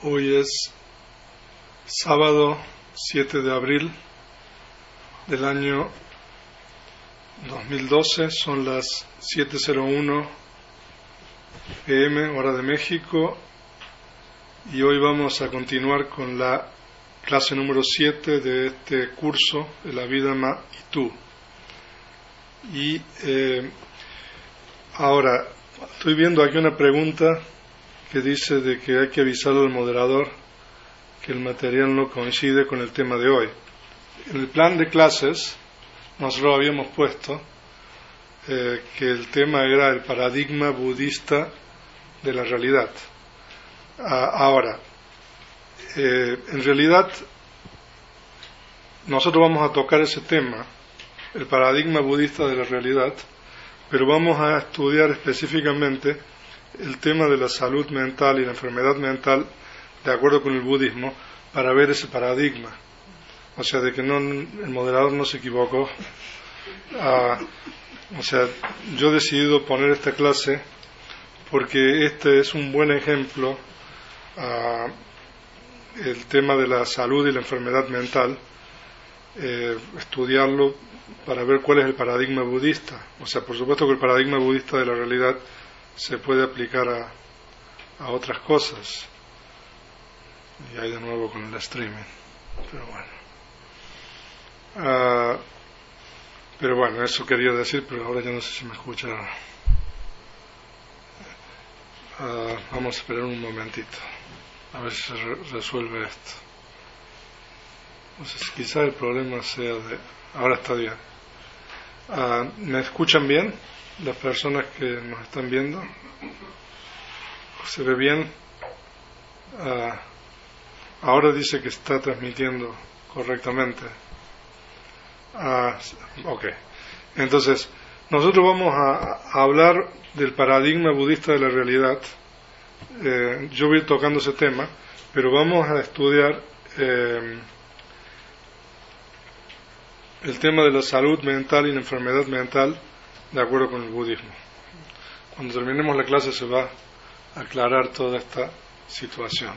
Hoy es sábado 7 de abril del año 2012, son las 7:01 p.m. hora de México, y hoy vamos a continuar con la clase número 7 de este curso de la vida Ma y tú. Y ahora estoy viendo aquí una pregunta que dice de que hay que avisar al moderador que el material no coincide con el tema de hoy. En el plan de clases nosotros habíamos puesto que el tema era el paradigma budista de la realidad. Ahora, en realidad nosotros vamos a tocar ese tema, el paradigma budista de la realidad, pero vamos a estudiar específicamente el tema de la salud mental y la enfermedad mental de acuerdo con el budismo, para ver ese paradigma, o sea, de que el moderador no se equivocó. O sea, yo he decidido poner esta clase porque este es un buen ejemplo, el tema de la salud y la enfermedad mental, estudiarlo para ver cuál es el paradigma budista. O sea, por supuesto que el paradigma budista de la realidad se puede aplicar a otras cosas. Y ahí de nuevo con el streaming. Pero bueno, eso quería decir, pero ahora ya no sé si me escucha. Vamos a esperar un momentito, a ver si se resuelve esto. No sé si quizá el problema sea de... Ahora está bien. ¿Me escuchan bien las personas que nos están viendo? ¿Se ve bien? Ahora dice que está transmitiendo correctamente. Ok. Entonces, nosotros vamos a hablar del paradigma budista de la realidad. Yo voy a ir tocando ese tema, pero vamos a estudiar el tema de la salud mental y la enfermedad mental de acuerdo con el budismo. Cuando terminemos la clase se va a aclarar toda esta situación.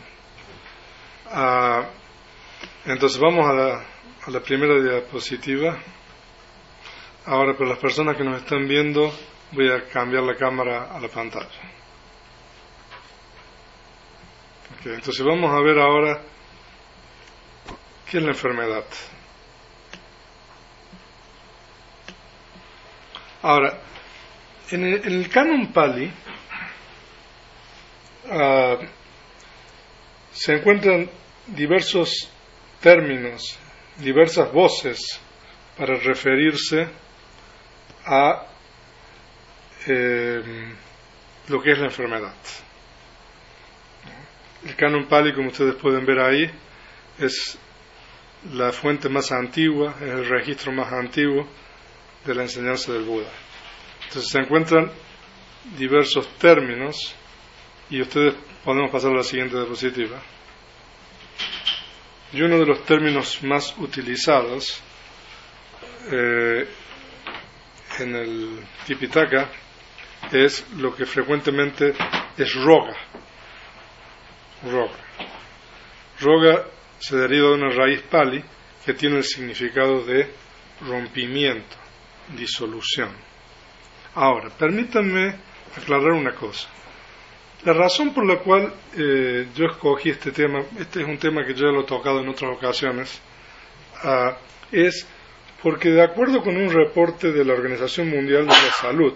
Entonces vamos a la primera diapositiva. Ahora, para las personas que nos están viendo, voy a cambiar la cámara a la pantalla. Okay, entonces vamos a ver ahora qué es la enfermedad. Ahora, en el Canon Pali se encuentran diversos términos, diversas voces para referirse a lo que es la enfermedad. El Canon Pali, como ustedes pueden ver ahí, es la fuente más antigua, es el registro más antiguo de la enseñanza del Buda. Entonces se encuentran diversos términos, y ustedes podemos pasar a la siguiente diapositiva. Y uno de los términos más utilizados en el Tipitaka es lo que frecuentemente es roga. Roga se deriva de una raíz pali que tiene el significado de rompimiento, disolución. Ahora, permítanme aclarar una cosa. La razón por la cual yo escogí este tema, este es un tema que yo ya lo he tocado en otras ocasiones, es porque de acuerdo con un reporte de la Organización Mundial de la Salud,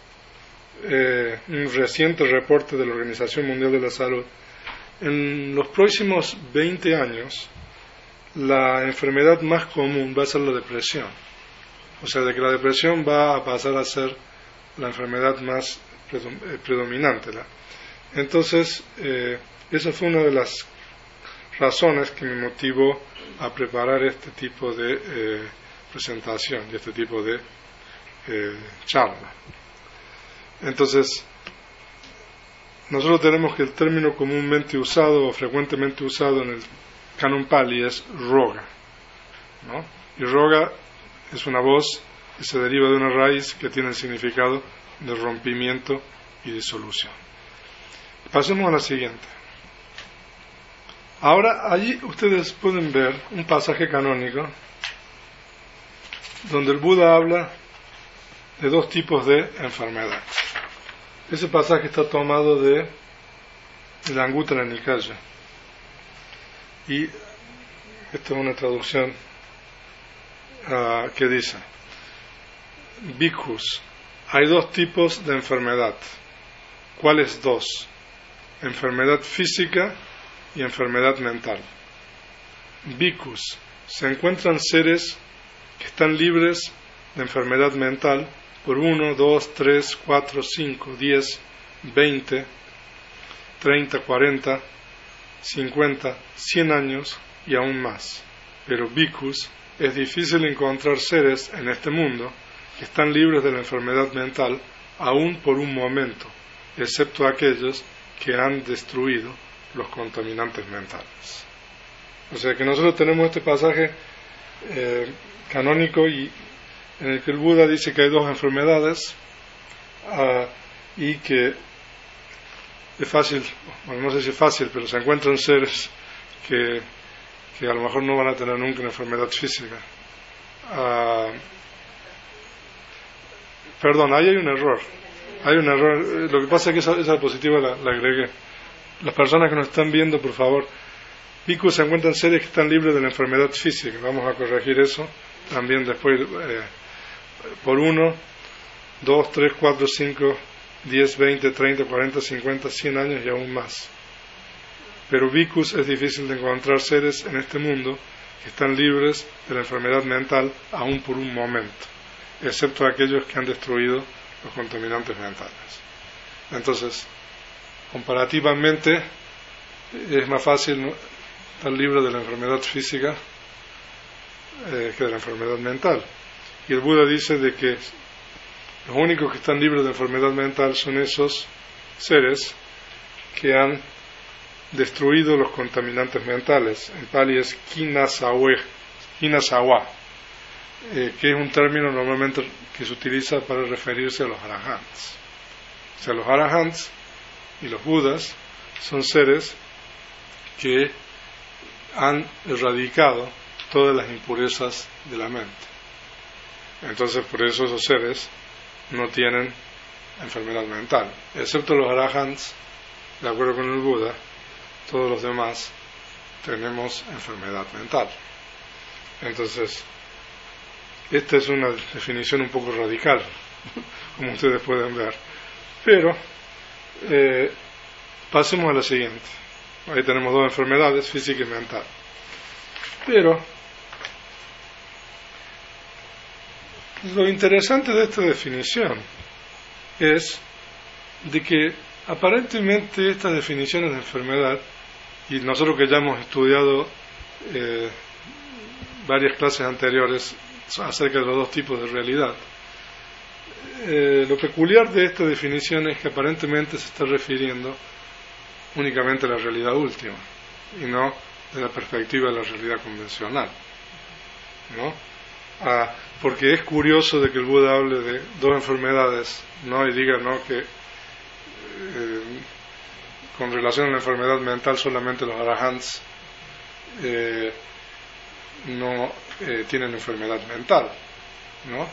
un reciente reporte de la Organización Mundial de la Salud, en los próximos 20 años la enfermedad más común va a ser la depresión. O sea, de que la depresión va a pasar a ser la enfermedad más predominante. Entonces, esa fue una de las razones que me motivó a preparar este tipo de presentación y este tipo de charla. Entonces, nosotros tenemos que el término comúnmente usado o frecuentemente usado en el Canon Pali es roga, ¿no? Y roga es una voz que se deriva de una raíz que tiene el significado de rompimiento y disolución. Pasemos a la siguiente. Ahora, allí ustedes pueden ver un pasaje canónico donde el Buda habla de dos tipos de enfermedad. Ese pasaje está tomado de la Anguttara Nikaya. Y esta es una traducción que dice: Bhikkhus, hay dos tipos de enfermedad. ¿Cuáles dos? Enfermedad física y enfermedad mental. Bhikkhus, se encuentran seres que están libres de enfermedad mental por 1, 2, 3, 4, 5, 10, 20, 30, 40, 50, 100 años y aún más. Pero bhikkhus, es difícil encontrar seres en este mundo que están libres de la enfermedad mental aún por un momento, excepto aquellos que han destruido los contaminantes mentales. O sea que nosotros tenemos este pasaje canónico y en el que el Buda dice que hay dos enfermedades y que es fácil, bueno, no sé si es fácil, pero se encuentran seres que a lo mejor no van a tener nunca una enfermedad física. Perdón, ahí hay un error. Lo que pasa es que esa diapositiva la agregué. Las personas que nos están viendo, por favor, bhikkhus, se encuentran seres que están libres de la enfermedad física. Vamos a corregir eso también después por 1, 2, 3, 4, 5, 10, 20, 30, 40, 50, 100 años y aún más. Pero bhikkhus, es difícil de encontrar seres en este mundo que están libres de la enfermedad mental aún por un momento, excepto aquellos que han destruido los contaminantes mentales. Entonces, comparativamente, es más fácil estar libre de la enfermedad física que de la enfermedad mental. Y el Buda dice de que los únicos que están libres de enfermedad mental son esos seres que han destruido los contaminantes mentales. En Pali es kinasawa, que es un término normalmente que se utiliza para referirse a los arahants. O sea, los arahants y los budas son seres que han erradicado todas las impurezas de la mente. Entonces, por eso esos seres no tienen enfermedad mental, excepto los arahants. De acuerdo con el Buda, todos los demás tenemos enfermedad mental. Entonces, esta es una definición un poco radical, como ustedes pueden ver. Pero pasemos a la siguiente. Ahí tenemos dos enfermedades, física y mental. Pero lo interesante de esta definición es de que aparentemente estas definiciones de enfermedad, y nosotros que ya hemos estudiado varias clases anteriores acerca de los dos tipos de realidad, lo peculiar de esta definición es que aparentemente se está refiriendo únicamente a la realidad última y no de la perspectiva de la realidad convencional, ¿no? Porque es curioso de que el Buda hable de dos enfermedades, ¿no? Y diga, ¿no?, que con relación a la enfermedad mental solamente los arahants no tienen enfermedad mental, ¿no?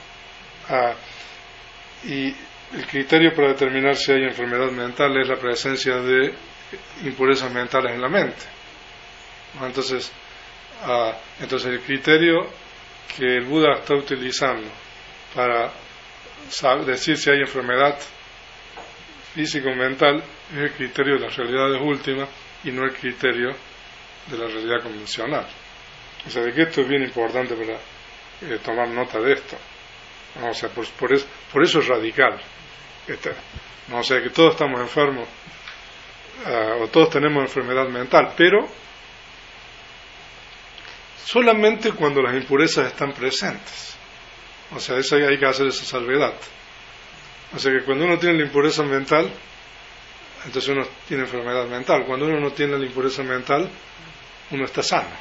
Y el criterio para determinar si hay enfermedad mental es la presencia de impurezas mentales en la mente, ¿no? Entonces el criterio que el Buda está utilizando para decir si hay enfermedad física o mental es el criterio de las realidades últimas y no el criterio de la realidad convencional. O sea, de que esto es bien importante para tomar nota de esto, ¿no? O sea, por eso es radical, ¿no? O sea, que todos estamos enfermos o todos tenemos enfermedad mental, pero solamente cuando las impurezas están presentes. O sea, eso hay que hacer esa salvedad. O sea, que cuando uno tiene la impureza mental, entonces uno tiene enfermedad mental. Cuando uno no tiene la impureza mental, uno está sano,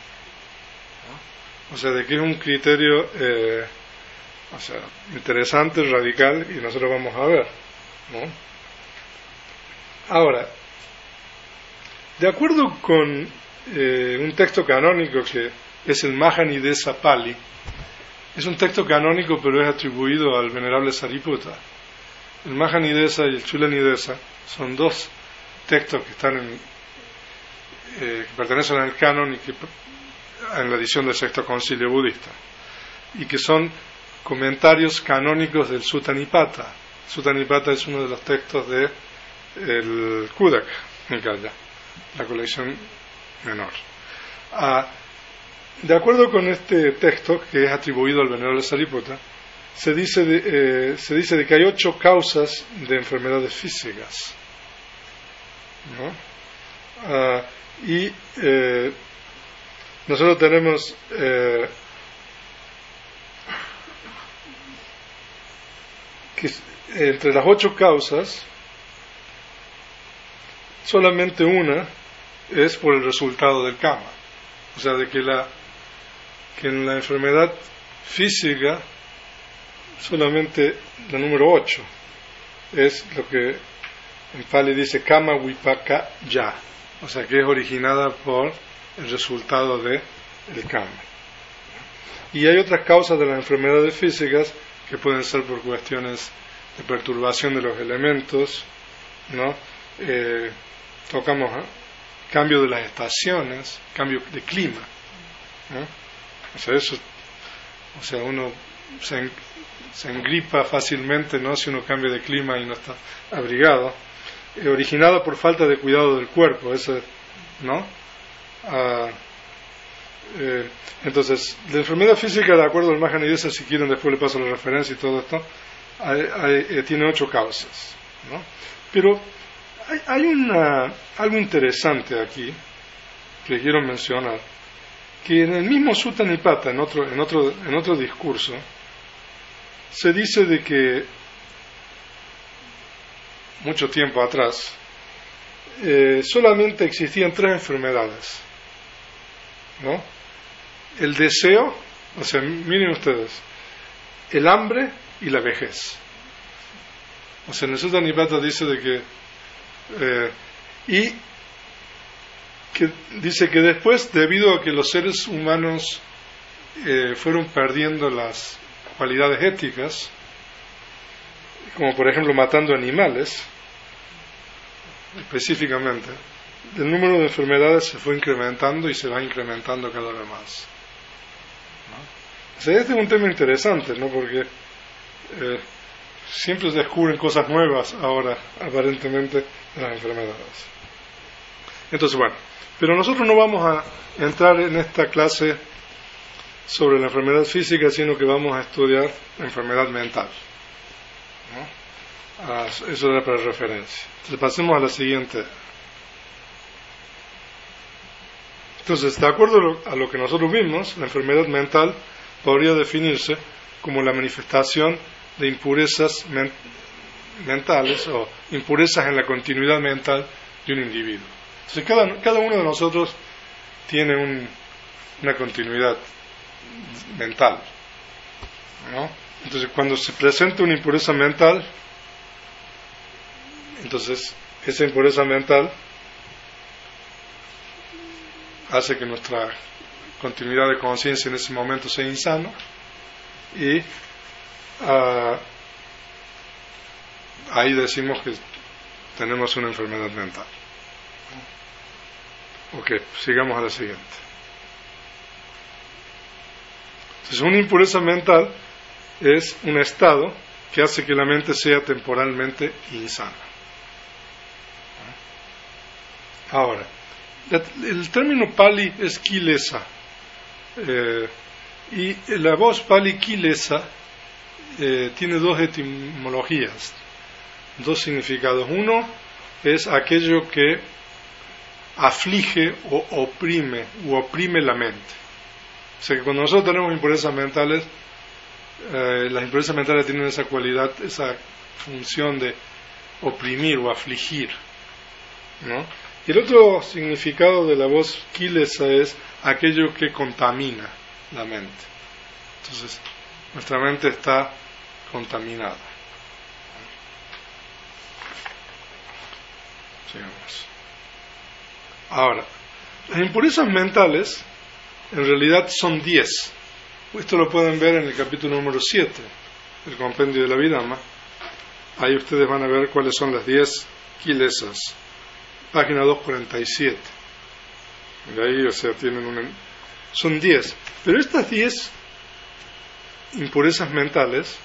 ¿no? O sea, de que es un criterio interesante, radical, y nosotros vamos a ver, ¿no? Ahora, de acuerdo con un texto canónico que es el Mahanidesa Pali. Es un texto canónico, pero es atribuido al venerable Sariputta. El Mahanidesa y el Chulanidesa son dos textos que están que pertenecen al canon y que en la edición del Sexto Concilio Budista, y que son comentarios canónicos del Sutta Nipata. Sutta Nipata es uno de los textos de el Kudak Nikaya, la colección menor. De acuerdo con este texto, que es atribuido al venerable Sariputta, se dice de que hay 8 causas de enfermedades físicas, ¿no? Y nosotros tenemos que entre las 8 causas, solamente una es por el resultado del karma. O sea, de que en la enfermedad física solamente la número 8 es lo que en Pali dice kama vipaka ya, o sea, que es originada por el resultado del karma. Y hay otras causas de las enfermedades físicas que pueden ser por cuestiones de perturbación de los elementos, ¿no? Tocamos cambio de las estaciones, cambio de clima, ¿no? O sea, uno se engripa fácilmente, ¿no? Si uno cambia de clima y no está abrigado, originado por falta de cuidado del cuerpo, ¿no? Entonces, la enfermedad física, de acuerdo al Mahanidesa, si quieren después le paso la referencia y todo esto, tiene 8 causas, ¿no? Pero hay algo interesante aquí que quiero mencionar, que en el mismo Sutta Nipata, en otro discurso, se dice de que mucho tiempo atrás solamente existían 3 enfermedades, ¿no? El deseo, o sea, miren ustedes, el hambre y la vejez. O sea, en el Sutta Nipata dice de que y que dice que después, debido a que los seres humanos fueron perdiendo las cualidades éticas, como por ejemplo matando animales, específicamente, el número de enfermedades se fue incrementando y se va incrementando cada vez más, ¿no? O sea, este es un tema interesante, ¿no? Porque siempre se descubren cosas nuevas ahora, aparentemente, de las enfermedades. Entonces, bueno, pero nosotros no vamos a entrar en esta clase sobre la enfermedad física, sino que vamos a estudiar la enfermedad mental, ¿no? Eso era para referencia. Entonces, pasemos a la siguiente. Entonces, de acuerdo a lo que nosotros vimos, la enfermedad mental podría definirse como la manifestación de impurezas mentales o impurezas en la continuidad mental de un individuo. Entonces, cada uno de nosotros tiene una continuidad mental, ¿no? Entonces, cuando se presenta una impureza mental, entonces esa impureza mental hace que nuestra continuidad de conciencia en ese momento sea insana y ahí decimos que tenemos una enfermedad mental. Ok, sigamos a la siguiente. Entonces, una impureza mental es un estado que hace que la mente sea temporalmente insana. Ahora, el término Pali es kilesa, y la voz Pali kilesa tiene 2 etimologías, 2 significados. Uno es aquello que aflige o oprime la mente. O sea que cuando nosotros tenemos impurezas mentales, las impurezas mentales tienen esa cualidad, esa función de oprimir o afligir, ¿no? Y el otro significado de la voz kilesa es aquello que contamina la mente. Entonces, nuestra mente está contaminada. Sigamos. Ahora, Las impurezas mentales en realidad son 10. Esto lo pueden ver en el capítulo número 7 del compendio de la Abhidhamma. Ahí ustedes van a ver cuáles son las 10 kilesas. Página 247. De ahí, o sea, son 10. Pero estas 10 impurezas mentales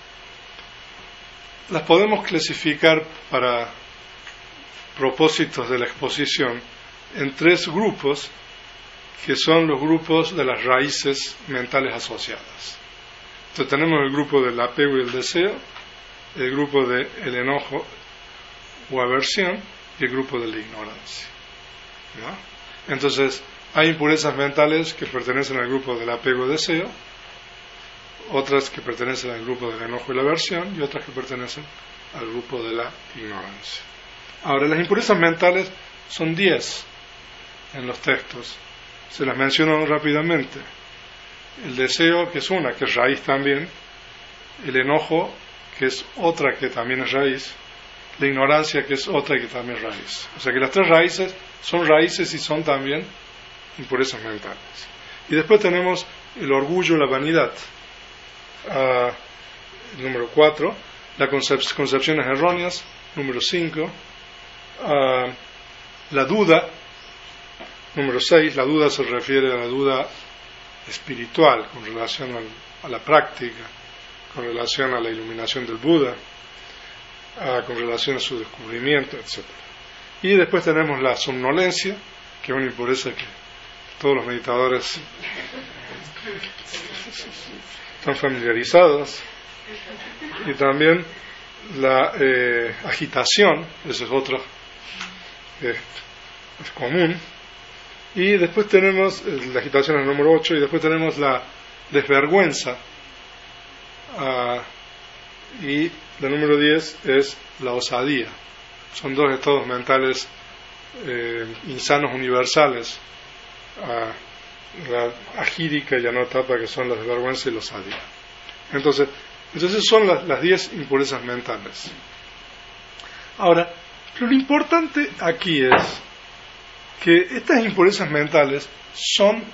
las podemos clasificar para propósitos de la exposición en 3 grupos, que son los grupos de las raíces mentales asociadas. Entonces tenemos el grupo del apego y el deseo, el grupo del enojo o aversión y el grupo de la ignorancia, ¿no? Entonces hay impurezas mentales que pertenecen al grupo del apego y deseo, otras que pertenecen al grupo del enojo y la aversión y otras que pertenecen al grupo de la ignorancia. Ahora, las impurezas mentales son 10 en los textos. Se las menciono rápidamente. El deseo, que es una, que es raíz también. El enojo, que es otra, que también es raíz. La ignorancia, que es otra, que también es raíz. O sea que las 3 raíces son raíces y son también impurezas mentales. Y después tenemos el orgullo, la vanidad. Número 4. Las concepciones erróneas. Número 5. La duda. Número 6, la duda se refiere a la duda espiritual con relación a la práctica, con relación a la iluminación del Buda, con relación a su descubrimiento, etc. Y después tenemos la somnolencia, que es una impureza que todos los meditadores están familiarizados, y también la agitación, eso es otro que es común. Y después tenemos la agitación, el número 8, y después tenemos la desvergüenza. Y la número 10 es la osadía. Son 2 estados mentales insanos universales. La agírica y la anotapa, que son la desvergüenza y la osadía. Entonces son las 10 impurezas mentales. Ahora, pero lo importante aquí es que estas impurezas mentales son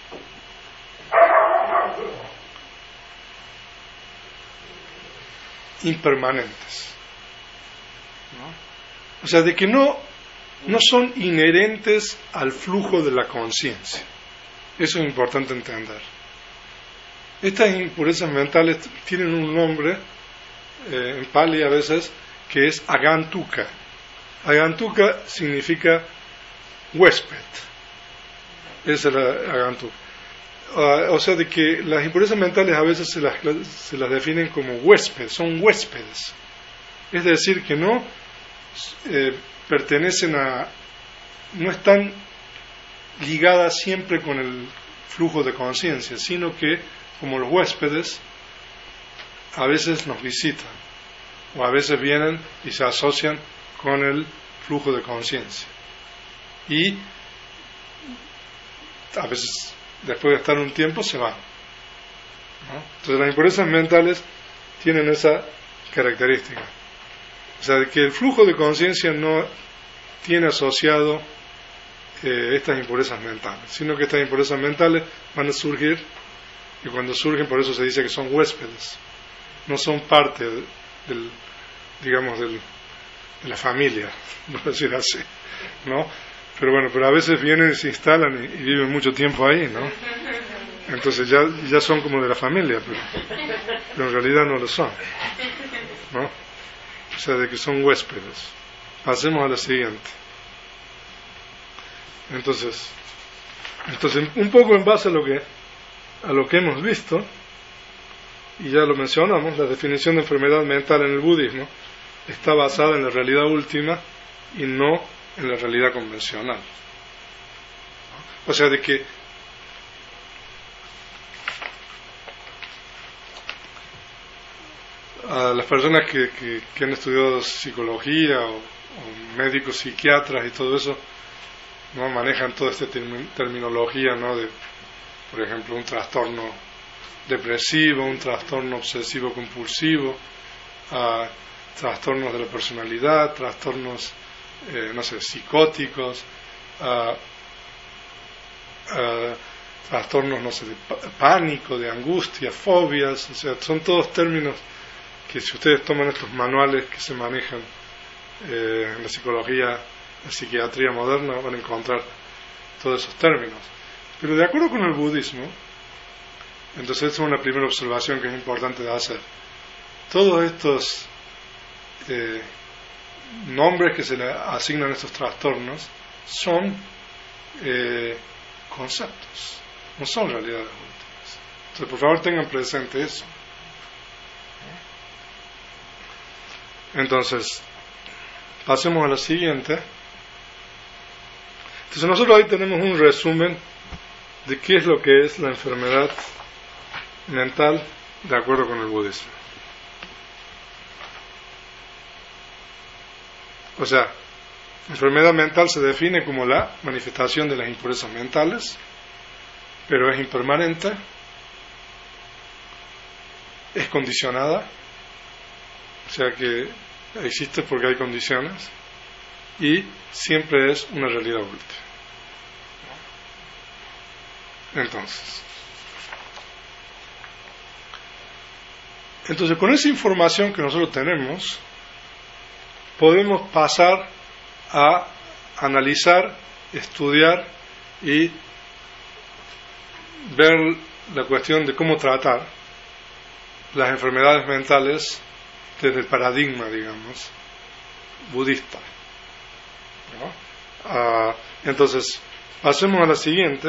impermanentes, ¿no? O sea, de que no son inherentes al flujo de la conciencia. Eso es importante entender. Estas impurezas mentales tienen un nombre en Pali a veces, que es agantuka. Agantuka significa huésped. Esa es la agantuka. O sea, de que las impurezas mentales a veces se las definen como huéspedes, son huéspedes. Es decir, que no pertenecen no están ligadas siempre con el flujo de conciencia, sino que, como los huéspedes, a veces nos visitan, o a veces vienen y se asocian con el flujo de conciencia. Y a veces, después de estar un tiempo, se van, ¿no? Entonces las impurezas mentales tienen esa característica. O sea, que el flujo de conciencia no tiene asociado estas impurezas mentales, sino que estas impurezas mentales van a surgir, y cuando surgen, por eso se dice que son huéspedes, no son parte de la familia, no decir así, ¿no? Pero bueno, pero a veces vienen y se instalan y viven mucho tiempo ahí, ¿no? Entonces ya son como de la familia, pero en realidad no lo son, ¿no? O sea, de que son huéspedes. Pasemos a la siguiente. Entonces un poco en base a lo que hemos visto, y ya lo mencionamos, la definición de enfermedad mental en el budismo está basada en la realidad última y no en la realidad convencional. O sea, de que a las personas que han estudiado psicología o médicos psiquiatras y todo eso, no manejan toda esta terminología, ¿no? De, por ejemplo, un trastorno depresivo, un trastorno obsesivo compulsivo, trastornos de la personalidad, trastornos psicóticos, trastornos, no sé, de pánico, de angustia, fobias, o sea, son todos términos que si ustedes toman estos manuales que se manejan en la psicología, la psiquiatría moderna, van a encontrar todos esos términos. Pero de acuerdo con el budismo, entonces esa es una primera observación que es importante de hacer. Todos estos nombres que se le asignan a estos trastornos son conceptos, no son realidades últimas. Entonces, por favor, tengan presente eso. Entonces, pasemos a la siguiente. Entonces, nosotros ahí tenemos un resumen de qué es lo que es la enfermedad mental de acuerdo con el budismo. O sea, enfermedad mental se define como la manifestación de las impurezas mentales, pero es impermanente, es condicionada, o sea que existe porque hay condiciones, y siempre es una realidad última. Entonces, con esa información que nosotros tenemos, podemos pasar a analizar, estudiar y ver la cuestión de cómo tratar las enfermedades mentales desde el paradigma, digamos, budista, ¿no? Entonces, pasemos a la siguiente.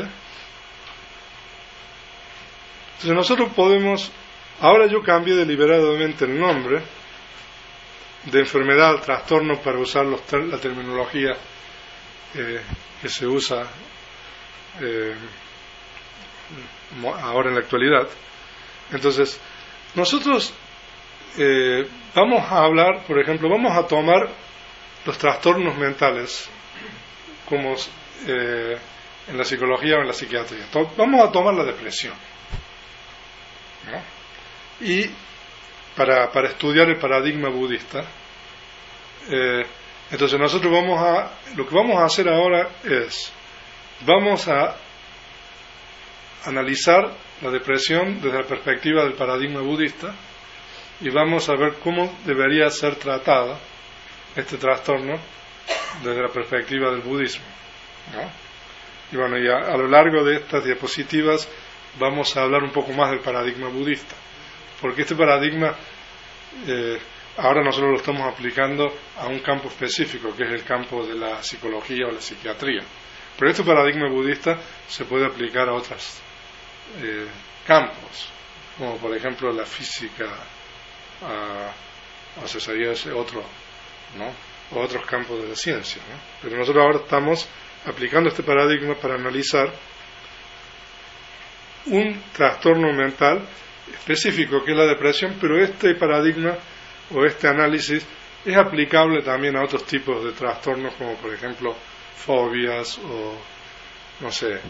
Entonces, nosotros podemos, ahora yo cambié deliberadamente el nombre de enfermedad, trastorno, para usar la terminología que se usa ahora en la actualidad. Entonces, nosotros vamos a hablar, por ejemplo, vamos a tomar los trastornos mentales como en la psicología o en la psiquiatría. Vamos a tomar la depresión, ¿no? Y para estudiar el paradigma budista, entonces nosotros lo que vamos a hacer ahora es, vamos a analizar la depresión desde la perspectiva del paradigma budista y vamos a ver cómo debería ser tratada este trastorno desde la perspectiva del budismo, ¿no? Y bueno, a lo largo de estas diapositivas vamos a hablar un poco más del paradigma budista, porque este paradigma ahora nosotros lo estamos aplicando a un campo específico, que es el campo de la psicología o la psiquiatría. Pero este paradigma budista se puede aplicar a otros campos, como por ejemplo la física, o sea, sería ese otro, ¿no? O otros campos de la ciencia, ¿no? Pero nosotros ahora estamos aplicando este paradigma para analizar un trastorno mental específico que es la depresión, pero este paradigma o este análisis es aplicable también a otros tipos de trastornos, como por ejemplo fobias o no sé,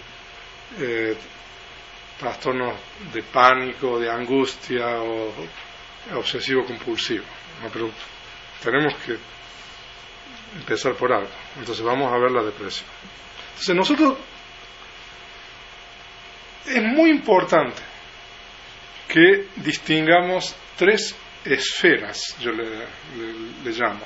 trastornos de pánico, de angustia o obsesivo compulsivo, ¿no? Pero tenemos que empezar por algo. Entonces vamos a ver la depresión. Entonces nosotros, es muy importante que distingamos tres esferas, yo le llamo,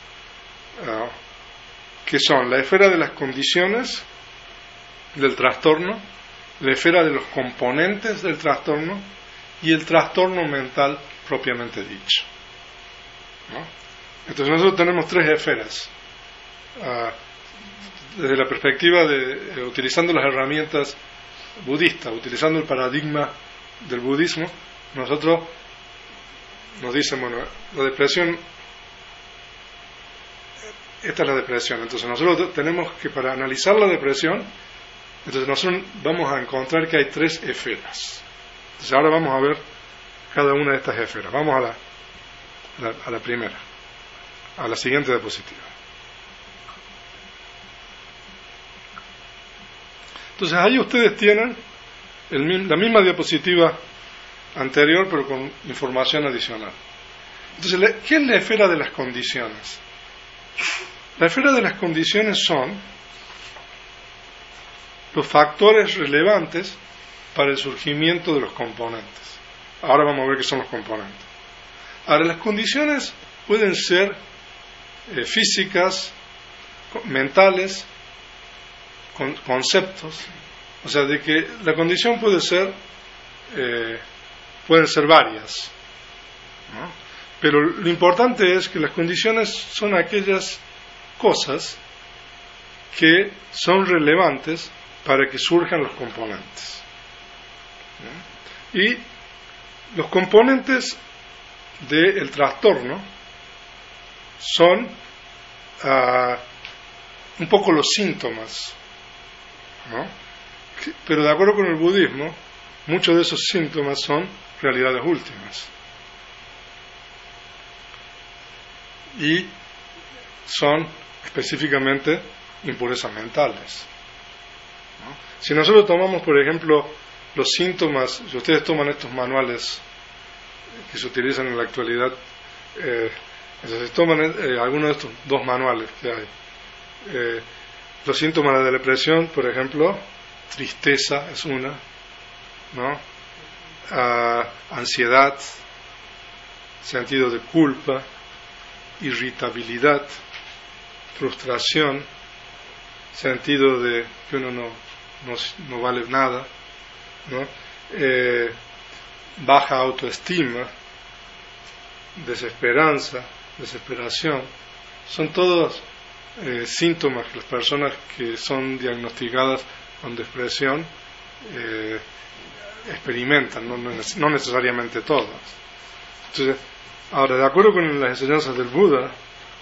que son la esfera de las condiciones del trastorno, la esfera de los componentes del trastorno y el trastorno mental propiamente dicho, ¿no? Entonces nosotros tenemos tres esferas. Desde la perspectiva de utilizando las herramientas budistas, utilizando el paradigma del budismo, nosotros nos dicen, bueno, la depresión, esta es la depresión. Entonces nosotros tenemos que, para analizar la depresión, entonces nosotros vamos a encontrar que hay tres esferas. Entonces ahora vamos a ver cada una de estas esferas. Vamos a la primera, a la siguiente diapositiva. Entonces ahí ustedes tienen la misma diapositiva anterior, pero con información adicional. Entonces, ¿qué es la esfera de las condiciones? La esfera de las condiciones son los factores relevantes para el surgimiento de los componentes. Ahora vamos a ver qué son los componentes. Ahora, las condiciones pueden ser físicas, mentales, conceptos. O sea, de que la condición pueden ser varias, ¿no? Pero lo importante es que las condiciones son aquellas cosas que son relevantes para que surjan los componentes, ¿no? Y los componentes del trastorno son un poco los síntomas, ¿no? Pero de acuerdo con el budismo, muchos de esos síntomas son realidades últimas y son específicamente impurezas mentales, ¿no? Si nosotros tomamos, por ejemplo, los síntomas, si ustedes toman estos manuales que se utilizan en la actualidad, entonces toman algunos de estos dos manuales que hay, los síntomas de la depresión, por ejemplo, tristeza es una, ¿no? Ansiedad, sentido de culpa, irritabilidad, frustración, sentido de que uno no vale nada, ¿no? Baja autoestima, desesperación, son todos síntomas que las personas que son diagnosticadas con depresión experimentan, no necesariamente todas. Entonces, ahora, de acuerdo con las enseñanzas del Buda,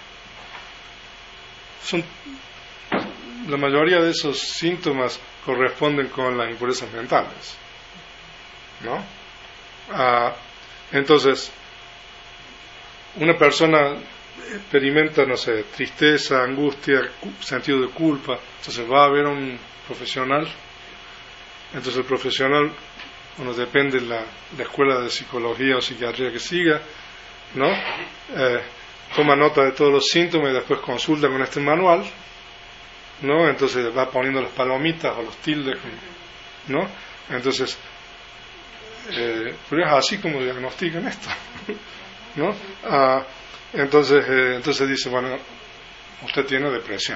la mayoría de esos síntomas corresponden con las impurezas mentales, ¿no? Entonces, una persona experimenta, no sé, tristeza, angustia, sentido de culpa, entonces va a ver a un profesional. Entonces el profesional, bueno, depende de la escuela de psicología o psiquiatría que siga, ¿no? Toma nota de todos los síntomas y después consulta con este manual, ¿no? Entonces va poniendo las palomitas o los tildes, ¿no? Entonces, pero es así como diagnostican esto, ¿no? Entonces dice, bueno, usted tiene depresión,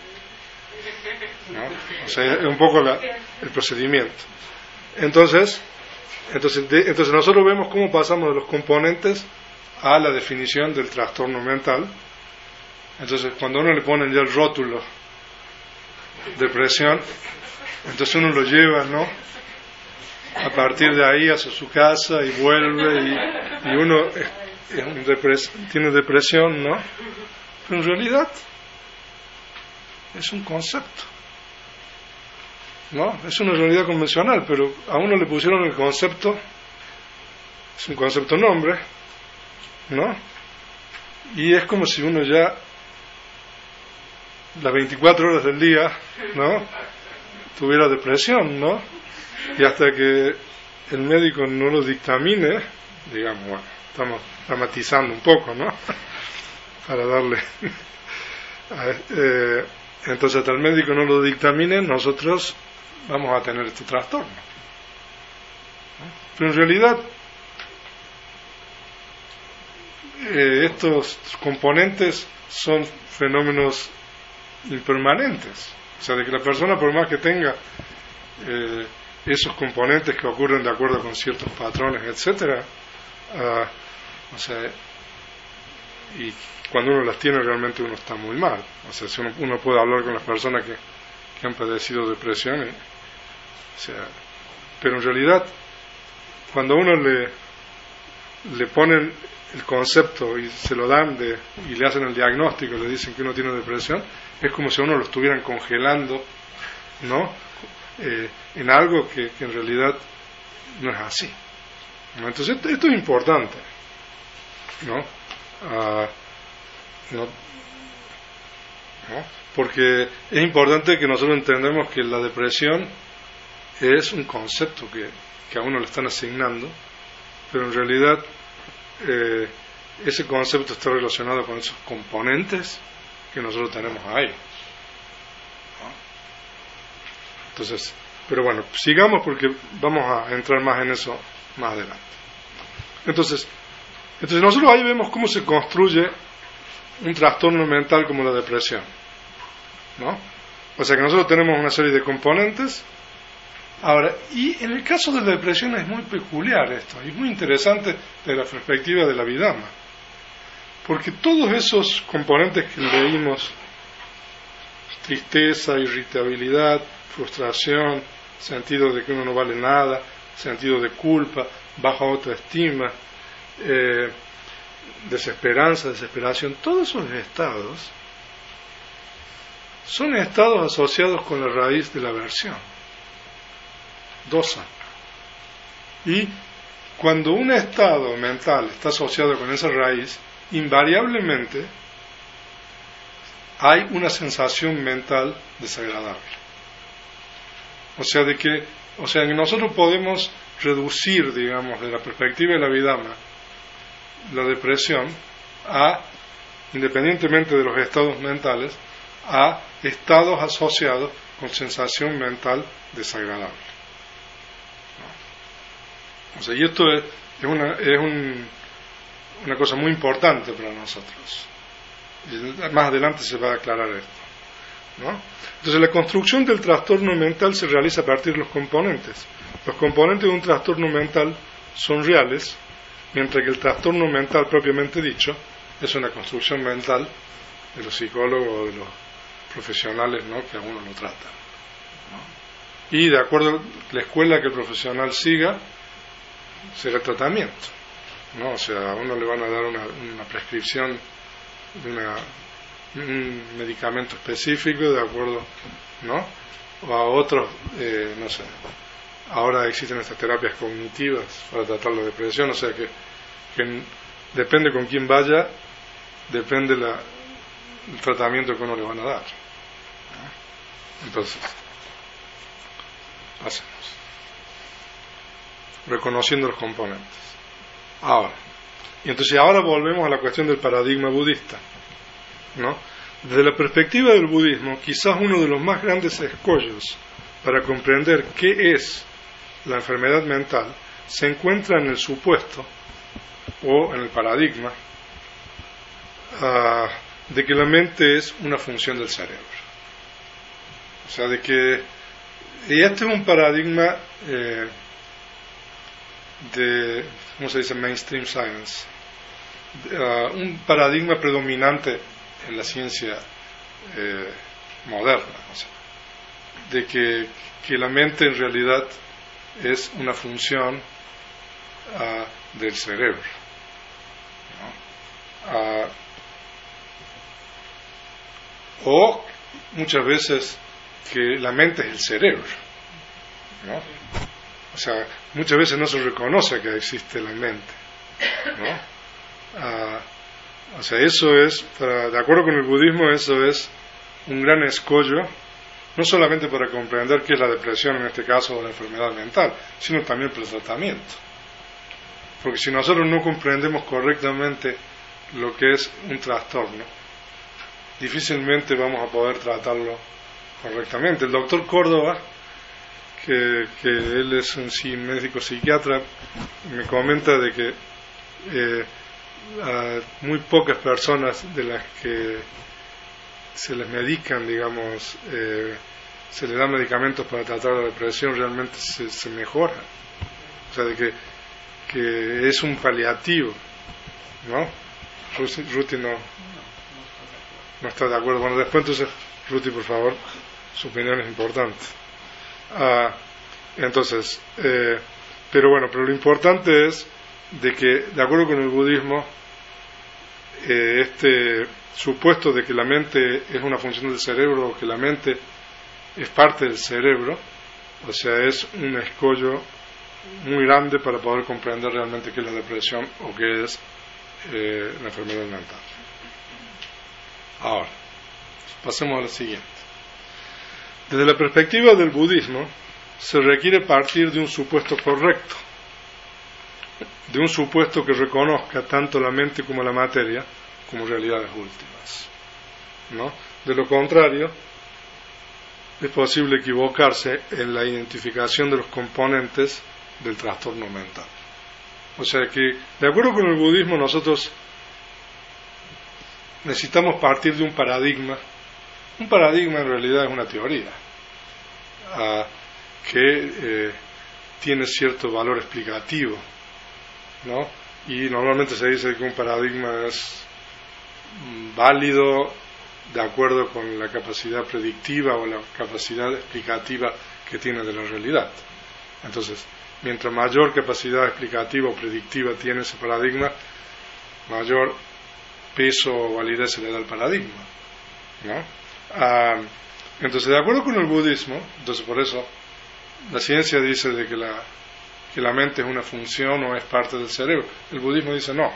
¿no? O sea, es un poco el procedimiento. Entonces nosotros vemos cómo pasamos de los componentes a la definición del trastorno mental. Entonces, cuando uno le ponen ya el rótulo depresión, entonces uno lo lleva, ¿no?, a partir de ahí hacia su casa y vuelve y uno tiene depresión, ¿no? Pero en realidad es un concepto, ¿no? Es una realidad convencional, pero a uno le pusieron el concepto, es un concepto nombre, ¿no? Y es como si uno ya las 24 horas del día, ¿no?, tuviera depresión, ¿no? Y hasta que el médico no lo dictamine, digamos, bueno, estamos dramatizando un poco, ¿no? Para darle entonces hasta el médico no lo dictamine, nosotros vamos a tener este trastorno, ¿no? Pero en realidad estos componentes son fenómenos impermanentes. O sea, de que la persona, por más que tenga esos componentes que ocurren de acuerdo con ciertos patrones, etcétera, o sea, y cuando uno las tiene realmente uno está muy mal. O sea, si uno puede hablar con las personas que han padecido depresión, o sea, pero en realidad cuando uno le ponen el concepto y se lo dan y le hacen el diagnóstico, le dicen que uno tiene depresión, es como si uno lo estuvieran congelando, ¿no?, en algo que en realidad no es así, ¿no? Entonces esto es importante, ¿no? ¿No? Porque es importante que nosotros entendamos que la depresión es un concepto que a uno le están asignando, pero en realidad ese concepto está relacionado con esos componentes que nosotros tenemos ahí, ¿no? Entonces, pero bueno, sigamos porque vamos a entrar más en eso más adelante. Entonces nosotros ahí vemos cómo se construye un trastorno mental como la depresión, ¿no? O sea que nosotros tenemos una serie de componentes. Ahora, y en el caso de la depresión es muy peculiar esto, y es muy interesante desde la perspectiva de la Abhidhamma, porque todos esos componentes que leímos, tristeza, irritabilidad, frustración, sentido de que uno no vale nada, sentido de culpa, baja autoestima, desesperanza, desesperación, todos esos estados son estados asociados con la raíz de la aversión, dosa. Y cuando un estado mental está asociado con esa raíz, invariablemente hay una sensación mental desagradable. O sea, que nosotros podemos reducir, digamos, de la perspectiva de la Abhidhamma, la depresión independientemente de los estados mentales, a estados asociados con sensación mental desagradable. O sea, y esto es una cosa muy importante para nosotros. Y más adelante se va a aclarar esto, ¿no? Entonces, la construcción del trastorno mental se realiza a partir de los componentes. Los componentes de un trastorno mental son reales, mientras que el trastorno mental propiamente dicho es una construcción mental de los psicólogos o de los profesionales, ¿no?, que a uno lo tratan, ¿no? Y de acuerdo a la escuela que el profesional siga, será el tratamiento, ¿no? O sea, a uno le van a dar una prescripción de un medicamento específico de acuerdo, ¿no? O a otros, no sé, ahora existen estas terapias cognitivas para tratar la depresión, o sea que depende con quién vaya, depende el tratamiento que uno le van a dar, ¿no? Entonces, hacemos reconociendo los componentes. Ahora volvemos a la cuestión del paradigma budista, ¿no? Desde la perspectiva del budismo, quizás uno de los más grandes escollos para comprender qué es la enfermedad mental se encuentra en el supuesto o en el paradigma de que la mente es una función del cerebro. O sea, y este es un paradigma de, ¿cómo se dice?, mainstream science, un paradigma predominante en la ciencia moderna, o sea, de que la mente en realidad es una función del cerebro, ¿no? O muchas veces que la mente es el cerebro, ¿no? O sea, muchas veces no se reconoce que existe la mente, ¿no? O sea, eso es, de acuerdo con el budismo, eso es un gran escollo, no solamente para comprender qué es la depresión en este caso o la enfermedad mental, sino también para el tratamiento. Porque si nosotros no comprendemos correctamente lo que es un trastorno, difícilmente vamos a poder tratarlo correctamente. El doctor Córdoba, que él es un médico psiquiatra, me comenta de que a muy pocas personas de las que se les medican, digamos, se les dan medicamentos para tratar la depresión, realmente se mejora. O sea, de que es un paliativo, ¿no? Ruti no está de acuerdo. Bueno, después entonces, Ruti, por favor, su opinión es importante. Entonces, pero lo importante es de que, de acuerdo con el budismo, este supuesto de que la mente es una función del cerebro o que la mente es parte del cerebro, o sea, es un escollo muy grande para poder comprender realmente qué es la depresión o qué es la enfermedad mental. Ahora, pasemos a la siguiente. Desde la perspectiva del budismo, se requiere partir de un supuesto correcto, de un supuesto que reconozca tanto la mente como la materia como realidades últimas, ¿no? De lo contrario, es posible equivocarse en la identificación de los componentes del trastorno mental. O sea que, de acuerdo con el budismo, nosotros necesitamos partir de un paradigma. Un paradigma en realidad es una teoría que tiene cierto valor explicativo, ¿no? Y normalmente se dice que un paradigma es válido de acuerdo con la capacidad predictiva o la capacidad explicativa que tiene de la realidad. Entonces, mientras mayor capacidad explicativa o predictiva tiene ese paradigma, mayor peso o validez se le da al paradigma, ¿no? Entonces, de acuerdo con el budismo, entonces por eso la ciencia dice de que la mente es una función o es parte del cerebro. El budismo dice no.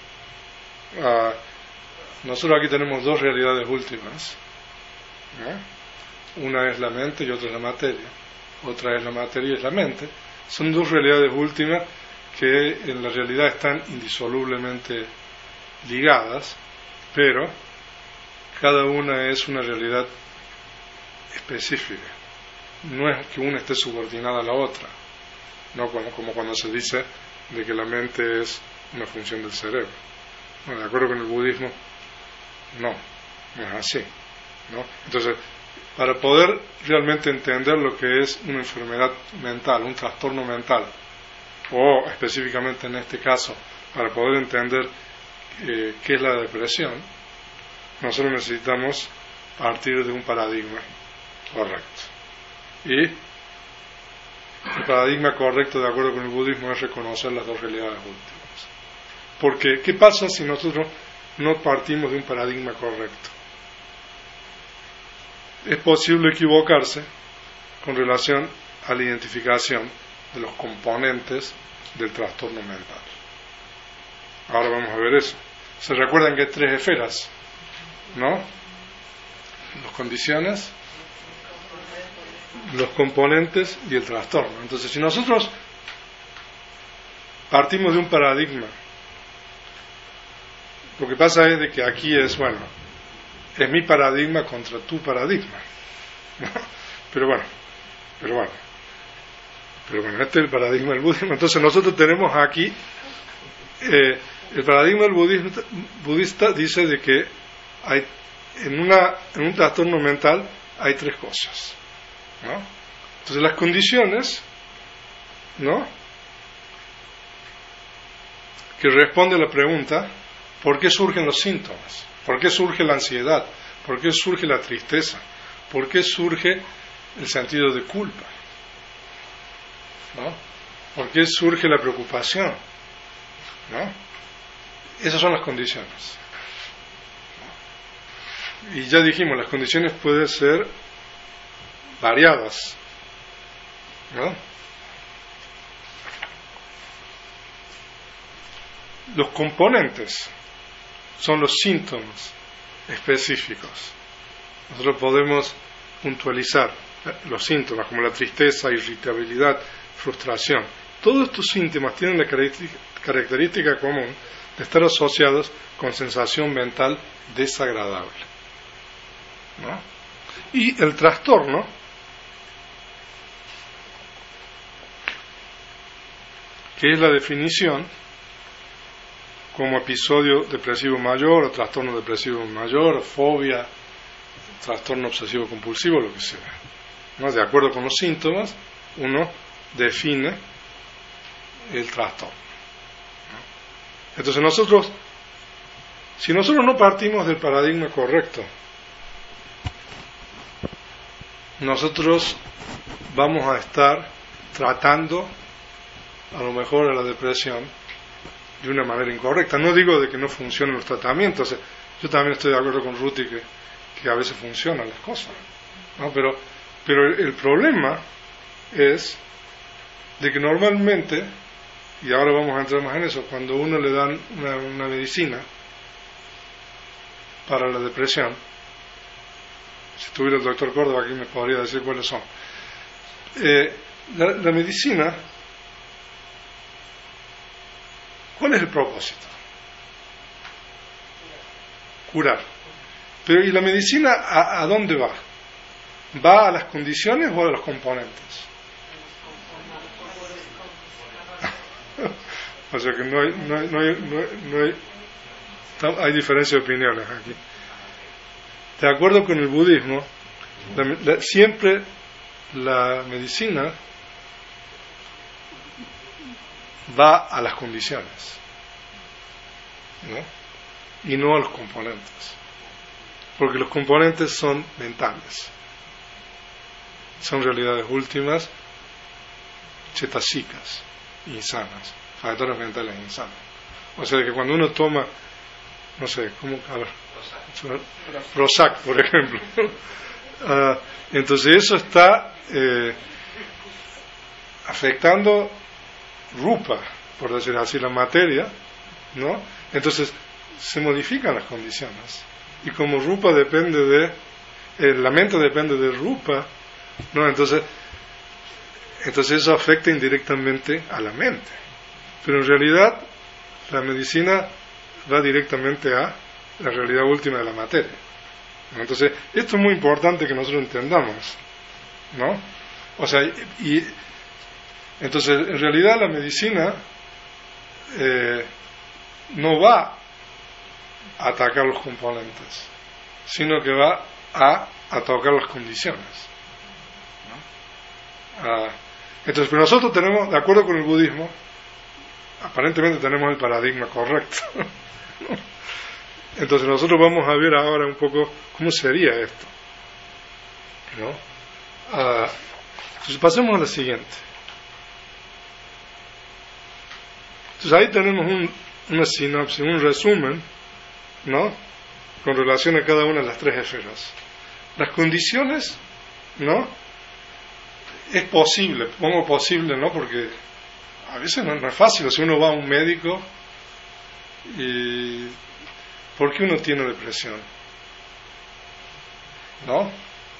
Nosotros aquí tenemos dos realidades últimas, ¿no? Una es la mente y otra es la materia. Otra es la materia y es la mente. Son dos realidades últimas que en la realidad están indisolublemente ligadas, pero cada una es una realidad específica. No es que una esté subordinada a la otra, no como cuando se dice de que la mente es una función del cerebro. Bueno, de acuerdo con el budismo, no es así, ¿no? Entonces, para poder realmente entender lo que es una enfermedad mental, un trastorno mental, o específicamente en este caso, para poder entender qué es la depresión, nosotros necesitamos partir de un paradigma correcto. Y el paradigma correcto, de acuerdo con el budismo, es reconocer las dos realidades últimas. Porque, ¿qué pasa si nosotros no partimos de un paradigma correcto? Es posible equivocarse con relación a la identificación de los componentes del trastorno mental. Ahora vamos a ver eso. ¿Se recuerdan que hay tres esferas? ¿No? Las condiciones, los componentes y el trastorno. Entonces, si nosotros partimos de un paradigma, lo que pasa es de que aquí es mi paradigma contra tu paradigma, ¿no? pero bueno, este es el paradigma del budismo. Entonces nosotros tenemos aquí el paradigma del budista dice de que hay en un trastorno mental hay tres cosas, ¿no? Entonces las condiciones, ¿no?, que responde a la pregunta ¿por qué surgen los síntomas? ¿Por qué surge la ansiedad? ¿Por qué surge la tristeza? ¿Por qué surge el sentido de culpa? ¿No? ¿Por qué surge la preocupación? ¿No? Esas son las condiciones. Y ya dijimos, las condiciones pueden ser variadas, ¿no? Los componentes son los síntomas específicos. Nosotros podemos puntualizar los síntomas como la tristeza, irritabilidad, frustración. Todos estos síntomas tienen la característica común de estar asociados con sensación mental desagradable, ¿no? Y el trastorno que es la definición como episodio depresivo mayor o trastorno depresivo mayor o fobia, trastorno obsesivo compulsivo, lo que sea, ¿no? De acuerdo con los síntomas uno define el trastorno, ¿no? Entonces si nosotros no partimos del paradigma correcto, nosotros vamos a estar tratando a lo mejor a la depresión de una manera incorrecta. No digo de que no funcionen los tratamientos, yo también estoy de acuerdo con Ruti que a veces funcionan las cosas, ¿no? Pero el problema es de que normalmente, y ahora vamos a entrar más en eso, cuando uno le dan una medicina para la depresión, si tuviera el doctor Córdoba aquí me podría decir cuáles son. La medicina, ¿cuál es el propósito? Curar. Pero ¿y la medicina a dónde va? ¿Va a las condiciones o a los componentes? O sea que hay diferencia de opiniones aquí. De acuerdo con el budismo, siempre la medicina va a las condiciones, ¿no? Y no a los componentes, porque los componentes son mentales, son realidades últimas, chetásicas, insanas, factores mentales insanos. O sea que cuando uno toma, no sé, a ver, Prozac, por ejemplo, entonces eso está afectando rupa, por decir así, la materia, ¿no? Entonces se modifican las condiciones, y como rupa depende de la mente depende de rupa, ¿no? Entonces eso afecta indirectamente a la mente, pero en realidad la medicina va directamente a la realidad última de la materia, ¿no? Entonces esto es muy importante que nosotros entendamos, ¿no? O sea, y entonces en realidad la medicina no va a atacar los componentes, sino que va a atacar las condiciones, ¿no? Entonces, pero nosotros tenemos, de acuerdo con el budismo, aparentemente tenemos el paradigma correcto, ¿no? Entonces nosotros vamos a ver ahora un poco cómo sería esto, ¿no? Entonces pasemos a la siguiente. Entonces ahí tenemos una sinopsis, un resumen, ¿no? Con relación a cada una de las tres esferas. Las condiciones, ¿no? Es posible, pongo posible, ¿no? Porque a veces no es fácil. Si uno va a un médico y ¿por qué uno tiene depresión? ¿No?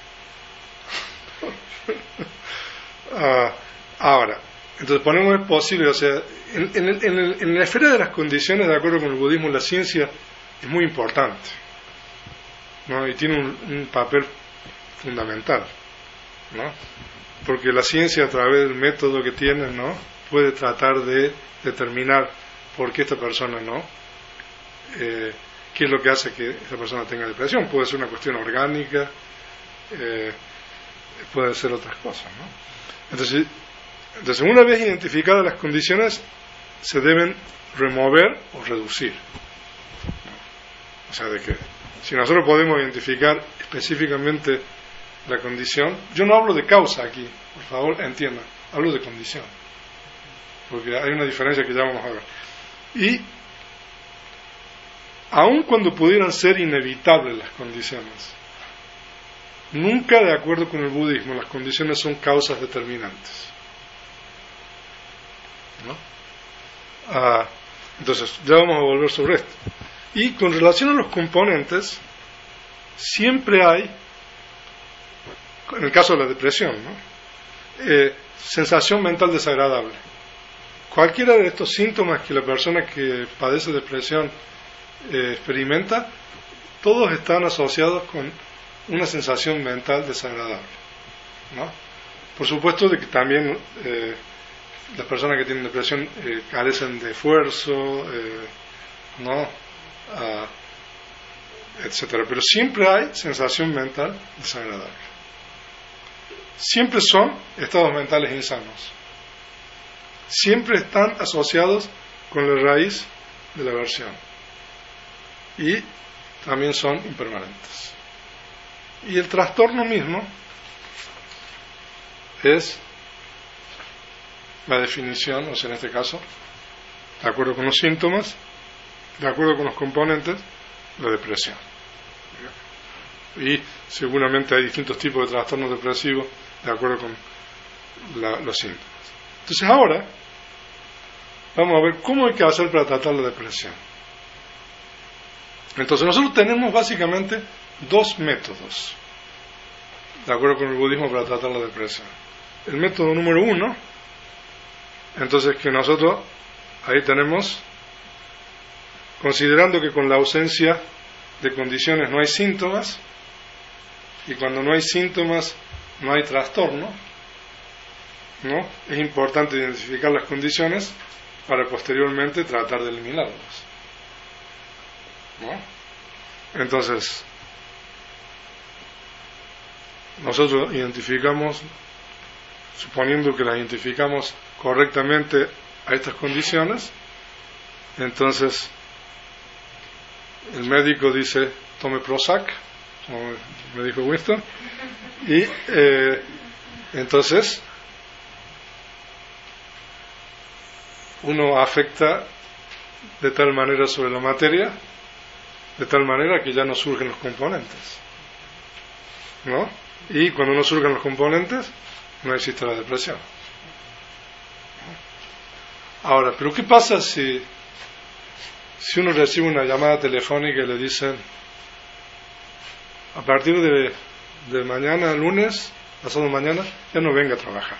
Ahora, entonces ponemos es posible, o sea, en la esfera de las condiciones, de acuerdo con el budismo, la ciencia es muy importante, ¿no? Y tiene un papel fundamental, ¿no? Porque la ciencia, a través del método que tiene, ¿no?, puede tratar de determinar por qué esta persona, ¿no?, qué es lo que hace que esta persona tenga depresión. Puede ser una cuestión orgánica, puede ser otras cosas, ¿no? Entonces una vez identificadas las condiciones, se deben remover o reducir, ¿no? O sea, de que si nosotros podemos identificar específicamente la condición, yo no hablo de causa aquí, por favor entiendan, hablo de condición, porque hay una diferencia que ya vamos a ver. Y aun cuando pudieran ser inevitables las condiciones, nunca, de acuerdo con el budismo, las condiciones son causas determinantes, ¿no? Entonces ya vamos a volver sobre esto. Y con relación a los componentes, siempre hay, en el caso de la depresión, ¿no?, sensación mental desagradable. Cualquiera de estos síntomas que la persona que padece depresión experimenta, todos están asociados con una sensación mental desagradable, ¿no? Por supuesto de que también las personas que tienen depresión carecen de esfuerzo, ¿no?, etcétera, pero siempre hay sensación mental desagradable. Siempre son estados mentales insanos. Siempre están asociados con la raíz de la aversión. Y también son impermanentes. Y el trastorno mismo es la definición, o sea, en este caso, de acuerdo con los síntomas, de acuerdo con los componentes, la depresión. Y seguramente hay distintos tipos de trastornos depresivos de acuerdo con los síntomas. Entonces ahora vamos a ver cómo hay que hacer para tratar la depresión. Entonces nosotros tenemos básicamente dos métodos, de acuerdo con el budismo, para tratar la depresión. El método número 1, entonces, que nosotros ahí tenemos, considerando que con la ausencia de condiciones no hay síntomas, y cuando no hay síntomas no hay trastorno, ¿no? Es importante identificar las condiciones para posteriormente tratar de eliminarlas, ¿no? Entonces, nosotros identificamos, suponiendo que las identificamos correctamente a estas condiciones, entonces el médico dice tome Prozac, como me dijo Winston, y entonces uno afecta de tal manera sobre la materia, de tal manera que ya no surgen los componentes, ¿no? Y cuando no surgen los componentes no existe la depresión. Ahora, ¿pero qué pasa si uno recibe una llamada telefónica y le dicen a partir de mañana, lunes, pasado mañana, ya no venga a trabajar?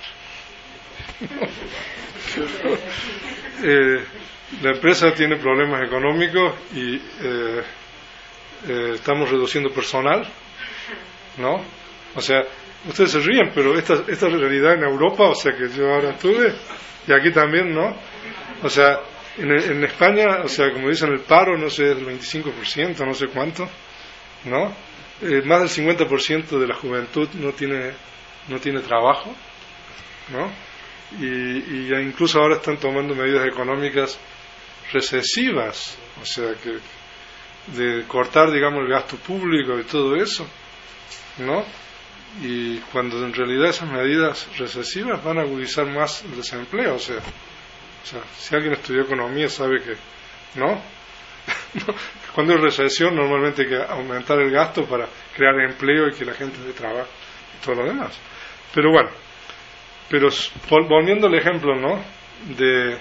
La empresa tiene problemas económicos y estamos reduciendo personal, ¿no? O sea, ustedes se ríen, pero esta realidad en Europa, o sea, que yo ahora estuve, y aquí también, ¿no? O sea, en España, o sea, como dicen, el paro, no sé, el 25%, no sé cuánto, ¿no? Más del 50% de la juventud no tiene trabajo, ¿no? Y ya incluso ahora están tomando medidas económicas recesivas, o sea, que de cortar, digamos, el gasto público y todo eso, ¿no? Y cuando en realidad esas medidas recesivas van a agudizar más el desempleo, o sea, si alguien estudió economía sabe que, ¿no? Cuando hay recesión normalmente hay que aumentar el gasto para crear empleo y que la gente dé trabajo y todo lo demás. Pero bueno, volviendo al ejemplo, ¿no? De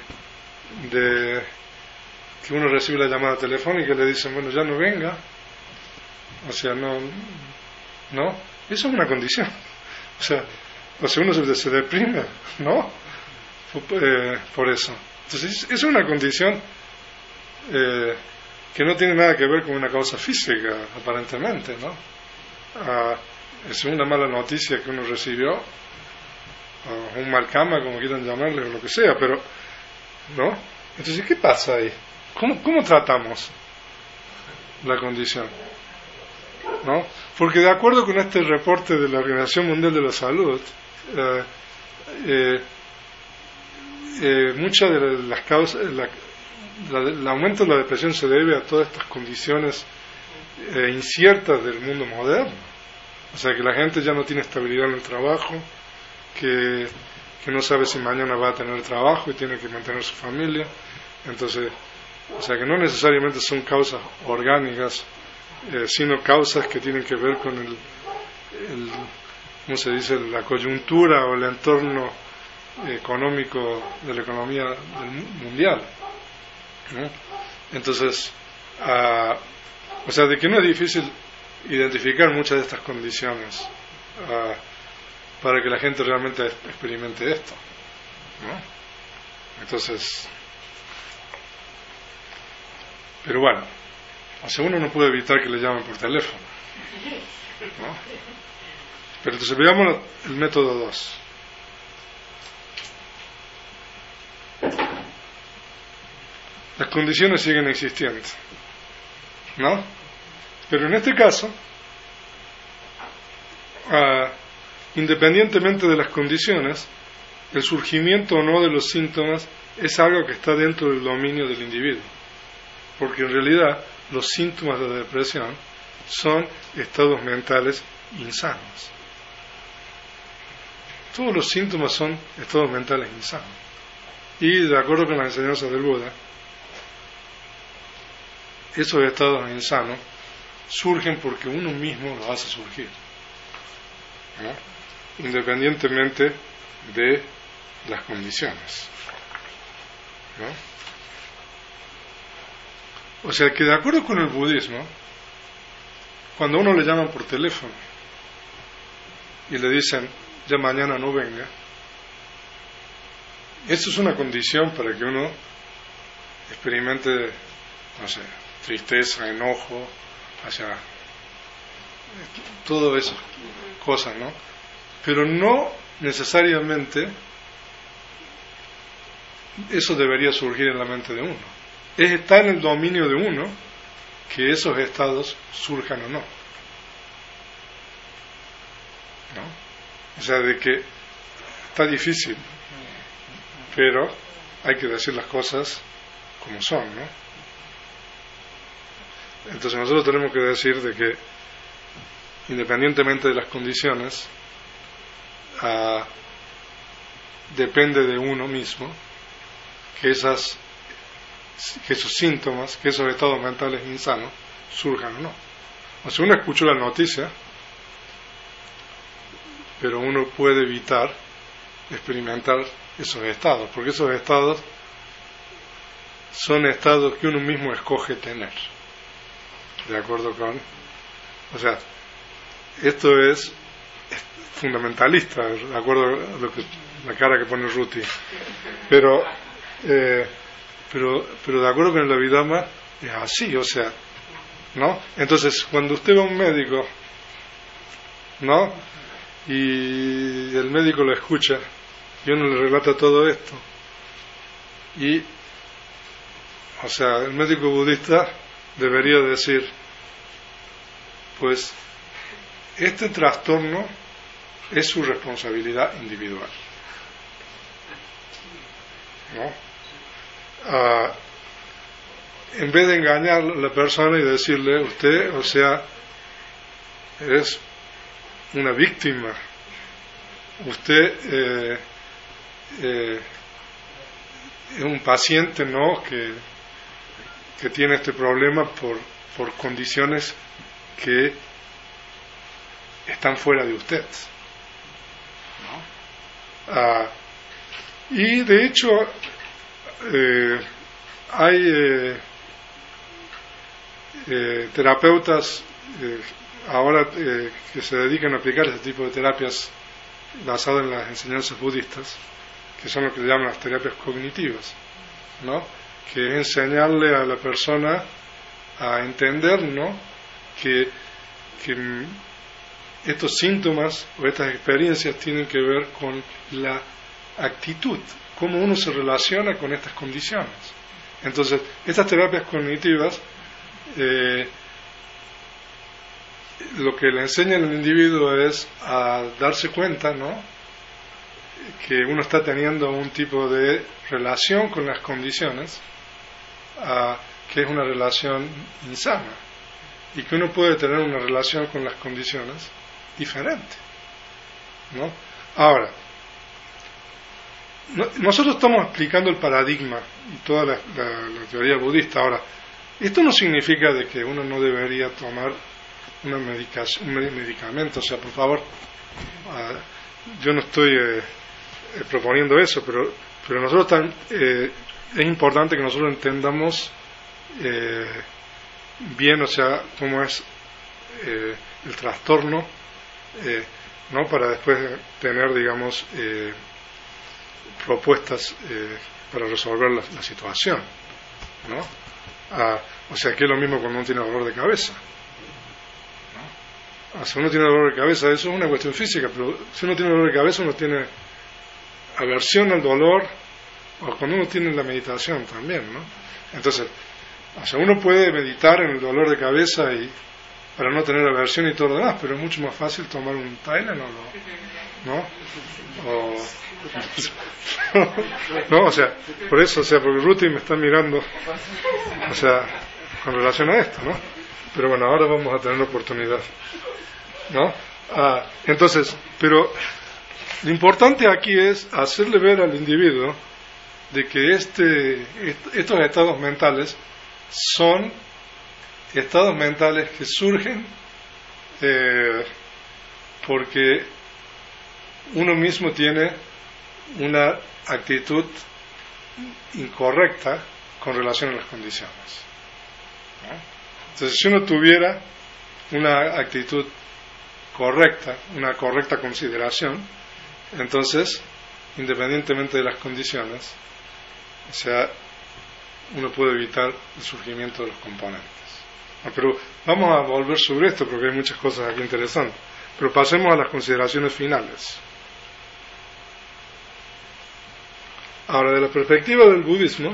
que uno recibe la llamada telefónica y le dicen, bueno, ya no venga, o sea, no, eso es una condición, o sea uno se deprime, ¿no? Por eso. Entonces, es una condición que no tiene nada que ver con una causa física, aparentemente, ¿no? Es una mala noticia que uno recibió, o un mal karma, como quieran llamarle, o lo que sea, pero, ¿no? Entonces, ¿qué pasa ahí? ¿Cómo tratamos la condición? ¿No? Porque de acuerdo con este reporte de la Organización Mundial de la Salud, muchas de las causas, el aumento de la depresión se debe a todas estas condiciones inciertas del mundo moderno. O sea, que la gente ya no tiene estabilidad en el trabajo, que no sabe si mañana va a tener trabajo y tiene que mantener su familia. Entonces, o sea, que no necesariamente son causas orgánicas, sino causas que tienen que ver con ¿cómo se dice?, la coyuntura o el entorno económico de la economía mundial, ¿no? Entonces, o sea, de que no es difícil identificar muchas de estas condiciones para que la gente realmente experimente esto, ¿no? Entonces, pero bueno, o sea, uno no puede evitar que le llamen por teléfono, ¿no? Pero entonces veamos el método 2. Las condiciones siguen existiendo, ¿no? Pero en este caso, independientemente de las condiciones, el surgimiento o no de los síntomas es algo que está dentro del dominio del individuo, porque en realidad los síntomas de la depresión son estados mentales insanos. Todos los síntomas son estados mentales insanos. Y de acuerdo con las enseñanzas del Buda, esos estados insanos surgen porque uno mismo los hace surgir, ¿no? Independientemente de las condiciones, ¿no? O sea que de acuerdo con el budismo, cuando a uno le llaman por teléfono y le dicen ya mañana no venga, eso es una condición para que uno experimente, no sé, tristeza, enojo, todas esas cosas, ¿no? Pero no necesariamente eso debería surgir en la mente de uno. Está en el dominio de uno que esos estados surjan o no. ¿No? O sea, de que está difícil, pero hay que decir las cosas como son, ¿no? Entonces nosotros tenemos que decir de que independientemente de las condiciones, depende de uno mismo que esos síntomas, que esos estados mentales insanos surjan o no. O sea, uno escuchó la noticia, pero uno puede evitar experimentar esos estados, porque esos estados son estados que uno mismo escoge tener. ¿De acuerdo con? O sea, esto es fundamentalista, de acuerdo a la cara que pone Ruti. Pero de acuerdo con el Abhidhamma es así, o sea, ¿no? Entonces, cuando usted va a un médico, ¿no? Y el médico lo escucha y uno le relata todo esto, y, o sea, el médico budista debería decir, pues, este trastorno es su responsabilidad individual, ¿no? En vez de engañar a la persona y decirle, usted, o sea, es una víctima, usted es un paciente, ¿no?, que tiene este problema por condiciones que están fuera de usted, ¿no? Y de hecho hay terapeutas ahora que se dedican a aplicar este tipo de terapias basadas en las enseñanzas budistas, que son lo que llaman las terapias cognitivas, ¿no? Que es enseñarle a la persona a entender, ¿no?, que estos síntomas o estas experiencias tienen que ver con la actitud, cómo uno se relaciona con estas condiciones. Entonces, estas terapias cognitivas lo que le enseñan al individuo es a darse cuenta, ¿no?, que uno está teniendo un tipo de relación con las condiciones que es una relación insana, y que uno puede tener una relación con las condiciones diferente, ¿no? Ahora, nosotros estamos explicando el paradigma y toda la teoría budista. Ahora, esto no significa de que uno no debería tomar una medicación, un medicamento. O sea, por favor, yo no estoy proponiendo eso, pero nosotros es importante que nosotros entendamos bien, o sea, cómo es el trastorno, ¿no?, para después tener, digamos, propuestas para resolver la situación, ¿no? O sea, que es lo mismo cuando uno tiene dolor de cabeza, ¿no? Si uno tiene dolor de cabeza, eso es una cuestión física, pero si uno tiene dolor de cabeza, uno tiene aversión al dolor, o cuando uno tiene la meditación también, ¿no? Entonces, o sea, uno puede meditar en el dolor de cabeza y para no tener aversión y todo lo demás, pero es mucho más fácil tomar un Tylenol, ¿no? No, o sea, por eso, o sea, porque Ruti me está mirando, o sea, con relación a esto, ¿no? Pero bueno, ahora vamos a tener la oportunidad, ¿no? Entonces, pero lo importante aquí es hacerle ver al individuo de que estos estados mentales son estados mentales que surgen porque uno mismo tiene una actitud incorrecta con relación a las condiciones, ¿no? Entonces, si uno tuviera una actitud correcta, una correcta consideración, entonces, independientemente de las condiciones, o sea, uno puede evitar el surgimiento de los componentes. Pero vamos a volver sobre esto porque hay muchas cosas aquí interesantes. Pero pasemos a las consideraciones finales. Ahora, de la perspectiva del budismo,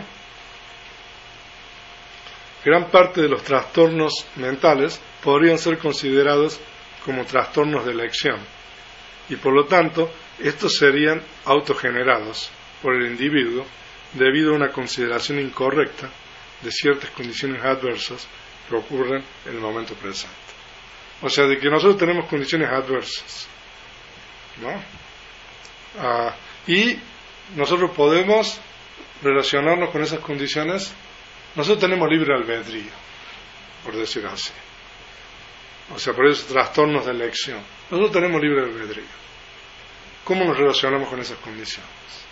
gran parte de los trastornos mentales podrían ser considerados como trastornos de elección, y por lo tanto, estos serían autogenerados por el individuo debido a una consideración incorrecta de ciertas condiciones adversas que ocurren en el momento presente. O sea, de que nosotros tenemos condiciones adversas, ¿no? Y nosotros podemos relacionarnos con esas condiciones. Nosotros tenemos libre albedrío, por decir así. O sea, por esos trastornos de elección. Nosotros tenemos libre albedrío. ¿Cómo nos relacionamos con esas condiciones?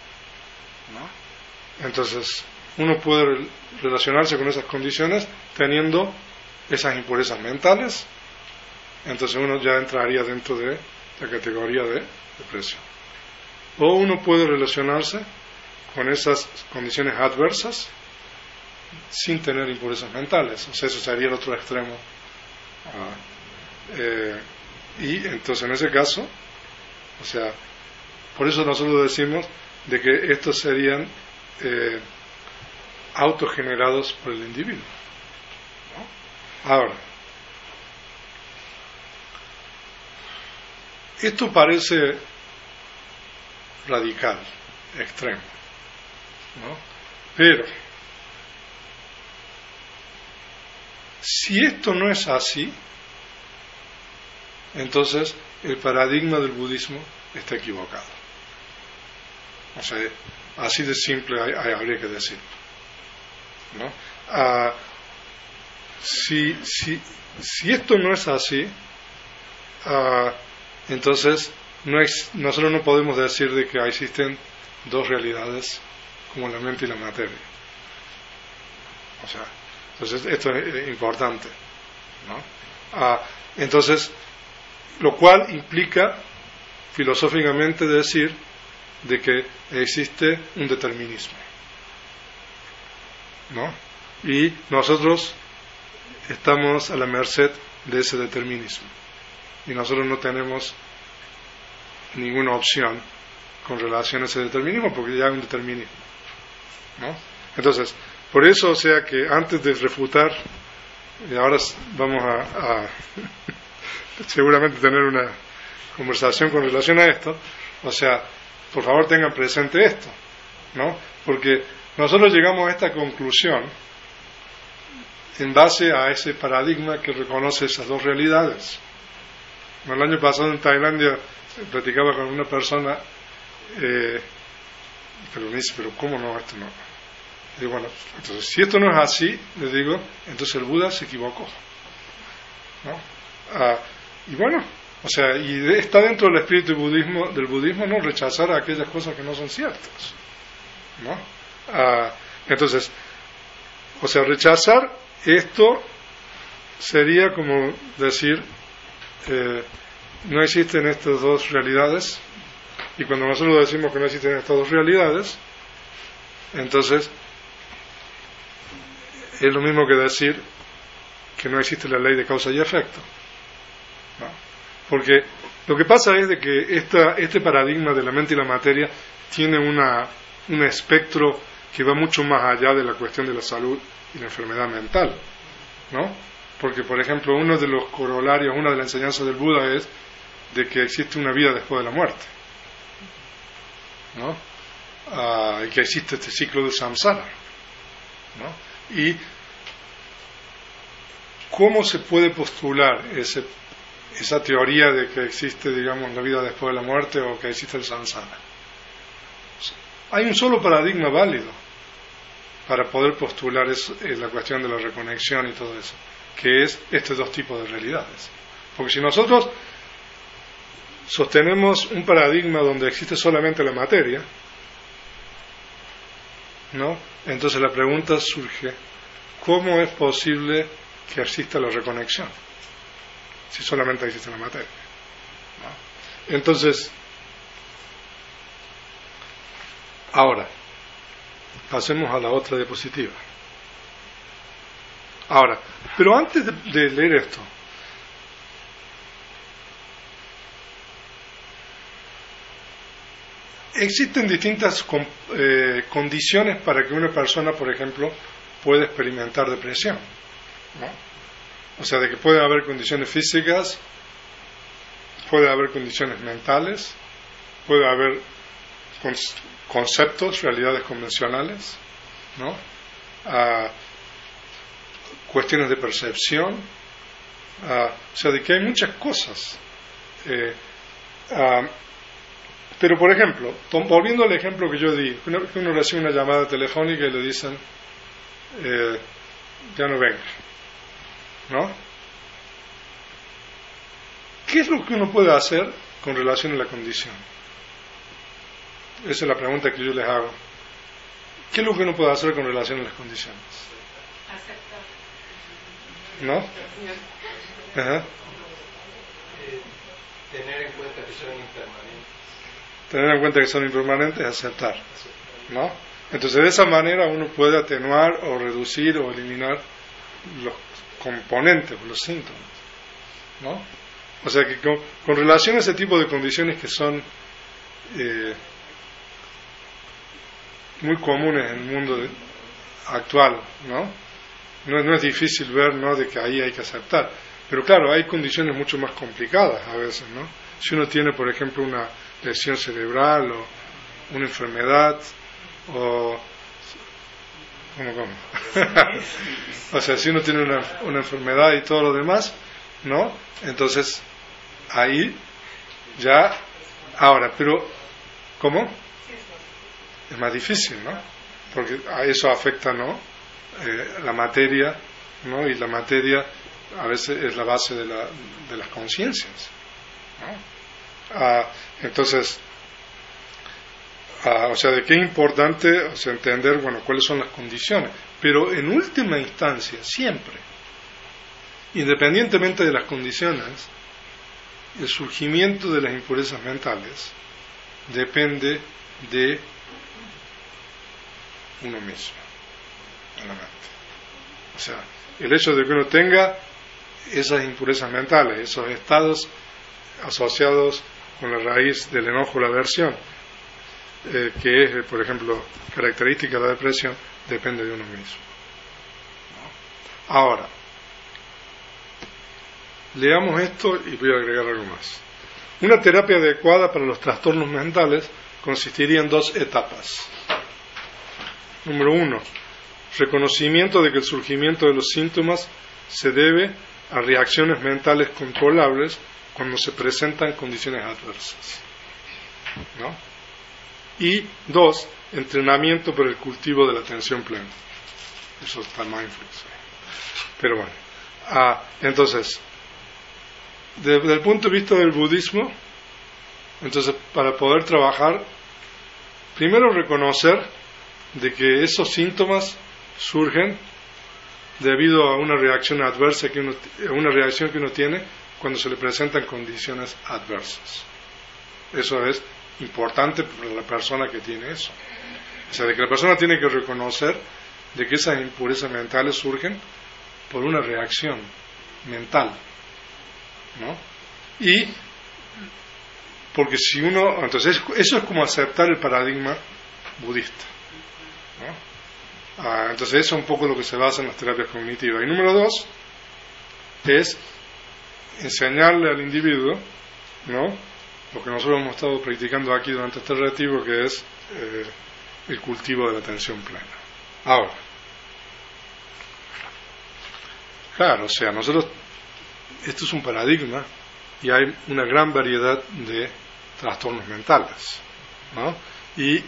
¿No? Entonces, uno puede relacionarse con esas condiciones teniendo esas impurezas mentales. Entonces uno ya entraría dentro de la categoría de depresión. O uno puede relacionarse con esas condiciones adversas sin tener impurezas mentales. O sea, eso sería el otro extremo. Y entonces en ese caso, o sea, por eso nosotros decimos de que estos serían autogenerados por el individuo, ¿no? Ahora, esto parece radical, extremo, ¿no? Pero si esto no es así, entonces el paradigma del budismo está equivocado. O sea, así de simple habría que decir, ¿no? Si esto no es así, entonces nosotros no podemos decir de que existen dos realidades como la mente y la materia. O sea, entonces esto es importante, ¿no? Entonces, lo cual implica filosóficamente decir de que existe un determinismo, ¿no? Y nosotros estamos a la merced de ese determinismo y nosotros no tenemos ninguna opción con relación a ese determinismo porque ya hay un determinismo, ¿no? Entonces, por eso, o sea que antes de refutar, y ahora vamos a seguramente tener una conversación con relación a esto, o sea, por favor tengan presente esto, ¿no? Porque nosotros llegamos a esta conclusión en base a ese paradigma que reconoce esas dos realidades. El año pasado en Tailandia platicaba con una persona, pero me dice, pero ¿cómo no? Esto no. Y digo, bueno, entonces si esto no es así, le digo, entonces el Buda se equivocó, ¿no? Y bueno, o sea, y está dentro del espíritu del budismo no rechazar aquellas cosas que no son ciertas, ¿no? Entonces, o sea, rechazar esto sería como decir, no existen estas dos realidades, y cuando nosotros decimos que no existen estas dos realidades, entonces es lo mismo que decir que no existe la ley de causa y efecto, ¿no? Porque lo que pasa es de que este paradigma de la mente y la materia tiene un espectro que va mucho más allá de la cuestión de la salud y la enfermedad mental, ¿no? Porque, por ejemplo, uno de los corolarios, una de las enseñanzas del Buda es de que existe una vida después de la muerte, ¿no? Y que existe este ciclo de samsara, ¿no? Y ¿cómo se puede postular esa teoría de que existe, digamos, la vida después de la muerte o que existe el samsara? Hay un solo paradigma válido para poder postular la cuestión de la reconexión y todo eso, que es estos dos tipos de realidades. Porque si nosotros sostenemos un paradigma donde existe solamente la materia, ¿no? Entonces la pregunta surge, ¿cómo es posible que exista la reconexión si solamente existe la materia? ¿No? Entonces, ahora pasemos a la otra diapositiva. Ahora, pero antes de leer esto, existen distintas condiciones para que una persona, por ejemplo, pueda experimentar depresión, ¿no? O sea, de que puede haber condiciones físicas, puede haber condiciones mentales, puede haber conceptos, realidades convencionales, ¿no? Cuestiones de percepción, o sea, de que hay muchas cosas. Pero, por ejemplo, volviendo al ejemplo que yo di, que uno recibe una llamada telefónica y le dicen, ya no venga, ¿no? ¿Qué es lo que uno puede hacer con relación a la condición? Esa es la pregunta que yo les hago. ¿Qué es lo que uno puede hacer con relación a las condiciones? ¿No? Ajá. Tener en cuenta que son impermanentes. Tener en cuenta que son impermanentes es aceptar, ¿no? Entonces, de esa manera uno puede atenuar o reducir o eliminar los componentes o los síntomas, ¿no? O sea que con relación a ese tipo de condiciones que son muy comunes en el mundo actual, ¿no? No es difícil ver, ¿no?, de que ahí hay que aceptar. Pero claro, hay condiciones mucho más complicadas a veces, ¿no? Si uno tiene, por ejemplo, una lesión cerebral o una enfermedad o... ¿Cómo? O sea, si uno tiene una enfermedad y todo lo demás, ¿no? Entonces, ahí ya... Ahora, pero... ¿Cómo? Es más difícil, ¿no? Porque a eso afecta, ¿no?, la materia, ¿no? Y la materia a veces es la base de las conciencias, ¿no? Entonces, o sea, de qué importante, o sea, entender, bueno, cuáles son las condiciones, pero en última instancia, siempre, independientemente de las condiciones, el surgimiento de las impurezas mentales depende de uno mismo, de la mente. O sea, el hecho de que uno tenga esas impurezas mentales, esos estados asociados con la raíz del enojo o la aversión, que es, por ejemplo, característica de la depresión, depende de uno mismo, ¿no? Ahora, leamos esto y voy a agregar algo más. Una terapia adecuada para los trastornos mentales consistiría en 2 etapas. Número 1, reconocimiento de que el surgimiento de los síntomas se debe a reacciones mentales controlables cuando se presentan condiciones adversas, ¿no? Y 2, entrenamiento para el cultivo de la atención plena. Eso está mindfulness. Pero bueno, entonces, desde el punto de vista del budismo, entonces, para poder trabajar, primero reconocer de que esos síntomas surgen debido a una reacción adversa una reacción que uno tiene cuando se le presentan condiciones adversas. Eso es importante para la persona que tiene eso. O sea, de que la persona tiene que reconocer de que esas impurezas mentales surgen por una reacción mental, ¿no? Y porque si uno, entonces eso es como aceptar el paradigma budista, ¿no? Entonces eso es un poco lo que se basa en las terapias cognitivas. Y número 2 es enseñarle al individuo, ¿no?, lo que nosotros hemos estado practicando aquí durante este retiro, que es el cultivo de la atención plena. Ahora, claro, o sea, nosotros, esto es un paradigma y hay una gran variedad de trastornos mentales, ¿no? Y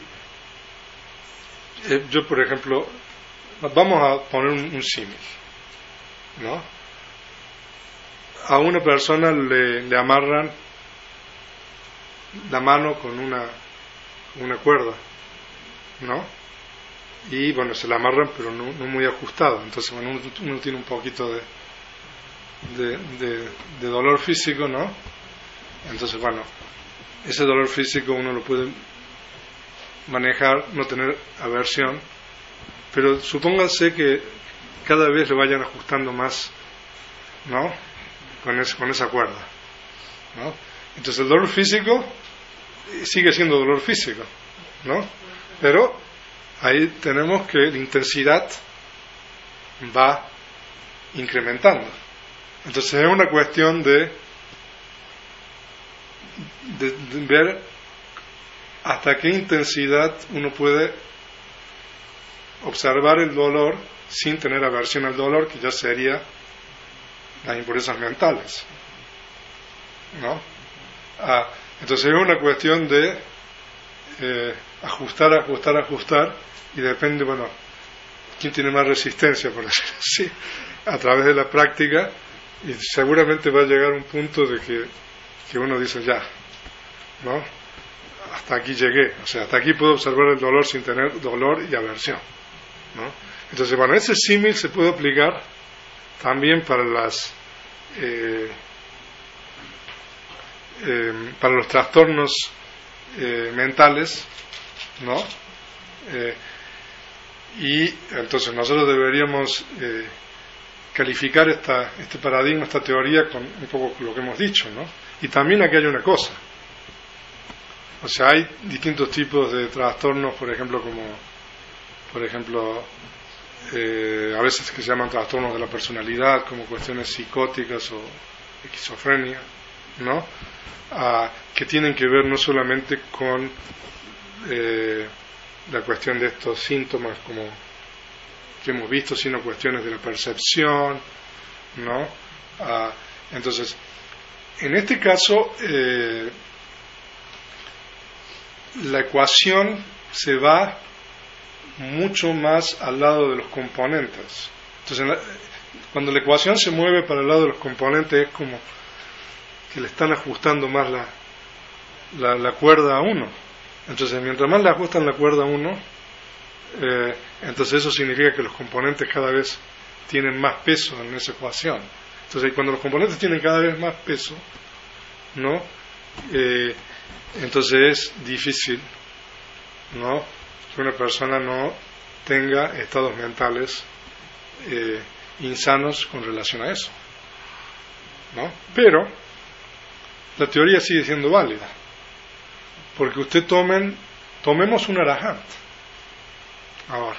yo, por ejemplo, vamos a poner un símil, ¿no? A una persona le amarran la mano con una cuerda, ¿no? Y bueno, se la amarran pero no muy ajustado, entonces bueno, uno tiene un poquito de dolor físico, ¿no? Entonces bueno, ese dolor físico uno lo puede manejar, no tener aversión, pero supónganse que cada vez le vayan ajustando más, ¿no? Con esa cuerda, ¿no? Entonces el dolor físico sigue siendo dolor físico, ¿no? Pero ahí tenemos que la intensidad va incrementando. Entonces es una cuestión de ver hasta qué intensidad uno puede observar el dolor sin tener aversión al dolor, que ya sería las impurezas mentales, ¿no? Entonces es una cuestión de ajustar, y depende, bueno, quién tiene más resistencia, por decirlo así, a través de la práctica, y seguramente va a llegar un punto de que uno dice ya, ¿no? Hasta aquí llegué, o sea, hasta aquí puedo observar el dolor sin tener dolor y aversión, ¿no? Entonces, bueno, ese símil se puede aplicar también para para los trastornos mentales, ¿no? Y entonces nosotros deberíamos calificar este paradigma, esta teoría, con un poco lo que hemos dicho, ¿no? Y también aquí hay una cosa, o sea, hay distintos tipos de trastornos, por ejemplo, a veces que se llaman trastornos de la personalidad, como cuestiones psicóticas o esquizofrenia, ¿no? Que tienen que ver no solamente con la cuestión de estos síntomas como que hemos visto, sino cuestiones de la percepción, ¿no? Entonces, en este caso, la ecuación se va mucho más al lado de los componentes. Entonces, cuando la ecuación se mueve para el lado de los componentes, es como que le están ajustando más la cuerda a uno. Entonces, mientras más le ajustan la cuerda a uno, entonces eso significa que los componentes cada vez tienen más peso en esa ecuación. Entonces, cuando los componentes tienen cada vez más peso, ¿no? Entonces es difícil, ¿no?, que una persona no tenga estados mentales insanos con relación a eso, ¿no? Pero la teoría sigue siendo válida, porque tomemos un arahant ahora.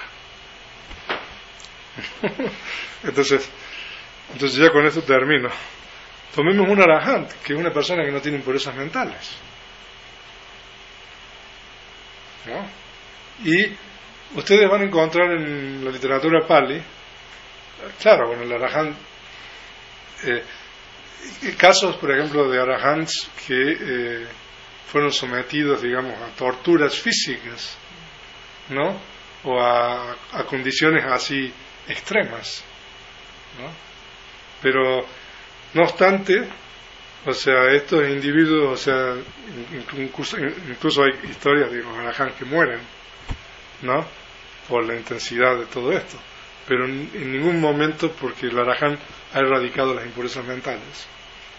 entonces ya con esto termino. Tomemos un arahant, que es una persona que no tiene impurezas mentales, ¿no? Y ustedes van a encontrar en la literatura Pali, claro, con el arahant, casos, por ejemplo, de arahants que fueron sometidos, digamos, a torturas físicas, ¿no? O a condiciones así extremas, ¿no? Pero, no obstante, o sea, estos individuos, o sea, incluso hay historias de los arahants que mueren, ¿no?, por la intensidad de todo esto, pero en ningún momento, porque el arahant ha erradicado las impurezas mentales,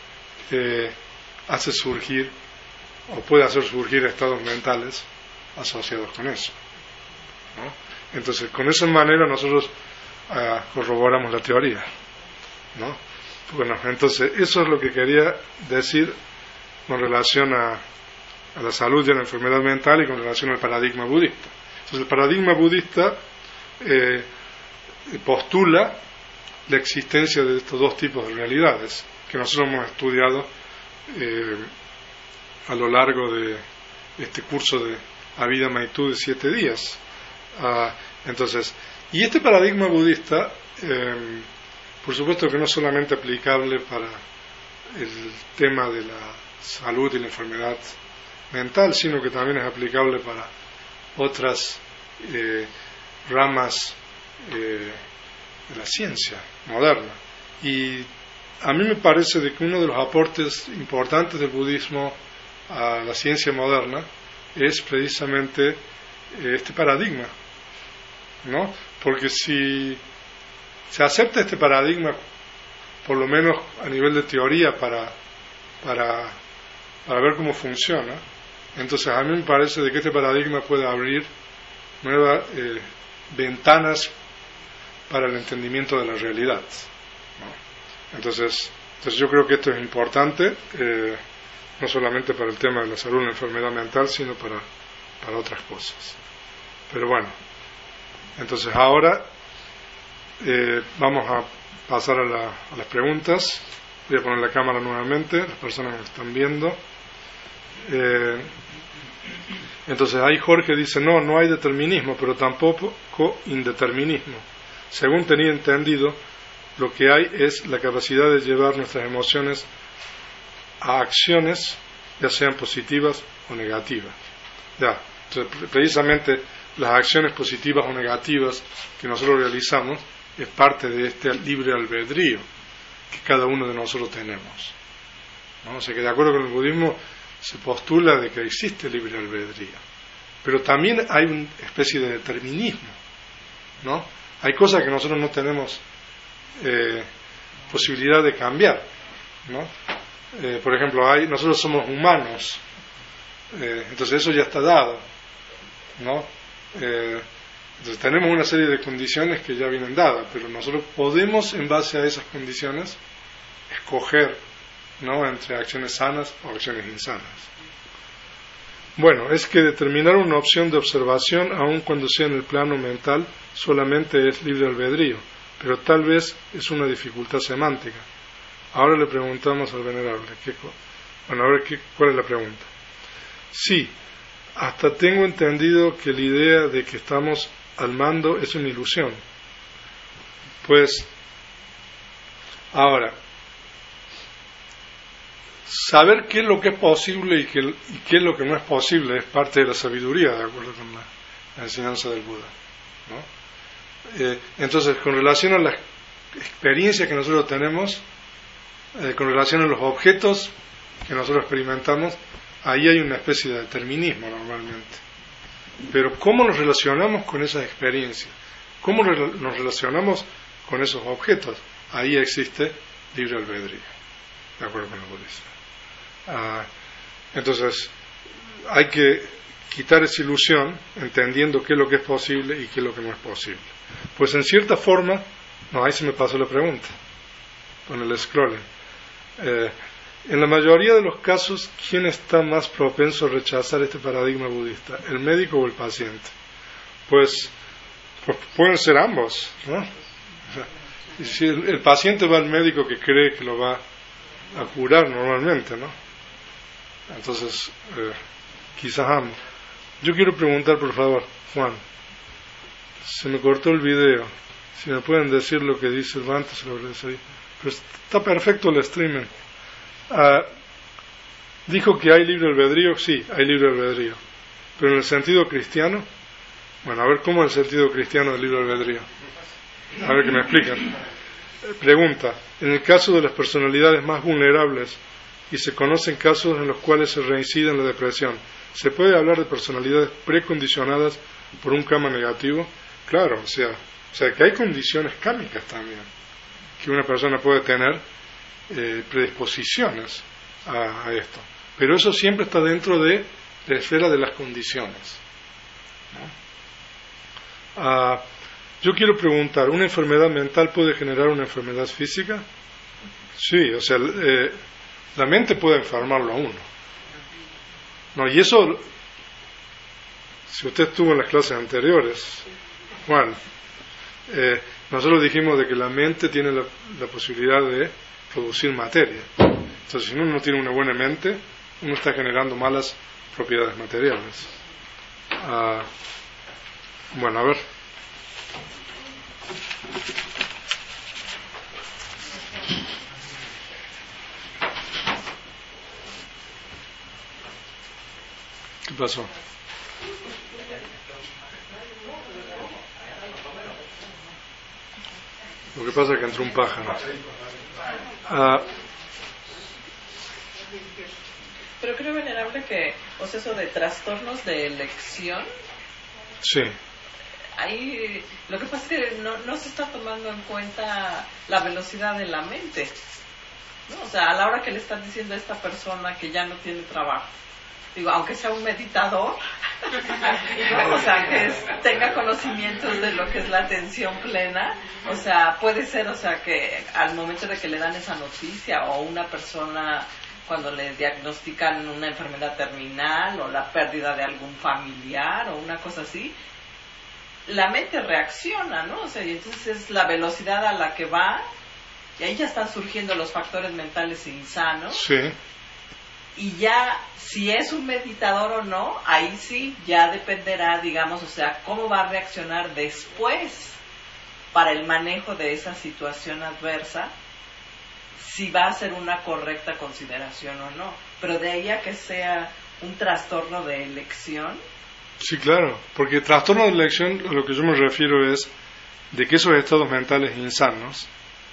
hace surgir o puede hacer surgir estados mentales asociados con eso, ¿no? Entonces, con esa manera nosotros corroboramos la teoría, ¿no? Bueno, entonces eso es lo que quería decir con relación a la salud y a la enfermedad mental, y con relación al paradigma budista. Entonces, el paradigma budista postula la existencia de estos dos tipos de realidades que nosotros hemos estudiado a lo largo de este curso de Abhidhamma Maitú de 7 días. Entonces, y este paradigma budista, por supuesto que no es solamente aplicable para el tema de la salud y la enfermedad mental, sino que también es aplicable para otras ramas de la ciencia moderna. Y a mí me parece de que uno de los aportes importantes del budismo a la ciencia moderna es precisamente este paradigma, ¿no? Porque si se acepta este paradigma, por lo menos a nivel de teoría, para ver cómo funciona, entonces a mí me parece de que este paradigma puede abrir nuevas ventanas para el entendimiento de la realidad, ¿no? Entonces yo creo que esto es importante, no solamente para el tema de la salud y la enfermedad mental, sino para otras cosas. Pero bueno, entonces ahora vamos a pasar a las preguntas. Voy a poner la cámara nuevamente, las personas que me están viendo. Entonces ahí Jorge dice, no hay determinismo, pero tampoco indeterminismo. Según tenía entendido, lo que hay es la capacidad de llevar nuestras emociones a acciones, ya sean positivas o negativas. Ya, entonces, precisamente las acciones positivas o negativas que nosotros realizamos es parte de este libre albedrío que cada uno de nosotros tenemos, ¿no? O sea que de acuerdo con el budismo se postula de que existe libre albedrío, pero también hay una especie de determinismo, ¿no? Hay cosas que nosotros no tenemos posibilidad de cambiar, ¿no? Por ejemplo, nosotros somos humanos, entonces eso ya está dado, ¿no? Entonces tenemos una serie de condiciones que ya vienen dadas, pero nosotros podemos, en base a esas condiciones, escoger, ¿no?, entre acciones sanas o acciones insanas. Bueno, es que determinar una opción de observación, aun cuando sea en el plano mental, solamente es libre albedrío, pero tal vez es una dificultad semántica. Ahora le preguntamos al venerable, ¿cuál es la pregunta? Sí, hasta tengo entendido que la idea de que estamos al mando es una ilusión. Pues, ahora, saber qué es lo que es posible y qué es lo que no es posible es parte de la sabiduría, de acuerdo con la enseñanza del Buda, ¿no? Entonces, con relación a la experiencia que nosotros tenemos, con relación a los objetos que nosotros experimentamos, ahí hay una especie de determinismo normalmente. Pero ¿cómo nos relacionamos con esas experiencias? ¿Cómo nos relacionamos con esos objetos? Ahí existe libre albedrío, de acuerdo con el budismo. Entonces, hay que quitar esa ilusión, entendiendo qué es lo que es posible y qué es lo que no es posible. Pues en cierta forma, ahí se me pasó la pregunta, con el scrolling. En la mayoría de los casos, ¿quién está más propenso a rechazar este paradigma budista? ¿El médico o el paciente? Pues pueden ser ambos, ¿no? Y si el paciente va al médico que cree que lo va a curar normalmente, ¿no? Entonces, quizás ambos. Yo quiero preguntar, por favor, Juan, se me cortó el video. Si me pueden decir lo que dice el Bante, se lo agradecería. Pero está perfecto el streaming. Dijo que hay libre albedrío. Sí, hay libre albedrío, pero en el sentido cristiano. Bueno, a ver, ¿cómo es el sentido cristiano del libre albedrío? A ver que me explican. Pregunta: en el caso de las personalidades más vulnerables, y se conocen casos en los cuales se reincide en la depresión, ¿se puede hablar de personalidades precondicionadas por un karma negativo? Claro, o sea que hay condiciones kármicas también, que una persona puede tener predisposiciones a esto, pero eso siempre está dentro de la esfera de las condiciones, ¿no? Yo quiero preguntar, ¿una enfermedad mental puede generar una enfermedad física? Sí, o sea, la mente puede enfermarlo a uno, ¿no? Y eso, si usted estuvo en las clases anteriores, Juan, nosotros dijimos de que la mente tiene la posibilidad de producir materia. Entonces, si uno no tiene una buena mente, uno está generando malas propiedades materiales. Bueno, a ver. ¿Qué pasó? Lo que pasa es que entró un pájaro. Pero creo, venerable, que eso de trastornos de elección, sí, ahí lo que pasa es que no se está tomando en cuenta la velocidad de la mente, ¿no? O sea, a la hora que le están diciendo a esta persona que ya no tiene trabajo, digo, aunque sea un meditador, ¿no? O sea, que tenga conocimientos de lo que es la atención plena, o sea, puede ser, o sea, que al momento de que le dan esa noticia, o una persona cuando le diagnostican una enfermedad terminal o la pérdida de algún familiar o una cosa así, la mente reacciona, ¿no? O sea, y entonces es la velocidad a la que va, y ahí ya están surgiendo los factores mentales insanos. Sí. Y ya, si es un meditador o no, ahí sí ya dependerá, digamos, o sea, cómo va a reaccionar después para el manejo de esa situación adversa, si va a ser una correcta consideración o no. Pero de ahí a que sea un trastorno de elección. Sí, claro, porque trastorno de elección, a lo que yo me refiero es de que esos estados mentales insanos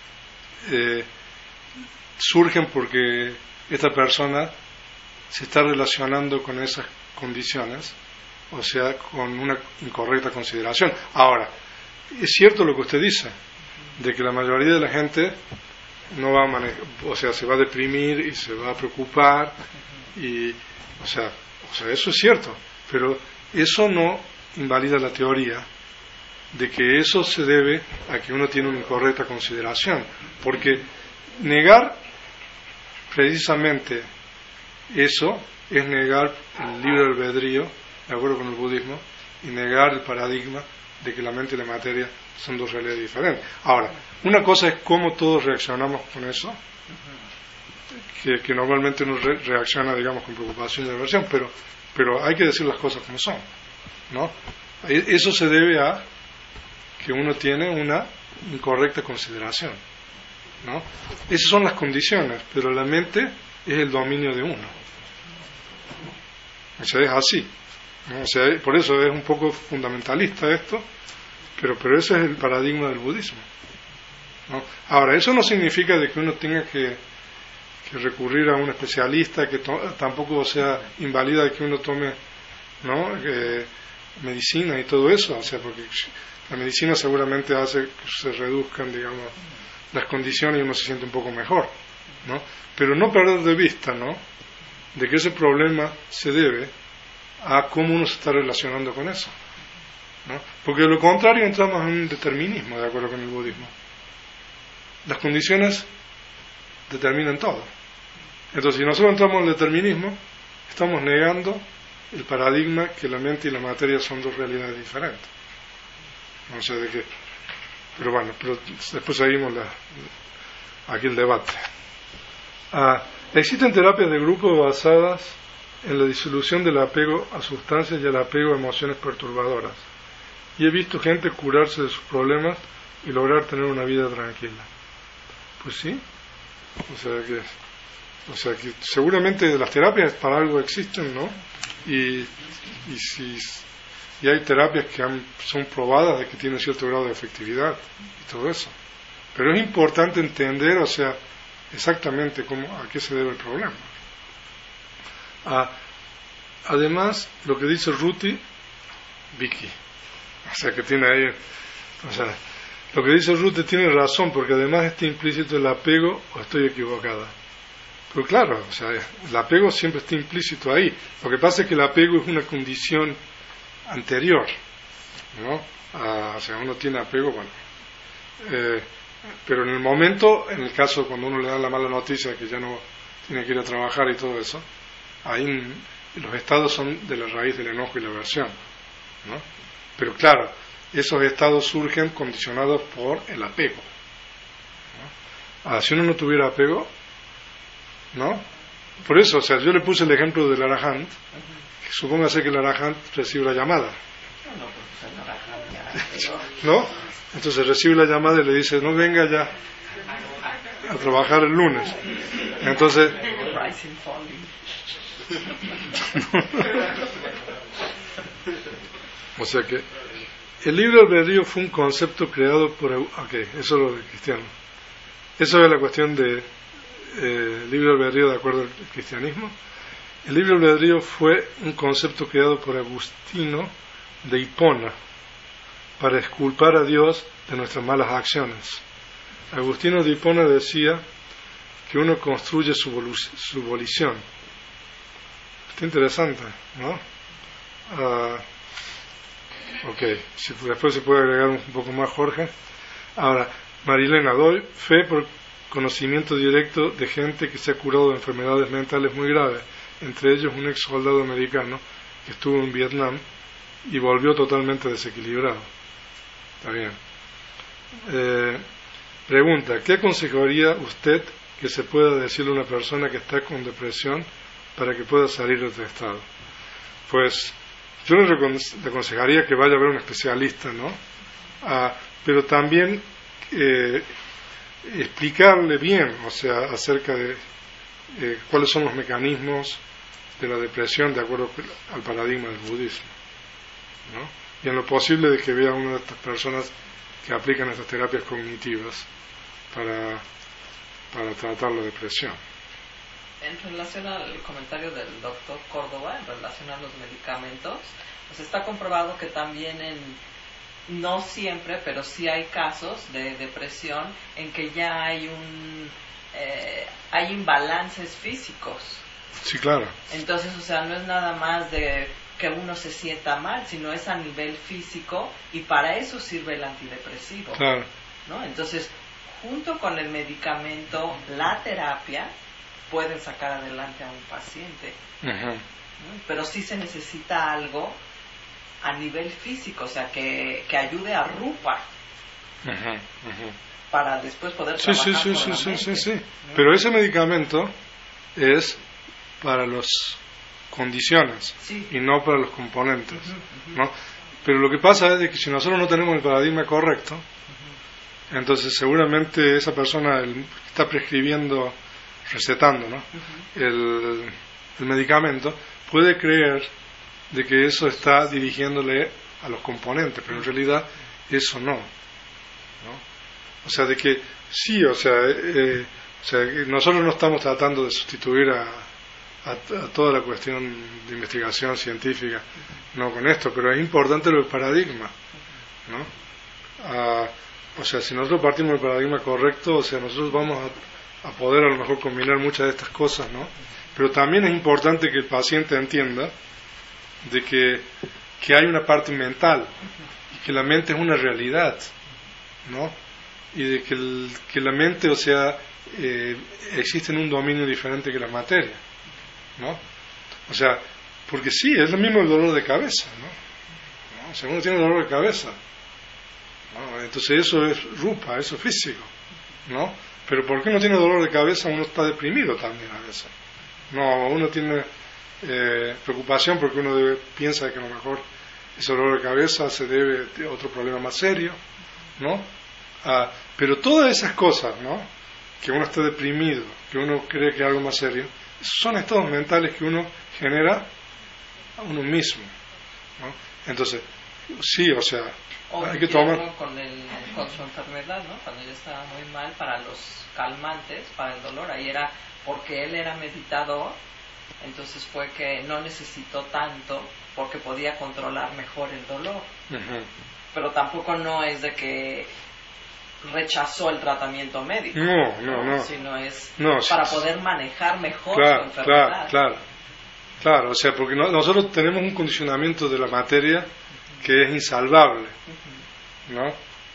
surgen porque esta persona se está relacionando con esas condiciones, o sea, con una incorrecta consideración. Ahora, es cierto lo que usted dice, de que la mayoría de la gente no va a manejar, o sea, se va a deprimir y se va a preocupar, y, o sea, eso es cierto, pero eso no invalida la teoría de que eso se debe a que uno tiene una incorrecta consideración, porque negar precisamente eso es negar el libre albedrío, de acuerdo con el budismo, y negar el paradigma de que la mente y la materia son dos realidades diferentes. Ahora, una cosa es cómo todos reaccionamos con eso, que normalmente uno reacciona, digamos, con preocupación y aversión, pero hay que decir las cosas como son, ¿no? Eso se debe a que uno tiene una incorrecta consideración, ¿no? Esas son las condiciones, pero la mente es el dominio de uno. O sea, es así, ¿no? O sea, por eso es un poco fundamentalista esto, pero ese es el paradigma del budismo, ¿no? Ahora, eso no significa de que uno tenga que recurrir a un especialista, que tampoco, o sea, invalida de que uno tome, ¿no? Medicina y todo eso, o sea, porque la medicina seguramente hace que se reduzcan, digamos, las condiciones y uno se siente un poco mejor, ¿no? Pero no perder de vista, ¿no?, de que ese problema se debe a cómo uno se está relacionando con eso, ¿no? Porque de lo contrario entramos en un determinismo, de acuerdo con el budismo. Las condiciones determinan todo. Entonces, si nosotros entramos en el determinismo, estamos negando el paradigma que la mente y la materia son dos realidades diferentes. No sé de qué. Pero bueno, después seguimos aquí el debate. Existen terapias de grupo basadas en la disolución del apego a sustancias y el apego a emociones perturbadoras. Y he visto gente curarse de sus problemas y lograr tener una vida tranquila. Pues sí. O sea que seguramente las terapias para algo existen, ¿no? Y hay terapias que son probadas de que tienen cierto grado de efectividad y todo eso. Pero es importante entender, o sea, exactamente a qué se debe el problema. Además, lo que dice Ruti Vicky, o sea que tiene ahí, o sea, lo que dice Ruti tiene razón, porque además está implícito el apego, o estoy equivocada. Pero claro, o sea, el apego siempre está implícito ahí. Lo que pasa es que el apego es una condición anterior, ¿no? O sea, uno tiene apego, bueno, pero en el momento, en el caso cuando uno le da la mala noticia de que ya no tiene que ir a trabajar y todo eso, ahí los estados son de la raíz del enojo y la aversión, ¿no? Pero claro, esos estados surgen condicionados por el apego, ¿no? Si uno no tuviera apego, ¿no? Por eso, o sea, yo le puse el ejemplo del Arahant. Supóngase que el Arahant recibe la llamada, ¿no? Entonces recibe la llamada y le dice, no venga ya a trabajar el lunes. Entonces o sea que el libre albedrío fue un concepto creado por... eso es lo de cristiano. Eso es la cuestión de libre albedrío de acuerdo al cristianismo. El libre albedrío fue un concepto creado por Agustino de Hipona para exculpar a Dios de nuestras malas acciones. Agustino de Hipona decía que uno construye su volición. Está interesante, ¿no? Ok, después se puede agregar un poco más, Jorge. Ahora, Marilena, doy fe por conocimiento directo de gente que se ha curado de enfermedades mentales muy graves, entre ellos un ex soldado americano que estuvo en Vietnam y volvió totalmente desequilibrado. Está bien. Pregunta, ¿qué aconsejaría usted que se pueda decirle a una persona que está con depresión para que pueda salir de este estado? Pues yo le aconsejaría que vaya a ver a un especialista, ¿no? Pero también explicarle bien, o sea, acerca de cuáles son los mecanismos de la depresión de acuerdo al paradigma del budismo, ¿no? Y en lo posible de que vea a una de estas personas que aplican estas terapias cognitivas para tratar la depresión. En relación al comentario del doctor Córdoba, en relación a los medicamentos, pues está comprobado que también no siempre, pero sí hay casos de depresión en que ya hay hay imbalances físicos. Sí, claro. Entonces, o sea, no es nada más de que uno se sienta mal, sino es a nivel físico, y para eso sirve el antidepresivo. Claro. ¿No? Entonces, junto con el medicamento, la terapia, pueden sacar adelante a un paciente. Uh-huh. ¿No? Pero sí se necesita algo a nivel físico, o sea, que ayude a Rupa. Uh-huh. Uh-huh. Para después poder trabajar con la mente. Sí. ¿No? Pero ese medicamento es para las condiciones, sí, y no para los componentes, uh-huh. ¿no? Pero lo que pasa es que si nosotros no tenemos el paradigma correcto, uh-huh. entonces seguramente esa persona está prescribiendo, recetando, ¿no? Uh-huh. el medicamento, puede creer de que eso está dirigiéndole a los componentes, pero en realidad eso no. O sea, de que sí, o sea, nosotros no estamos tratando de sustituir a toda la cuestión de investigación científica, no con esto, pero es importante el paradigma, ¿no? O sea, si nosotros partimos del paradigma correcto, o sea, nosotros vamos a poder a lo mejor combinar muchas de estas cosas, ¿no? Pero también es importante que el paciente entienda de que hay una parte mental y que la mente es una realidad, ¿no? Y de que la mente, o sea, existe en un dominio diferente que la materia, ¿no? O sea, porque sí, es lo mismo el dolor de cabeza, ¿no? O sea, uno tiene dolor de cabeza, ¿no? Entonces eso es rupa, eso es físico, ¿no? Pero ¿por qué no tiene dolor de cabeza? Uno está deprimido también a veces. No, uno tiene preocupación porque uno piensa que a lo mejor ese dolor de cabeza se debe a otro problema más serio, ¿no? Pero todas esas cosas, ¿no? Que uno está deprimido, que uno cree que es algo más serio, son estados mentales que uno genera a uno mismo, ¿no? Entonces, sí, o sea, hay que tomar con su enfermedad, ¿no? Cuando ella estaba muy mal, para los calmantes, para el dolor, ahí era porque él era meditador, entonces fue que no necesitó tanto porque podía controlar mejor el dolor. Uh-huh. Pero tampoco no es de que rechazó el tratamiento médico, no. Sino es para poder manejar mejor su enfermedad. Claro, o sea, porque nosotros tenemos un condicionamiento de la materia que es insalvable, ¿no?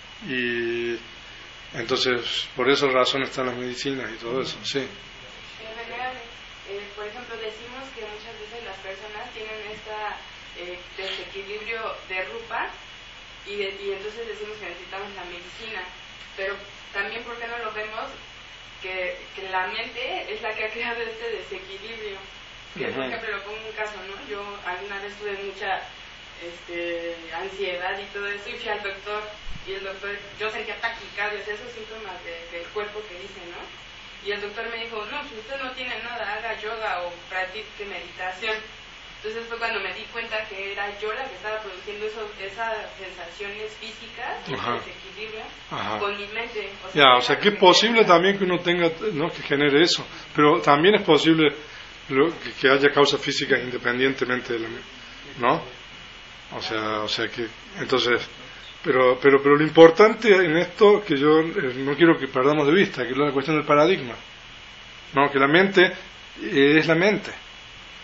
Y entonces por esa razón están las medicinas y todo eso, sí. En general, por ejemplo, decimos que muchas veces las personas tienen desequilibrio de rupa y entonces decimos que necesitamos la medicina. Pero también, ¿por qué no lo vemos? Que la mente es la que ha creado este desequilibrio. Que, por ejemplo, lo pongo en un caso, ¿no? Yo alguna vez tuve mucha ansiedad y todo eso, y fui al doctor, y el doctor, yo sentía taquicardias, esos síntomas del cuerpo que dice, ¿no? Y el doctor me dijo, no, si usted no tiene nada, haga yoga o practique meditación. Entonces fue cuando me di cuenta que era yo la que estaba produciendo esas sensaciones físicas, ese desequilibrio, con mi mente. O sea que es posible también que uno tenga, ¿no?, que genere eso, pero también es posible que haya causas físicas independientemente de la, ¿no? O sea que, entonces, pero lo importante en esto, que yo no quiero que perdamos de vista, que es la cuestión del paradigma, ¿no? Que la mente es la mente,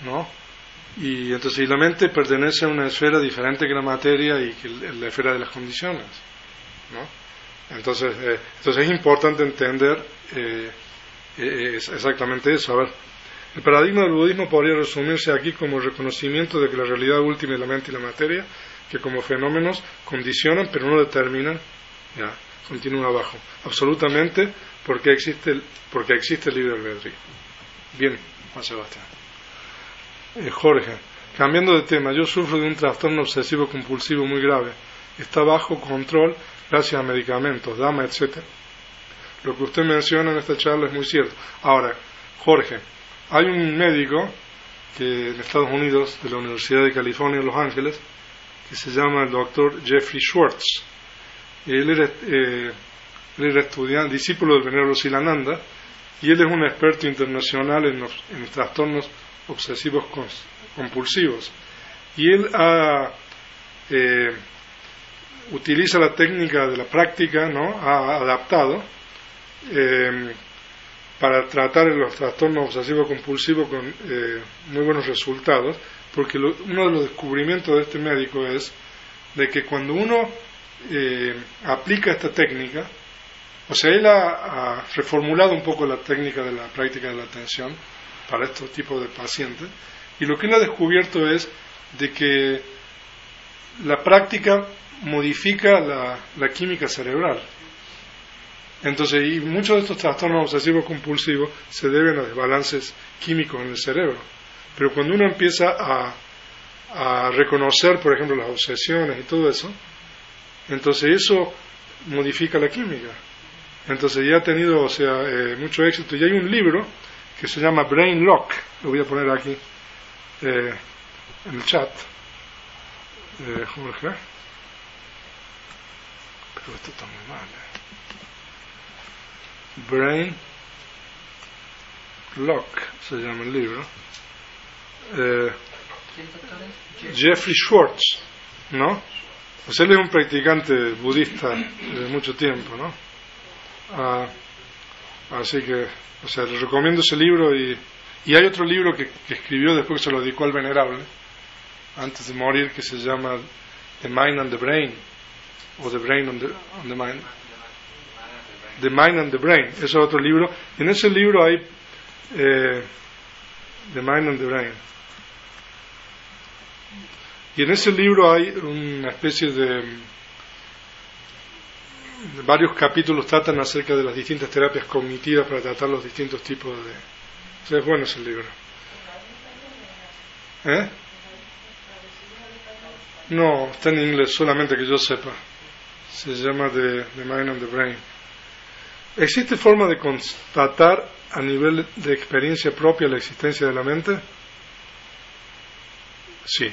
¿no? Y entonces la mente pertenece a una esfera diferente que la materia y que la esfera de las condiciones, ¿no? Entonces es importante entender exactamente eso. A ver, el paradigma del budismo podría resumirse aquí como el reconocimiento de que la realidad última es la mente y la materia, que como fenómenos condicionan pero no determinan. Ya, continúa abajo. Absolutamente porque existe el libre albedrío. Bien, Juan Sebastián. Jorge, cambiando de tema, yo sufro de un trastorno obsesivo compulsivo muy grave. Está bajo control gracias a medicamentos, dama, etc. Lo que usted menciona en esta charla es muy cierto. Ahora, Jorge, hay un médico que en Estados Unidos, de la Universidad de California en Los Ángeles, que se llama el doctor Jeffrey Schwartz. Él era estudiante, discípulo del venerable Silananda, y él es un experto internacional en trastornos obsesivos compulsivos. Y él utiliza la técnica de la práctica, ¿no? Ha adaptado para tratar los trastornos obsesivos compulsivos con muy buenos resultados, porque uno de los descubrimientos de este médico es de que cuando uno aplica esta técnica, o sea, él ha reformulado un poco la técnica de la práctica de la atención para estos tipos de pacientes, y lo que él ha descubierto es de que la práctica modifica la química cerebral. Entonces, y muchos de estos trastornos obsesivos compulsivos se deben a desbalances químicos en el cerebro. Pero cuando uno empieza a reconocer, por ejemplo, las obsesiones y todo eso, entonces eso modifica la química. Entonces ya ha tenido, mucho éxito. Y hay un libro que se llama Brain Lock, lo voy a poner aquí en el chat, Jorge. Pero esto está muy mal. Brain Lock se llama el libro. Jeffrey Schwartz, ¿no? Pues él es un practicante budista de mucho tiempo, ¿no? Así que, le recomiendo ese libro, y hay otro libro que escribió después que se lo dedicó al venerable antes de morir, que se llama The Mind and the Brain, o The Brain on the Mind. The Mind and the Brain, ese es otro libro. En ese libro hay The Mind and the Brain. Y en ese libro hay una especie de varios capítulos tratan acerca de las distintas terapias cognitivas para tratar los distintos tipos de... O sea, es bueno ese libro. No, está en inglés, solamente que yo sepa. Se llama The Mind and the Brain. ¿Existe forma de constatar a nivel de experiencia propia la existencia de la mente? Sí.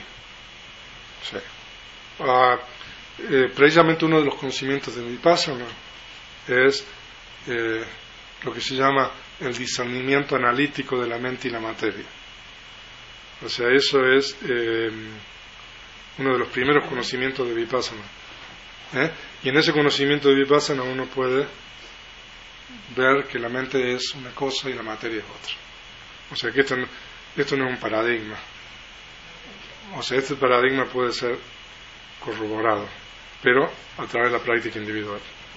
Precisamente uno de los conocimientos de Vipassana es lo que se llama el discernimiento analítico de la mente y la materia. O sea, eso es uno de los primeros conocimientos de Vipassana. Y en ese conocimiento de Vipassana uno puede ver que la mente es una cosa y la materia es otra. O sea, que esto no es un paradigma. O sea, este paradigma puede ser corroborado, pero a través de la práctica individual.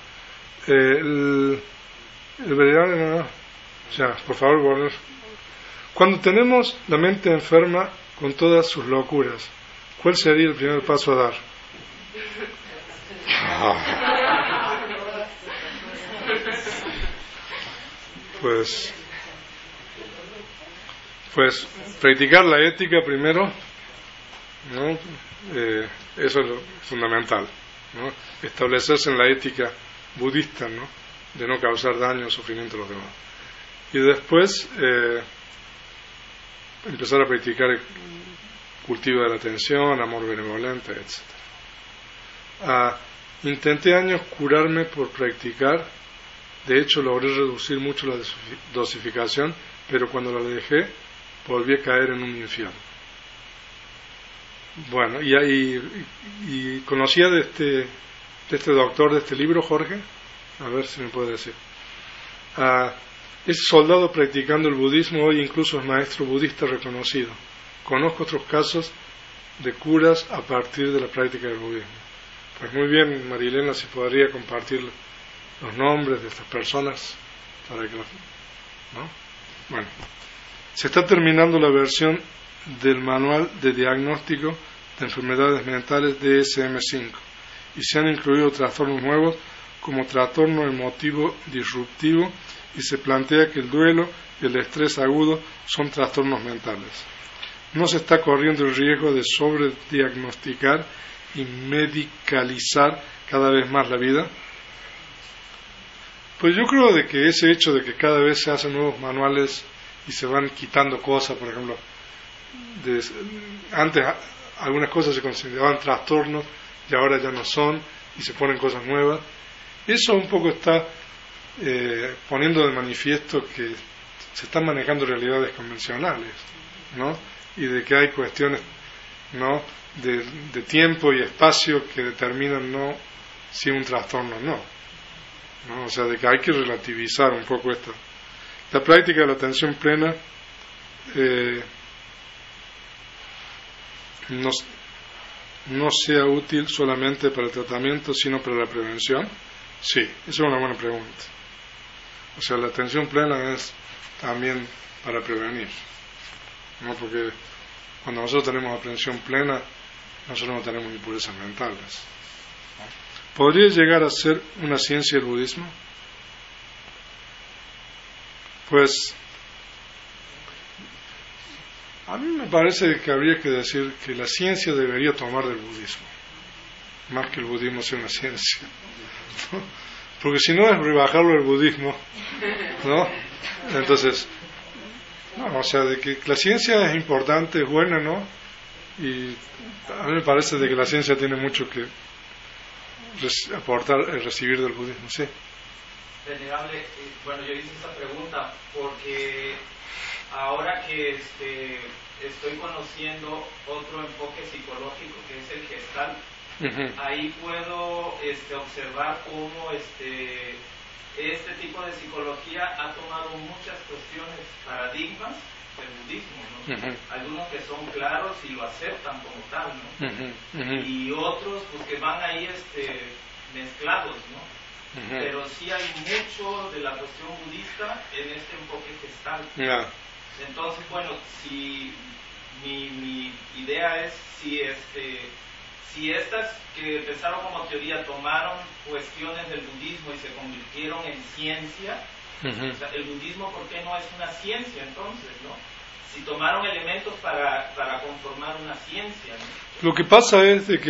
El venerable, por favor, volver. Cuando tenemos la mente enferma con todas sus locuras, ¿cuál sería el primer paso a dar? Pues practicar la ética primero, ¿no? Eso es lo fundamental, ¿no? Establecerse en la ética budista, ¿no? De no causar daño o sufrimiento a los demás. Y después empezar a practicar el cultivo de la atención, amor benevolente, etc. Intenté años curarme por practicar. De hecho, logré reducir mucho la dosificación, pero cuando la dejé, volví a caer en un infierno. Bueno, y conocía de este doctor de este libro, Jorge, a ver si me puede decir. Ese soldado practicando el budismo hoy incluso es maestro budista reconocido. conozco otros casos de curas a partir de la práctica del budismo. Pues muy bien, Marilena, si podría compartir los nombres de estas personas para que ¿no? Bueno, se está terminando la versión del manual de diagnóstico de enfermedades mentales DSM-5 y se han incluido trastornos nuevos como trastorno emotivo disruptivo y se plantea que el duelo y el estrés agudo son trastornos mentales. No se está corriendo el riesgo de sobrediagnosticar y medicalizar cada vez más la vida. Pues yo creo de que ese hecho de que cada vez se hacen nuevos manuales y se van quitando cosas, por ejemplo, antes algunas cosas se consideraban trastornos y ahora ya no son y se ponen cosas nuevas, eso un poco está poniendo de manifiesto que se están manejando realidades convencionales, ¿no? Y de que hay cuestiones, ¿no?, de tiempo y espacio que determinan no si un trastorno o no, ¿no? O sea, de que hay que relativizar un poco esto. La práctica de la atención plena no sea útil solamente para el tratamiento, sino para la prevención. Sí, esa es una buena pregunta. O sea, la atención plena es también para prevenir, ¿no? Porque cuando nosotros tenemos atención plena, nosotros no tenemos impurezas mentales. ¿Podría llegar a ser una ciencia el budismo? Pues a mí me parece que habría que decir que la ciencia debería tomar del budismo, más que el budismo sea una ciencia, ¿no? Porque si no es rebajarlo el budismo, ¿no? Entonces, no, o sea, de que la ciencia es importante, es buena, ¿no? Y a mí me parece de que la ciencia tiene mucho que aportar, recibir del budismo, sí. Venerable, bueno, yo hice esta pregunta porque ahora que estoy conociendo otro enfoque psicológico que es el gestal, ahí puedo observar cómo este tipo de psicología ha tomado muchas cuestiones, paradigmas del budismo, ¿no? Algunos que son claros y lo aceptan como tal, ¿no? Y otros pues que van ahí mezclados, ¿no? Pero sí hay mucho de la cuestión budista en este enfoque gestal. Entonces, bueno, si mi idea es si estas que empezaron como teoría tomaron cuestiones del budismo y se convirtieron en ciencia, o sea, el budismo, ¿por qué no es una ciencia entonces, no? Si tomaron elementos para conformar una ciencia, ¿no? Lo que pasa es de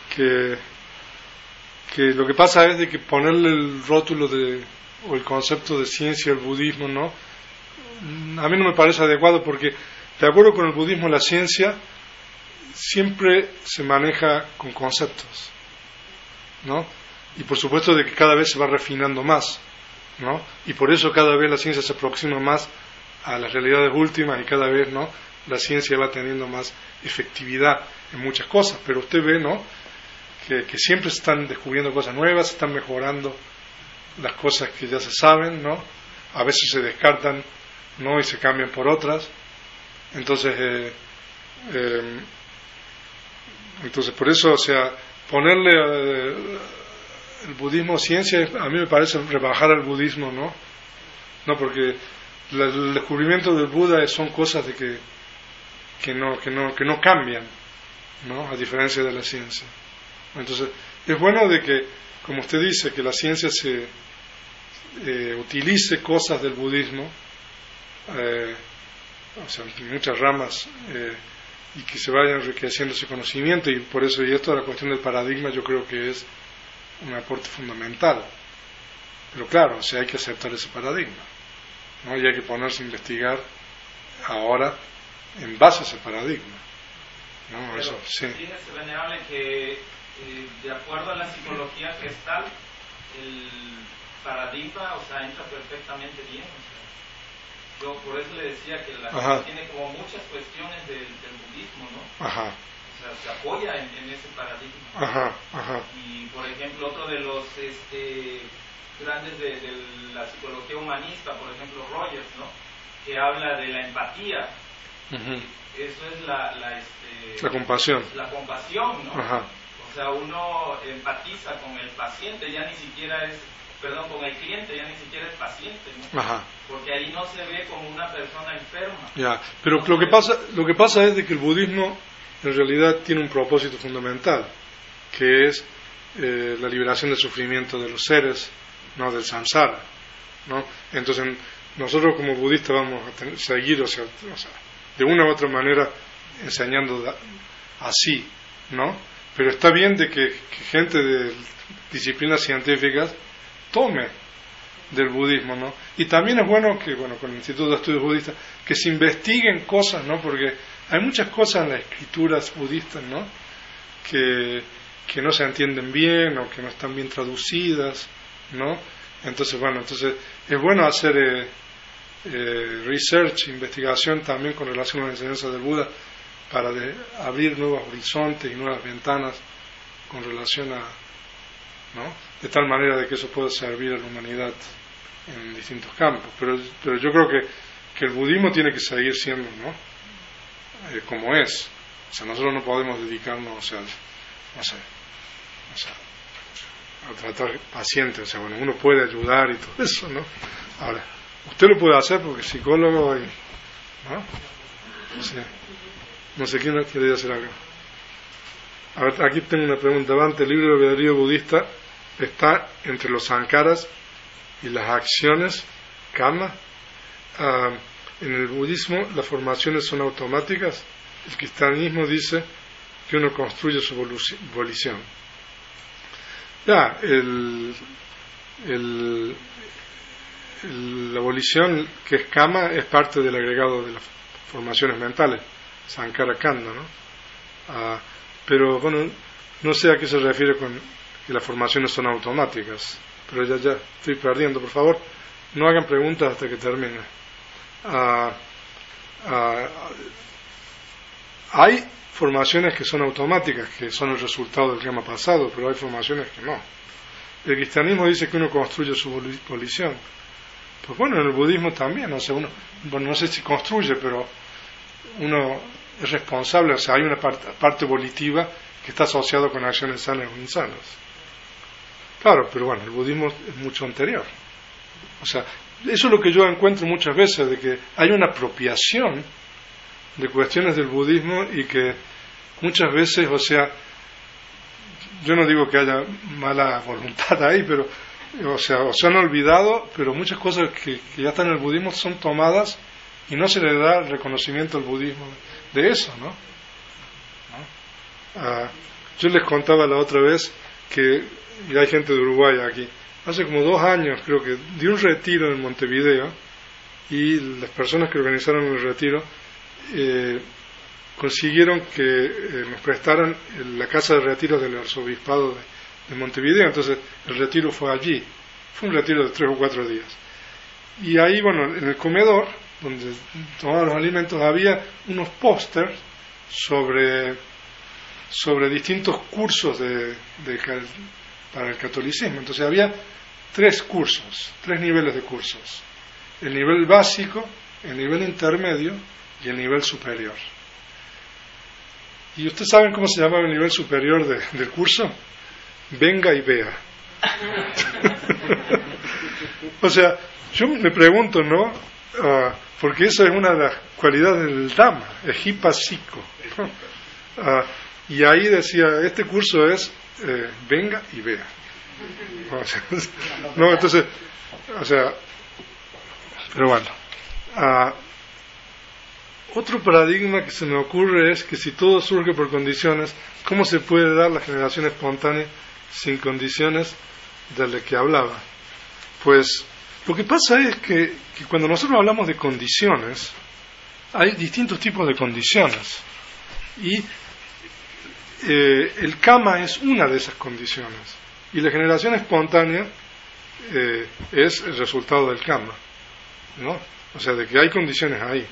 que ponerle el rótulo o el concepto de ciencia al budismo, ¿no? A mí no me parece adecuado porque, de acuerdo con el budismo, la ciencia siempre se maneja con conceptos, ¿no? Y por supuesto de que cada vez se va refinando más, ¿no? Y por eso cada vez la ciencia se aproxima más a las realidades últimas y cada vez, ¿no?, la ciencia va teniendo más efectividad en muchas cosas. Pero usted ve, ¿no?, que siempre se están descubriendo cosas nuevas, se están mejorando las cosas que ya se saben, ¿no? A veces se descartan, ¿no?, y se cambian por otras. Entonces por eso, o sea, ponerle el budismo ciencia, a mí me parece rebajar al budismo, ¿no? No, porque el descubrimiento del Buda son cosas de que no cambian, ¿no?, a diferencia de la ciencia. Entonces, es bueno de que, como usted dice, que la ciencia se utilice cosas del budismo, o sea, muchas ramas, y que se vaya enriqueciendo ese conocimiento, y por eso, y esto de la cuestión del paradigma, yo creo que es un aporte fundamental. Pero claro, o sea, hay que aceptar ese paradigma, ¿no? Y hay que ponerse a investigar ahora en base a ese paradigma, ¿no? Pero, eso, sí. Fíjese, venerable, que de acuerdo a la psicología gestal, el paradigma, o sea, entra perfectamente bien, o sea. Yo por eso le decía que la gente tiene como muchas cuestiones del budismo, ¿no? Ajá. O sea, se apoya en ese paradigma. Y por ejemplo, otro de los grandes de la psicología humanista, por ejemplo Rogers, ¿no?, que habla de la empatía, Eso es la compasión. La compasión, ¿no? Ajá. O sea, uno empatiza con el paciente, ya ni siquiera es, perdón, con el cliente, ya ni siquiera es paciente, ¿no? Ajá. Porque ahí no se ve como una persona enferma. Ya, pero lo que pasa es de que el budismo en realidad tiene un propósito fundamental, que es la liberación del sufrimiento de los seres, no del samsara, ¿no? Entonces nosotros como budistas vamos a seguir, o sea, de una u otra manera enseñando así, ¿no? Pero está bien de que gente de disciplinas científicas tome del budismo, ¿no? Y también es bueno que, con el Instituto de Estudios Budistas, que se investiguen cosas, ¿no? Porque hay muchas cosas en las escrituras budistas, ¿no? Que no se entienden bien o que no están bien traducidas, ¿no? Entonces es bueno hacer research, investigación también con relación a la enseñanza del Buda para abrir nuevos horizontes y nuevas ventanas con relación a, ¿no? De tal manera de que eso pueda servir a la humanidad en distintos campos. Pero yo creo que el budismo tiene que seguir siendo, ¿no? Como es. O sea, nosotros no podemos dedicarnos, a tratar pacientes. O sea, bueno, uno puede ayudar y todo eso, ¿no? Ahora, usted lo puede hacer porque es psicólogo y, ¿no? No sé quién quiere hacer algo. A ver, aquí tengo una pregunta. Ante el libro de albedrío budista está entre los sankaras y las acciones, karma. En el budismo las formaciones son automáticas. El cristianismo dice que uno construye su volición. Ya, la volición, que es kama, es parte del agregado de las formaciones mentales, sankara kanda, ¿no? Pero bueno, no sé a qué se refiere con que las formaciones son automáticas, pero ya estoy perdiendo. Por favor, no hagan preguntas hasta que termine. Hay formaciones que son automáticas, que son el resultado del karma pasado, pero hay formaciones que no. El cristianismo dice que uno construye su volición. Pues bueno, en el budismo también, o sea, uno, bueno, no sé si construye, pero uno es responsable, o sea, hay una parte volitiva que está asociada con acciones sanas o insanas. Claro, pero bueno, el budismo es mucho anterior. O sea, eso es lo que yo encuentro muchas veces, de que hay una apropiación de cuestiones del budismo y que muchas veces, o sea, yo no digo que haya mala voluntad ahí, pero, o sea, se han olvidado, pero muchas cosas que ya están en el budismo son tomadas y no se le da el reconocimiento al budismo de eso, ¿no? Yo les contaba la otra vez que, y hay gente de Uruguay aquí, hace como 2 años creo que di un retiro en Montevideo y las personas que organizaron el retiro consiguieron que nos prestaran la casa de retiros del arzobispado de Montevideo. Entonces el retiro fue allí, fue un retiro de 3 o 4 días, y ahí, bueno, en el comedor donde tomaban los alimentos había unos pósters sobre distintos cursos para el catolicismo. Entonces había 3 cursos, 3 niveles de cursos: el nivel básico, el nivel intermedio y el nivel superior. ¿Y ustedes saben cómo se llamaba el nivel superior del curso? Venga y vea. O sea, yo me pregunto, ¿no? Porque esa es una de las cualidades del Dhamma, es hipasiko. Y ahí decía, este curso es venga y vea. O sea, no, entonces, o sea, pero bueno. Otro paradigma que se me ocurre es que si todo surge por condiciones, ¿cómo se puede dar la generación espontánea sin condiciones de las que hablaba? Pues lo que pasa es que cuando nosotros hablamos de condiciones, hay distintos tipos de condiciones. Y el karma es una de esas condiciones. Y la generación espontánea es el resultado del karma, ¿no? O sea, de que hay condiciones ahí.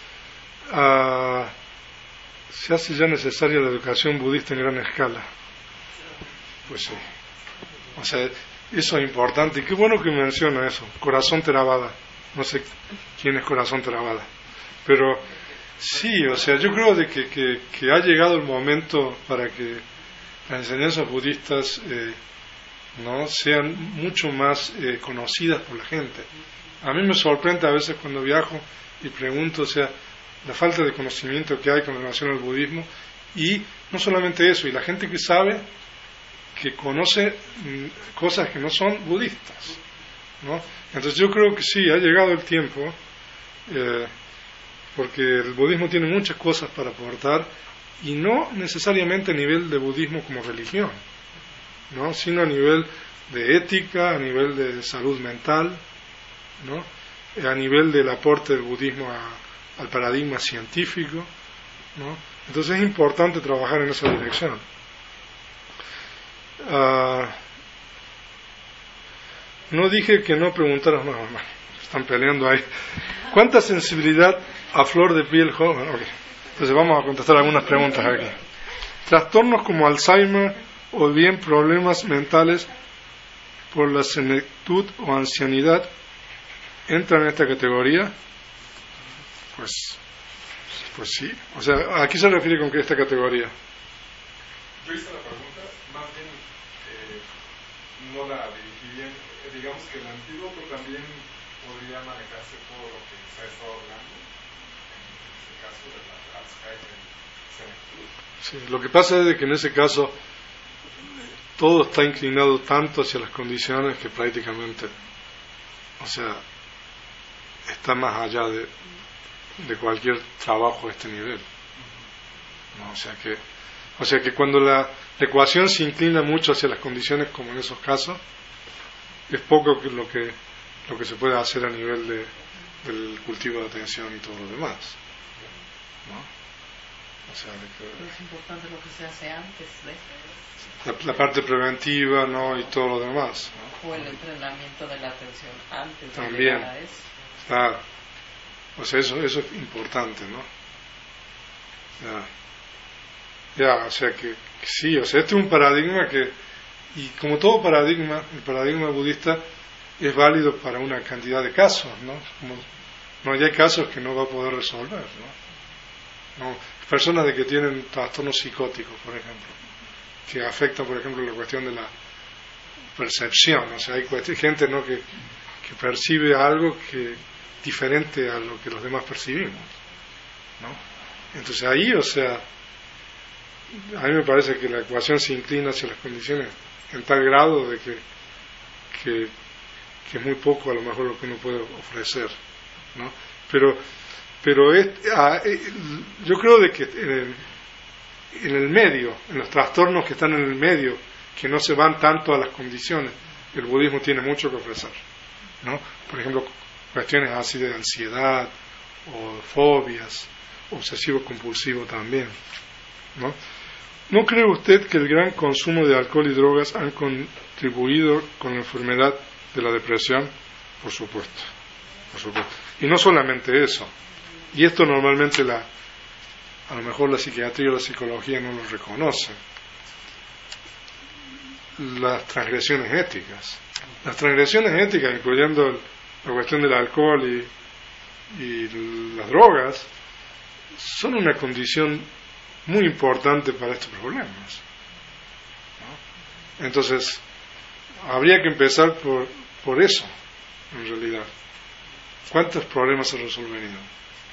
Se hace ya necesaria la educación budista en gran escala. Pues sí. O sea, eso es importante. Y qué bueno que menciona eso. Corazón Theravada. No sé quién es Corazón Theravada, pero Sí, o sea, yo creo de que ha llegado el momento para que las enseñanzas budistas no sean mucho más conocidas por la gente. A mí me sorprende a veces cuando viajo y pregunto, o sea, la falta de conocimiento que hay con relación al budismo, y no solamente eso, y la gente que sabe, que conoce cosas que no son budistas, ¿no? Entonces yo creo que sí, ha llegado el tiempo, porque el budismo tiene muchas cosas para aportar, y no necesariamente a nivel de budismo como religión, ¿no? Sino a nivel de ética, a nivel de salud mental, ¿no? A nivel del aporte del budismo al paradigma científico, ¿no? Entonces es importante trabajar en esa dirección. No dije que no preguntaras más, están peleando ahí. ¿Cuánta sensibilidad a flor de piel joven? Okay. Entonces vamos a contestar algunas preguntas aquí. ¿Trastornos como Alzheimer o bien problemas mentales por la senectud o ancianidad entran en esta categoría? Pues sí. O sea, ¿a qué se refiere con que esta categoría? Yo hice la pregunta, más bien no la dirigí bien. Digamos que el antídoto también podría manejarse todo lo que se ha estado hablando, en ese caso de la Alzheimer senectud. Sí, lo que pasa es que en ese caso todo está inclinado tanto hacia las condiciones que prácticamente, o sea, está más allá de cualquier trabajo a este nivel, ¿no? O sea que cuando la ecuación se inclina mucho hacia las condiciones, como en esos casos, es poco lo que se puede hacer a nivel del cultivo de atención y todo lo demás, ¿no? O sea, es importante lo que se hace antes de la parte preventiva, ¿no? Y todo lo demás, ¿no? O el entrenamiento de la atención antes de también llegar a eso. Claro. O sea, eso es importante, ¿no? O sea que sí, o sea, este es un paradigma que, y como todo paradigma, el paradigma budista es válido para una cantidad de casos, ¿no? No hay casos que no va a poder resolver, ¿no? Personas de que tienen trastornos psicóticos, por ejemplo, que afectan, por ejemplo, la cuestión de la percepción, o sea, hay gente, ¿no?, que percibe algo que diferente a lo que los demás percibimos, ¿no? Entonces ahí, o sea, a mí me parece que la ecuación se inclina hacia las condiciones en tal grado de que es muy poco a lo mejor lo que uno puede ofrecer, ¿no? Pero yo creo de que en el medio, en los trastornos que están en el medio, que no se van tanto a las condiciones, el budismo tiene mucho que ofrecer, ¿no? Por ejemplo, cuestiones así de ansiedad o fobias, obsesivo-compulsivo también, ¿no? ¿No cree usted que el gran consumo de alcohol y drogas han contribuido con la enfermedad de la depresión? Por supuesto. Y no solamente eso, y esto normalmente a lo mejor la psiquiatría o la psicología no lo reconoce, las transgresiones éticas, incluyendo la cuestión del alcohol y las drogas, son una condición muy importante para estos problemas, ¿no? Entonces habría que empezar por eso, en realidad. ¿Cuántos problemas se resolverían? ¿No?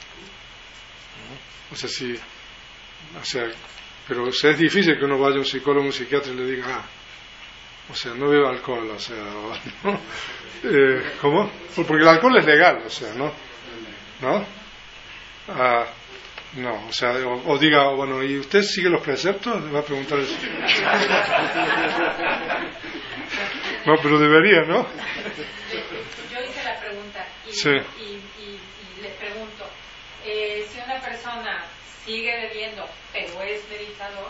Pero es difícil que uno vaya a un psicólogo o un psiquiatra y le diga, no beba alcohol, ¿no? ¿Cómo? Porque el alcohol es legal, ¿no? No, o diga, bueno, ¿y usted sigue los preceptos? Le va a preguntar eso. No, pero debería, ¿no? Yo hice la pregunta sí. y le pregunto, si una persona sigue bebiendo, pero es meditador,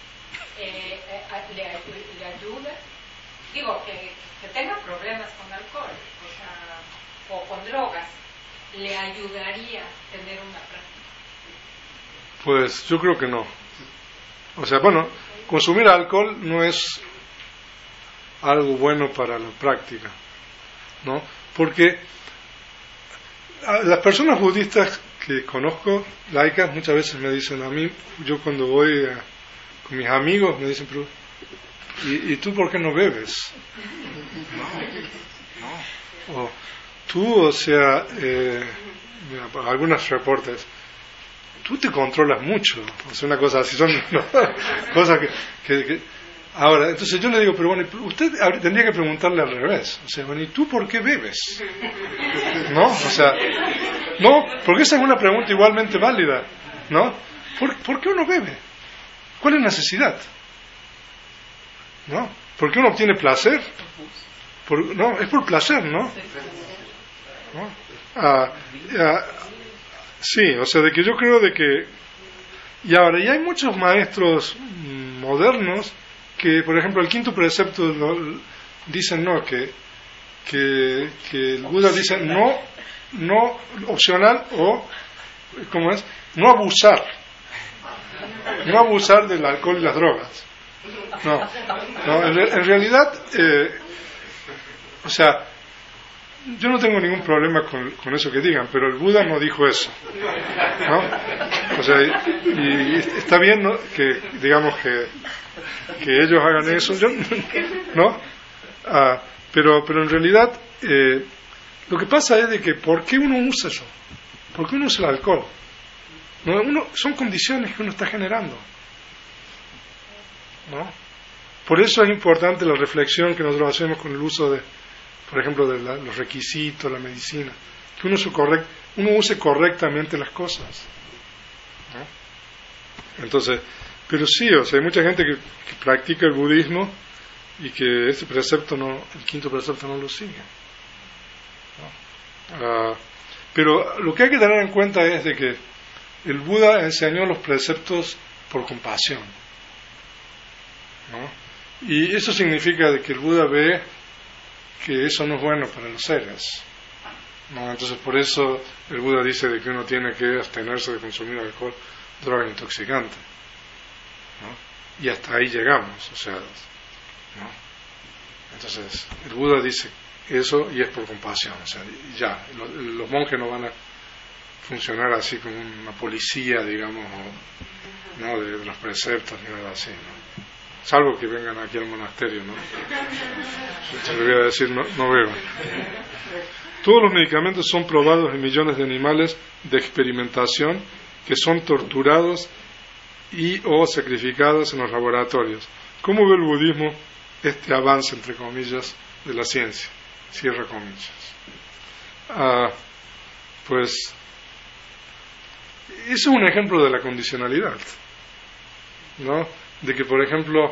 le ayuda, digo, que tenga problemas con alcohol, o con drogas, ¿le ayudaría tener una práctica? Pues yo creo que no. Consumir alcohol no es algo bueno para la práctica, ¿no? Porque las personas budistas que conozco, laicas, muchas veces me dicen a mí, yo cuando voy con mis amigos, me dicen, pero ¿y tú por qué no bebes? No. O tú, o sea, mira, algunos reportes, tú te controlas mucho, o sea, una cosa así, son cosas que ahora, entonces yo le digo, pero bueno, usted tendría que preguntarle al revés, o sea, bueno, ¿y tú por qué bebes? ¿No? O sea, no, porque esa es una pregunta igualmente válida, ¿no? ¿Por qué uno bebe? ¿Cuál es la necesidad? ¿No? ¿Por qué uno obtiene placer? No, es por placer, ¿no? ¿No? Sí, o sea, de que yo creo de que... Y ahora, y hay muchos maestros modernos que, por ejemplo, el quinto precepto dicen no, que el Buda dice no opcional o, ¿cómo es? No abusar del alcohol y las drogas. No, en realidad, o sea, yo no tengo ningún problema con eso que digan, pero el Buda no dijo eso, ¿no? O sea, y está bien, ¿no? Que digamos que ellos hagan eso, ¿no? Pero en realidad lo que pasa es de que ¿por qué uno usa eso? ¿Por qué uno usa el alcohol? ¿No? Son condiciones que uno está generando, ¿no? Por eso es importante la reflexión que nosotros hacemos con el uso de, por ejemplo, de los requisitos, la medicina, que uno use correctamente las cosas, ¿no? Entonces, pero sí, o sea, hay mucha gente que practica el budismo y que este precepto el quinto precepto no lo sigue, ¿no? Pero lo que hay que tener en cuenta es de que el Buda enseñó los preceptos por compasión, ¿no? Y eso significa de que el Buda ve que eso no es bueno para los seres, ¿no? Entonces por eso el Buda dice de que uno tiene que abstenerse de consumir alcohol, droga intoxicante, ¿no? Y hasta ahí llegamos, o sea, ¿no? Entonces el Buda dice eso y es por compasión, o sea, ya, los monjes no van a funcionar así como una policía, digamos, ¿no? de los preceptos ni nada así, ¿no? Salvo que vengan aquí al monasterio, ¿no? Se le voy a decir, no beban. Todos los medicamentos son probados en millones de animales de experimentación que son torturados y o sacrificados en los laboratorios. ¿Cómo ve el budismo este avance, entre comillas, de la ciencia? Cierra comillas. Pues eso es un ejemplo de la condicionalidad, ¿no? De que, por ejemplo,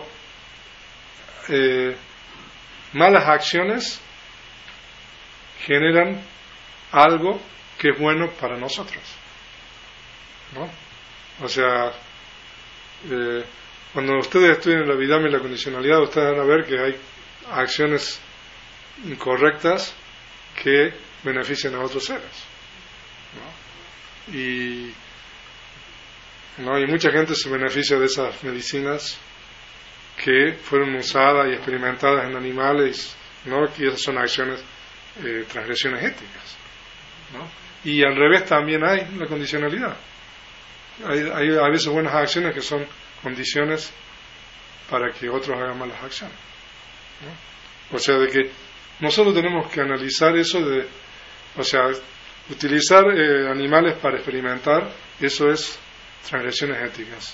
malas acciones generan algo que es bueno para nosotros, ¿no? O sea, cuando ustedes estudian la Abhidhamma y la condicionalidad, ustedes van a ver que hay acciones incorrectas que benefician a otros seres, ¿no? Y mucha gente se beneficia de esas medicinas que fueron usadas y experimentadas en animales, ¿no? Y esas son acciones, transgresiones éticas, ¿no? Y al revés también hay la condicionalidad. Hay a veces buenas acciones que son condiciones para que otros hagan malas acciones, ¿no? O sea, de que nosotros tenemos que analizar eso o sea, utilizar animales para experimentar, eso es transgresiones éticas,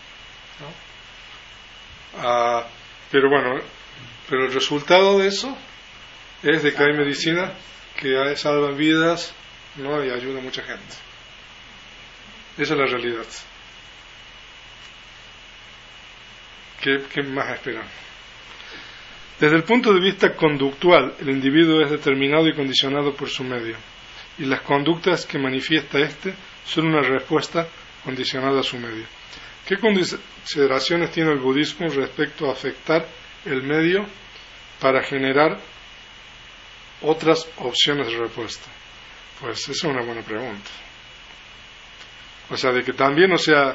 ¿no? Pero el resultado de eso es de que hay medicina que salvan vidas, ¿no? Y ayuda a mucha gente. Esa es la realidad. ¿Qué más esperan? Desde el punto de vista conductual, el individuo es determinado y condicionado por su medio, y las conductas que manifiesta éste son una respuesta condicionada a su medio. ¿Qué consideraciones tiene el budismo respecto a afectar el medio para generar otras opciones de respuesta? Pues esa es una buena pregunta. O sea, de que también, o sea,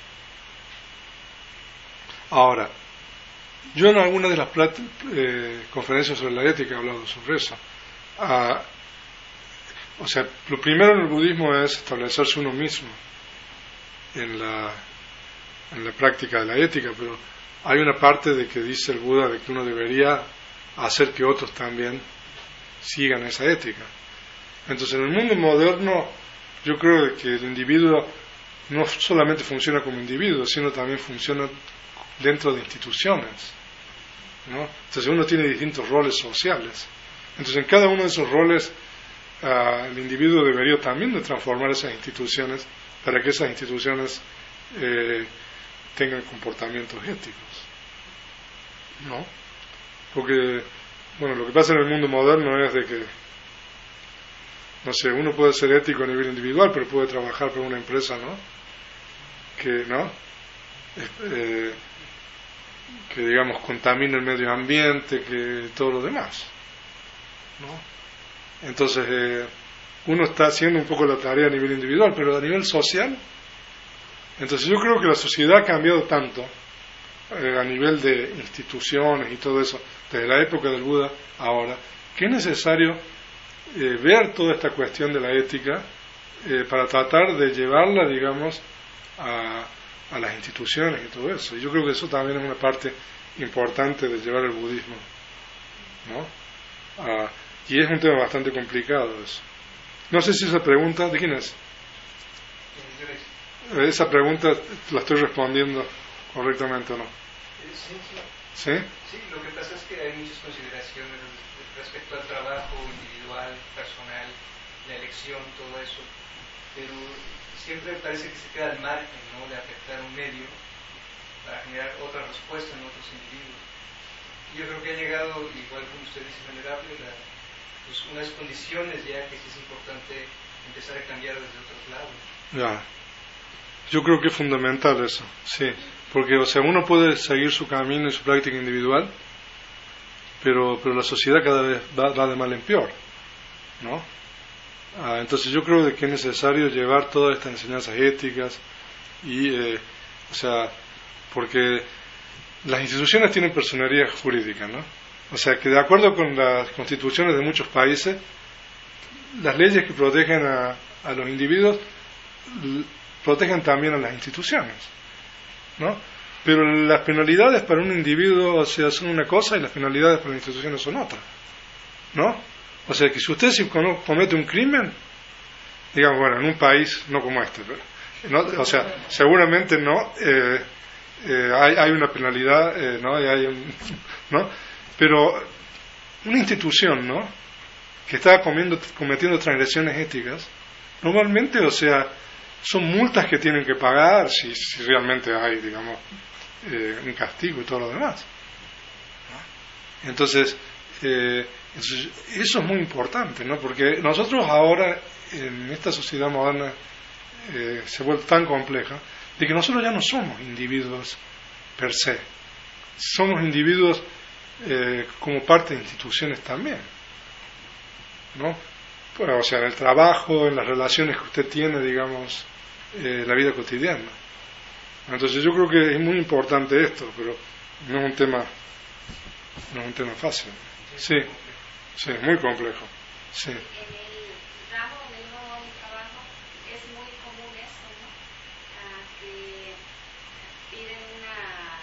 ahora, yo en alguna de las conferencias sobre la ética he hablado sobre eso. o sea, lo primero en el budismo es establecerse uno mismo en la práctica de la ética, pero hay una parte de que dice el Buda de que uno debería hacer que otros también sigan esa ética. Entonces, en el mundo moderno, yo creo que el individuo no solamente funciona como individuo, sino también funciona dentro de instituciones, ¿no? Entonces uno tiene distintos roles sociales. Entonces en cada uno de esos roles el individuo debería también de transformar esas instituciones para que esas instituciones tengan comportamientos éticos, ¿no? Porque, bueno, lo que pasa en el mundo moderno es de que, no sé, uno puede ser ético a nivel individual, pero puede trabajar para una empresa, ¿no? Que digamos contamina el medio ambiente, que todo lo demás, ¿no? Entonces uno está haciendo un poco la tarea a nivel individual, pero a nivel social, entonces yo creo que la sociedad ha cambiado tanto a nivel de instituciones y todo eso, desde la época del Buda ahora, que es necesario ver toda esta cuestión de la ética para tratar de llevarla, digamos, a las instituciones y todo eso. Y yo creo que eso también es una parte importante de llevar el budismo, ¿no? Y es un tema bastante complicado eso. No sé si esa pregunta, ¿de quién es? Esa pregunta la estoy respondiendo correctamente o no. Sí. ¿Sí? Sí, lo que pasa es que hay muchas consideraciones respecto al trabajo individual, personal, la elección, todo eso, pero siempre parece que se queda al margen, ¿no?, de afectar un medio para generar otra respuesta en otros individuos. Y yo creo que ha llegado, igual como usted dice, venerable, pues unas condiciones ya que sí es importante empezar a cambiar desde otros lados. Ya. Yo creo que es fundamental eso, sí. Porque, o sea, uno puede seguir su camino y su práctica individual, pero la sociedad cada vez va de mal en peor, ¿no? Entonces yo creo de que es necesario llevar todas estas enseñanzas éticas y, o sea, porque las instituciones tienen personería jurídica, ¿no? O sea, que de acuerdo con las constituciones de muchos países, las leyes que protegen a los individuos protegen también a las instituciones, ¿no? Pero las penalidades para un individuo, o sea, son una cosa y las penalidades para las instituciones son otra, ¿no? O sea, que si usted comete un crimen, digamos, bueno, en un país no como este, pero, ¿no? O sea, seguramente no, hay una penalidad, ¿no? ¿No? Pero una institución, ¿no?, que está cometiendo transgresiones éticas, normalmente, o sea, son multas que tienen que pagar si realmente hay, digamos, un castigo y todo lo demás, ¿no? Entonces, eso es muy importante, ¿no? Porque nosotros ahora, en esta sociedad moderna, se vuelve tan compleja, de que nosotros ya no somos individuos per se, somos individuos como parte de instituciones también, ¿no? Bueno, o sea, en el trabajo, en las relaciones que usted tiene, digamos, en la vida cotidiana. Entonces yo creo que es muy importante esto, pero no es un tema fácil. Sí, sí, muy complejo. Sí. En el ramo donde yo trabajo es muy común eso, ¿no? Que piden una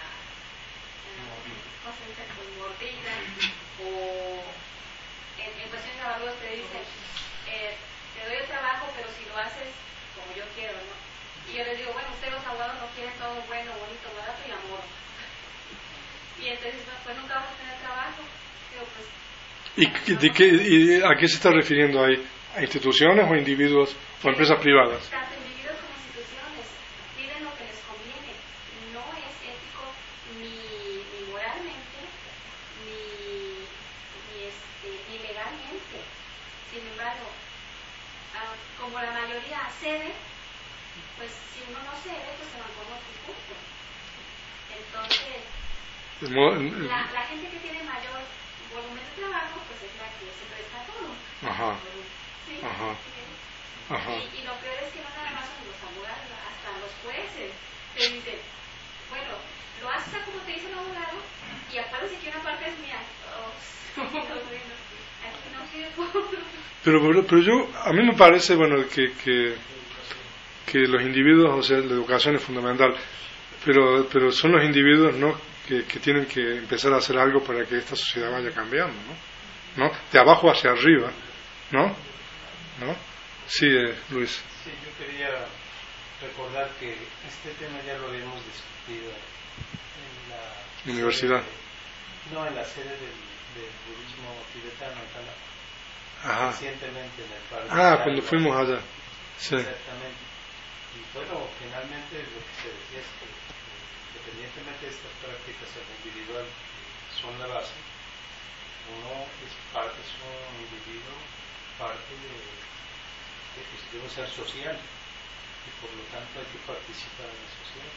cosa con mordida, o en cuestión de abogados te dicen, te doy el trabajo, pero si lo haces como yo quiero, ¿no? Y yo les digo, bueno, ustedes los abogados no quieren todo bueno, bonito, barato y amor. Y entonces, pues nunca vas a tener trabajo. Digo, pues, ¿Y a qué se está refiriendo ahí? ¿A instituciones o individuos o empresas privadas? Tanto individuos como instituciones piden lo que les conviene. No es ético ni moralmente, ni legalmente. Sin embargo, como la mayoría cede, pues si uno no cede, pues se van por otro punto. Entonces, la gente que tiene mayor volumen de trabajo, pues es la que se presta todo. Ajá. ¿Sí? Ajá. ¿Sí? Ajá. Y lo peor es que no nada más son los abogados, hasta los jueces te dicen, bueno, lo haces como te dice el abogado y acuérdense que una parte es mía. Oh, bueno. aquí no quepo. Pero yo, a mí me parece, bueno, que los individuos, o sea, la educación es fundamental, pero son los individuos, ¿no?, que tienen que empezar a hacer algo para que esta sociedad vaya cambiando, ¿no? De abajo hacia arriba, ¿no? Sí, Luis. Sí, yo quería recordar que este tema ya lo habíamos discutido en la Universidad. En la sede del budismo tibetano en Canadá, recientemente en el parque. Cuando fuimos allá. Sí. Exactamente. Y bueno, finalmente lo que se decía es que independientemente de estas prácticas en lo individual que son la base, uno es un individuo, parte de un ser social, y por lo tanto hay que participar en la sociedad.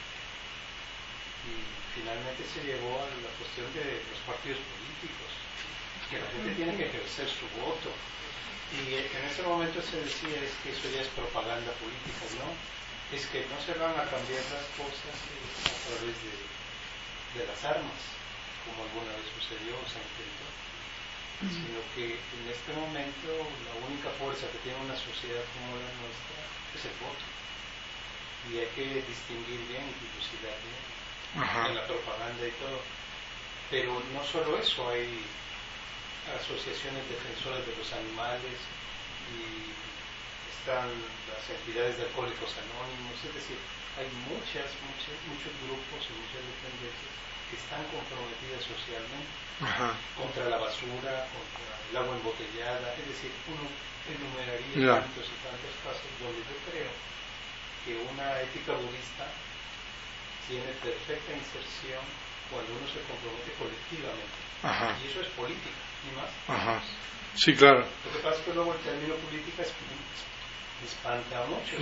Y finalmente se llegó a la cuestión de los partidos políticos, que la gente tiene que ejercer su voto. Y en ese momento se decía es que eso ya es propaganda política, ¿no? Es que no se van a cambiar las cosas a través de las armas, como alguna vez sucedió o se intentó, sino que en este momento la única fuerza que tiene una sociedad como la nuestra es el voto. Y hay que distinguir bien y dilucidar bien en la propaganda y todo. Pero no solo eso, hay asociaciones defensoras de los animales y están las entidades de alcohólicos anónimos, es decir, hay muchos grupos y muchas dependencias que están comprometidas socialmente contra la basura, contra el agua embotellada, es decir, uno enumeraría tantos y tantos casos donde yo creo que una ética budista tiene perfecta inserción cuando uno se compromete colectivamente. Y eso es política, ni más. Sí, claro. Lo que pasa es que luego el término política espanta mucho.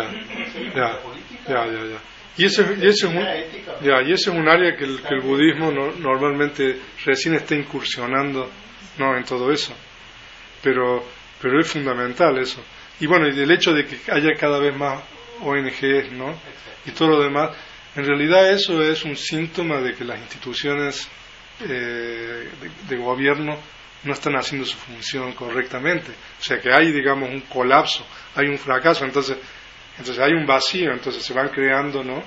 Y ese es un área que el budismo normalmente recién está incursionando, ¿no?, en todo eso. Pero es fundamental eso. Y bueno, y el hecho de que haya cada vez más ONGs, ¿no?, y todo lo demás, en realidad eso es un síntoma de que las instituciones de gobierno no están haciendo su función correctamente. O sea que hay, digamos, un colapso, hay un fracaso, entonces hay un vacío, entonces se van creando, ¿no?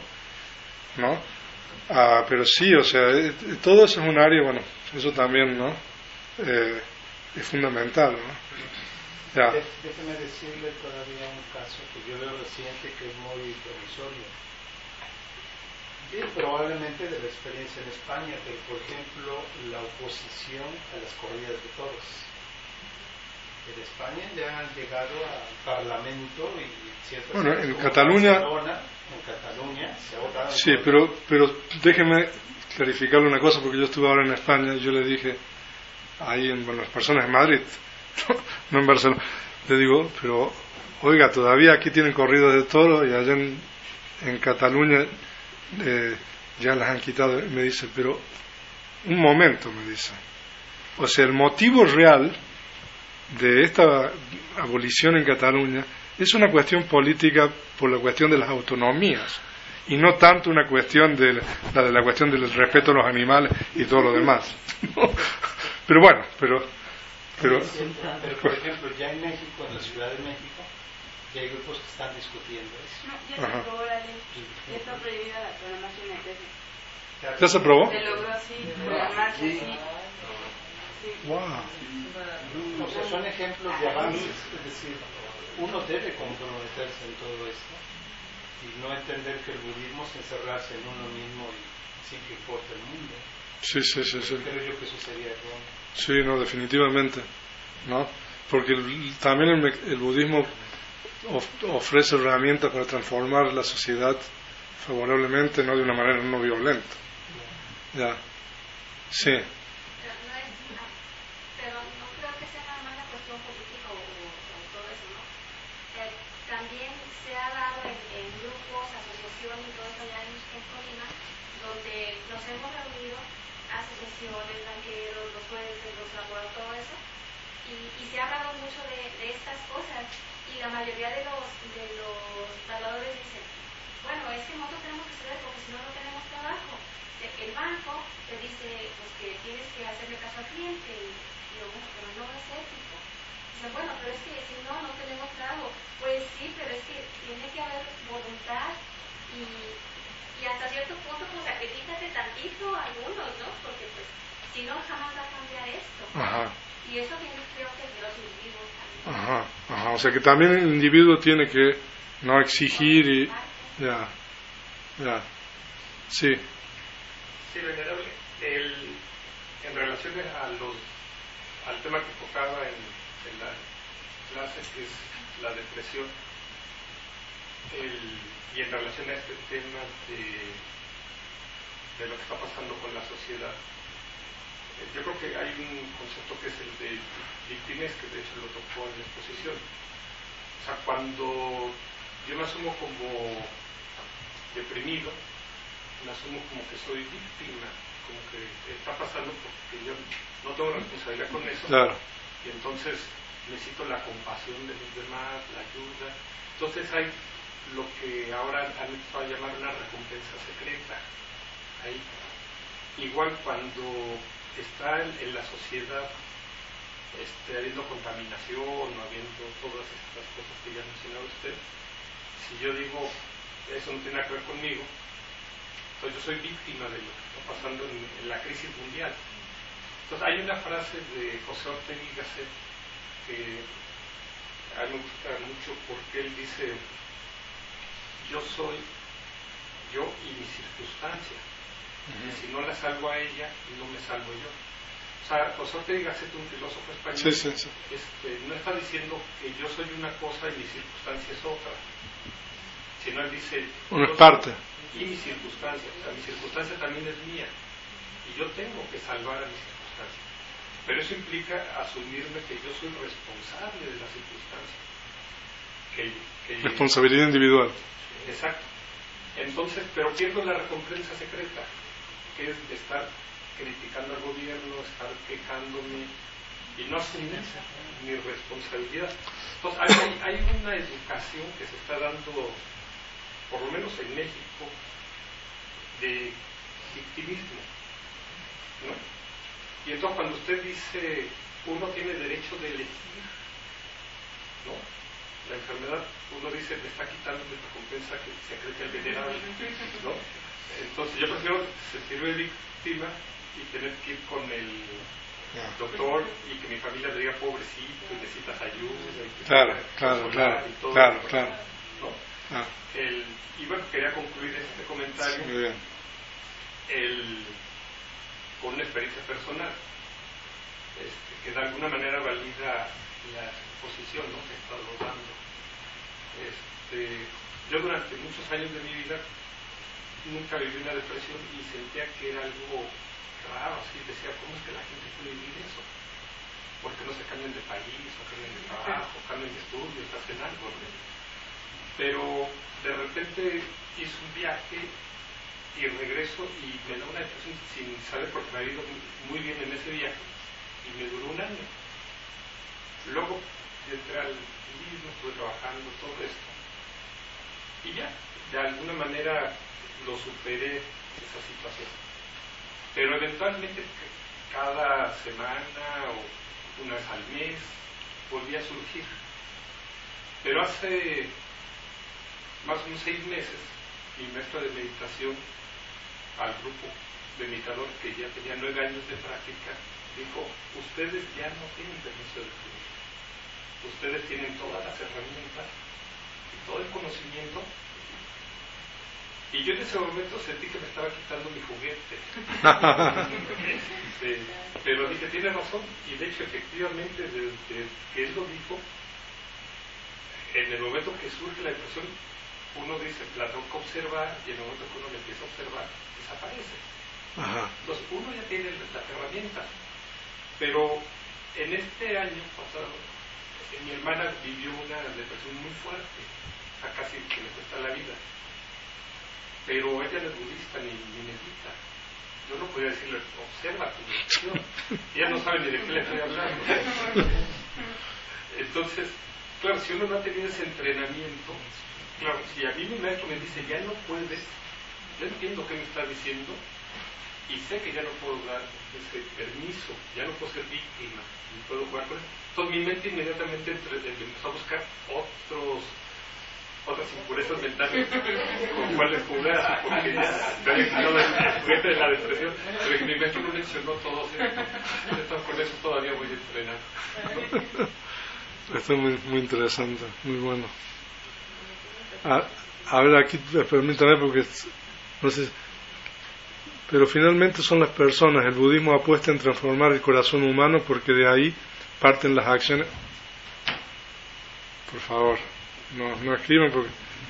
Pero sí, o sea, todo eso es un área, bueno, eso también, ¿no?, es fundamental, ¿no? Déjeme decirle todavía un caso que yo veo reciente que es muy promisorio. Sí, probablemente de la experiencia en España, pero por ejemplo la oposición a las corridas de toros. En España ya han llegado al Parlamento y ciertas en Cataluña se ha votado. Sí, pero déjeme clarificarle una cosa, porque yo estuve ahora en España y yo le dije ahí las personas en Madrid, no en Barcelona, le digo, pero oiga, todavía aquí tienen corridas de toros y allá en Cataluña ya las han quitado. Me dice, pero un momento, me dice, o sea, el motivo real de esta abolición en Cataluña es una cuestión política por la cuestión de las autonomías y no tanto una cuestión de la cuestión del respeto a los animales y todo lo demás. Pero bueno, pero por ejemplo, ya en México, en la Ciudad de México, ya hay grupos que están discutiendo eso. No, ya se aprobó la ley, ya está prohibida la programación de peces. ¿Ya se aprobó? Se logró así, programarse así. Wow. O sea, son ejemplos de avances, es decir, uno debe comprometerse en todo esto y no entender que el budismo es encerrarse en uno mismo y sin que importe el mundo. Sí. Creo yo que eso sería erróneo. Sí, no, definitivamente, ¿no? Porque también el budismo ofrece herramientas para transformar la sociedad favorablemente, no de una manera no violenta. Sí. Pero no creo que sea nada más la cuestión política o todo eso, ¿no? También se ha dado en grupos, asociaciones, todo eso allá en Colima, donde nos hemos reunido, asociaciones, banqueros, los jueces, los abogados, todo eso, y se ha hablado mucho de estas cosas, y la mayoría de los valores dicen, bueno, es que nosotros tenemos que ceder porque si no, no tenemos trabajo. El banco te dice pues que tienes que hacerle caso al cliente y Digo, bueno, pero no es ético. Dicen, bueno, pero es que si no, no tenemos trabajo. Pues sí, pero es que tiene que haber voluntad y hasta cierto punto, pues sacrifícate tantito a algunos, ¿no? Porque pues, si no, jamás va a cambiar esto. Ajá. Y eso viene, creo que de los individuos también. Ajá, ajá. O sea que también el individuo tiene que no exigir y... Ya, ya. Sí. Sí, venerable. En relación al tema que tocaba en la clase, que es la depresión, y en relación a este tema de lo que está pasando con la sociedad, yo creo que hay un concepto que es el de victimez, que de hecho lo tocó en la exposición. O sea, cuando yo me asumo como deprimido, me asumo como que soy víctima, como que está pasando porque yo no tengo responsabilidad con eso. Claro. Y entonces necesito la compasión de los demás, la ayuda. Entonces hay lo que ahora han empezado a llamar una recompensa secreta. Ahí. Igual cuando está en la sociedad habiendo contaminación o habiendo todas estas cosas que ya mencionaba usted, si yo digo eso no tiene nada que ver conmigo, entonces yo soy víctima de lo que está pasando en la crisis mundial. Entonces hay una frase de José Ortega y Gasset que a mí me gusta mucho porque él dice: yo soy yo y mi circunstancia. Y si no la salvo a ella, no me salvo yo. O sea, José Ortega y Gasset, un filósofo español, no está diciendo que yo soy una cosa y mi circunstancia es otra, sino él dice una parte y mi circunstancia, o sea, mi circunstancia también es mía y yo tengo que salvar a mi circunstancia, pero eso implica asumirme que yo soy responsable de la circunstancia, responsabilidad individual. Exacto. Entonces, pero pierdo la recompensa secreta, que es estar criticando al gobierno, estar quejándome y no asumir mi responsabilidad. Entonces hay una educación que se está dando, por lo menos en México, de victimismo, ¿no? Y entonces cuando usted dice uno tiene derecho de elegir, ¿no? La enfermedad, uno dice me está quitando mi recompensa que secreta el venerable, ¿no? Entonces yo prefiero sentirme víctima y tener que ir con el doctor y que mi familia me diga pobrecito y necesitas ayuda y claro. ¿no? Y bueno, quería concluir este comentario con una experiencia personal que de alguna manera valida la exposición, ¿no?, que he estado dando. Yo durante muchos años de mi vida nunca viví una depresión y sentía que era algo raro, así decía, ¿cómo es que la gente puede vivir eso? ¿Por qué no se cambian de país, o cambian de trabajo, cambian de estudios, hacen algo, ¿no? Pero de repente hice un viaje y regreso y me da una depresión sin saber, porque me ha ido muy bien en ese viaje y me duró un año. Luego entré al mismo, estuve trabajando, todo esto y ya, de alguna manera lo superé esa situación, pero eventualmente cada semana o una vez al mes volvía a surgir. Pero hace más o menos 6 meses mi maestro de meditación, al grupo de meditadores que ya tenía 9 años de práctica, dijo: ustedes ya no tienen permiso de escribir, ustedes tienen todas las herramientas y todo el conocimiento. Y yo en ese momento sentí que me estaba quitando mi juguete. Pero dije, tiene razón. Y de hecho, efectivamente, desde que él lo dijo, en el momento que surge la depresión, uno dice, la tengo que observar, y en el momento que uno le empieza a observar, desaparece. Entonces, uno ya tiene las herramientas. Pero en este año pasado, mi hermana vivió una depresión muy fuerte, a casi que le cuesta la vida. Pero ella no es budista ni medita. Yo no podía decirle, observa tu meditación. Ella no sabe ni de qué le estoy hablando. Entonces, claro, si uno no ha tenido ese entrenamiento, claro, si a mí mi maestro me dice, ya no puedes, yo entiendo qué me está diciendo, y sé que ya no puedo dar ese permiso, ya no puedo ser víctima, ni puedo jugar con eso. Entonces mi mente inmediatamente empezó a buscar otras impurezas mentales con cuáles jugar, porque ya había quitado el juguete de la depresión, pero mi mente no mencionó todo eso. Con eso todavía voy a entrenar. Esto es muy interesante, muy bueno. A ver, aquí permítame porque no sé, pero finalmente son las personas. El budismo apuesta en transformar el corazón humano porque de ahí parten las acciones. Por favor, no escriban porque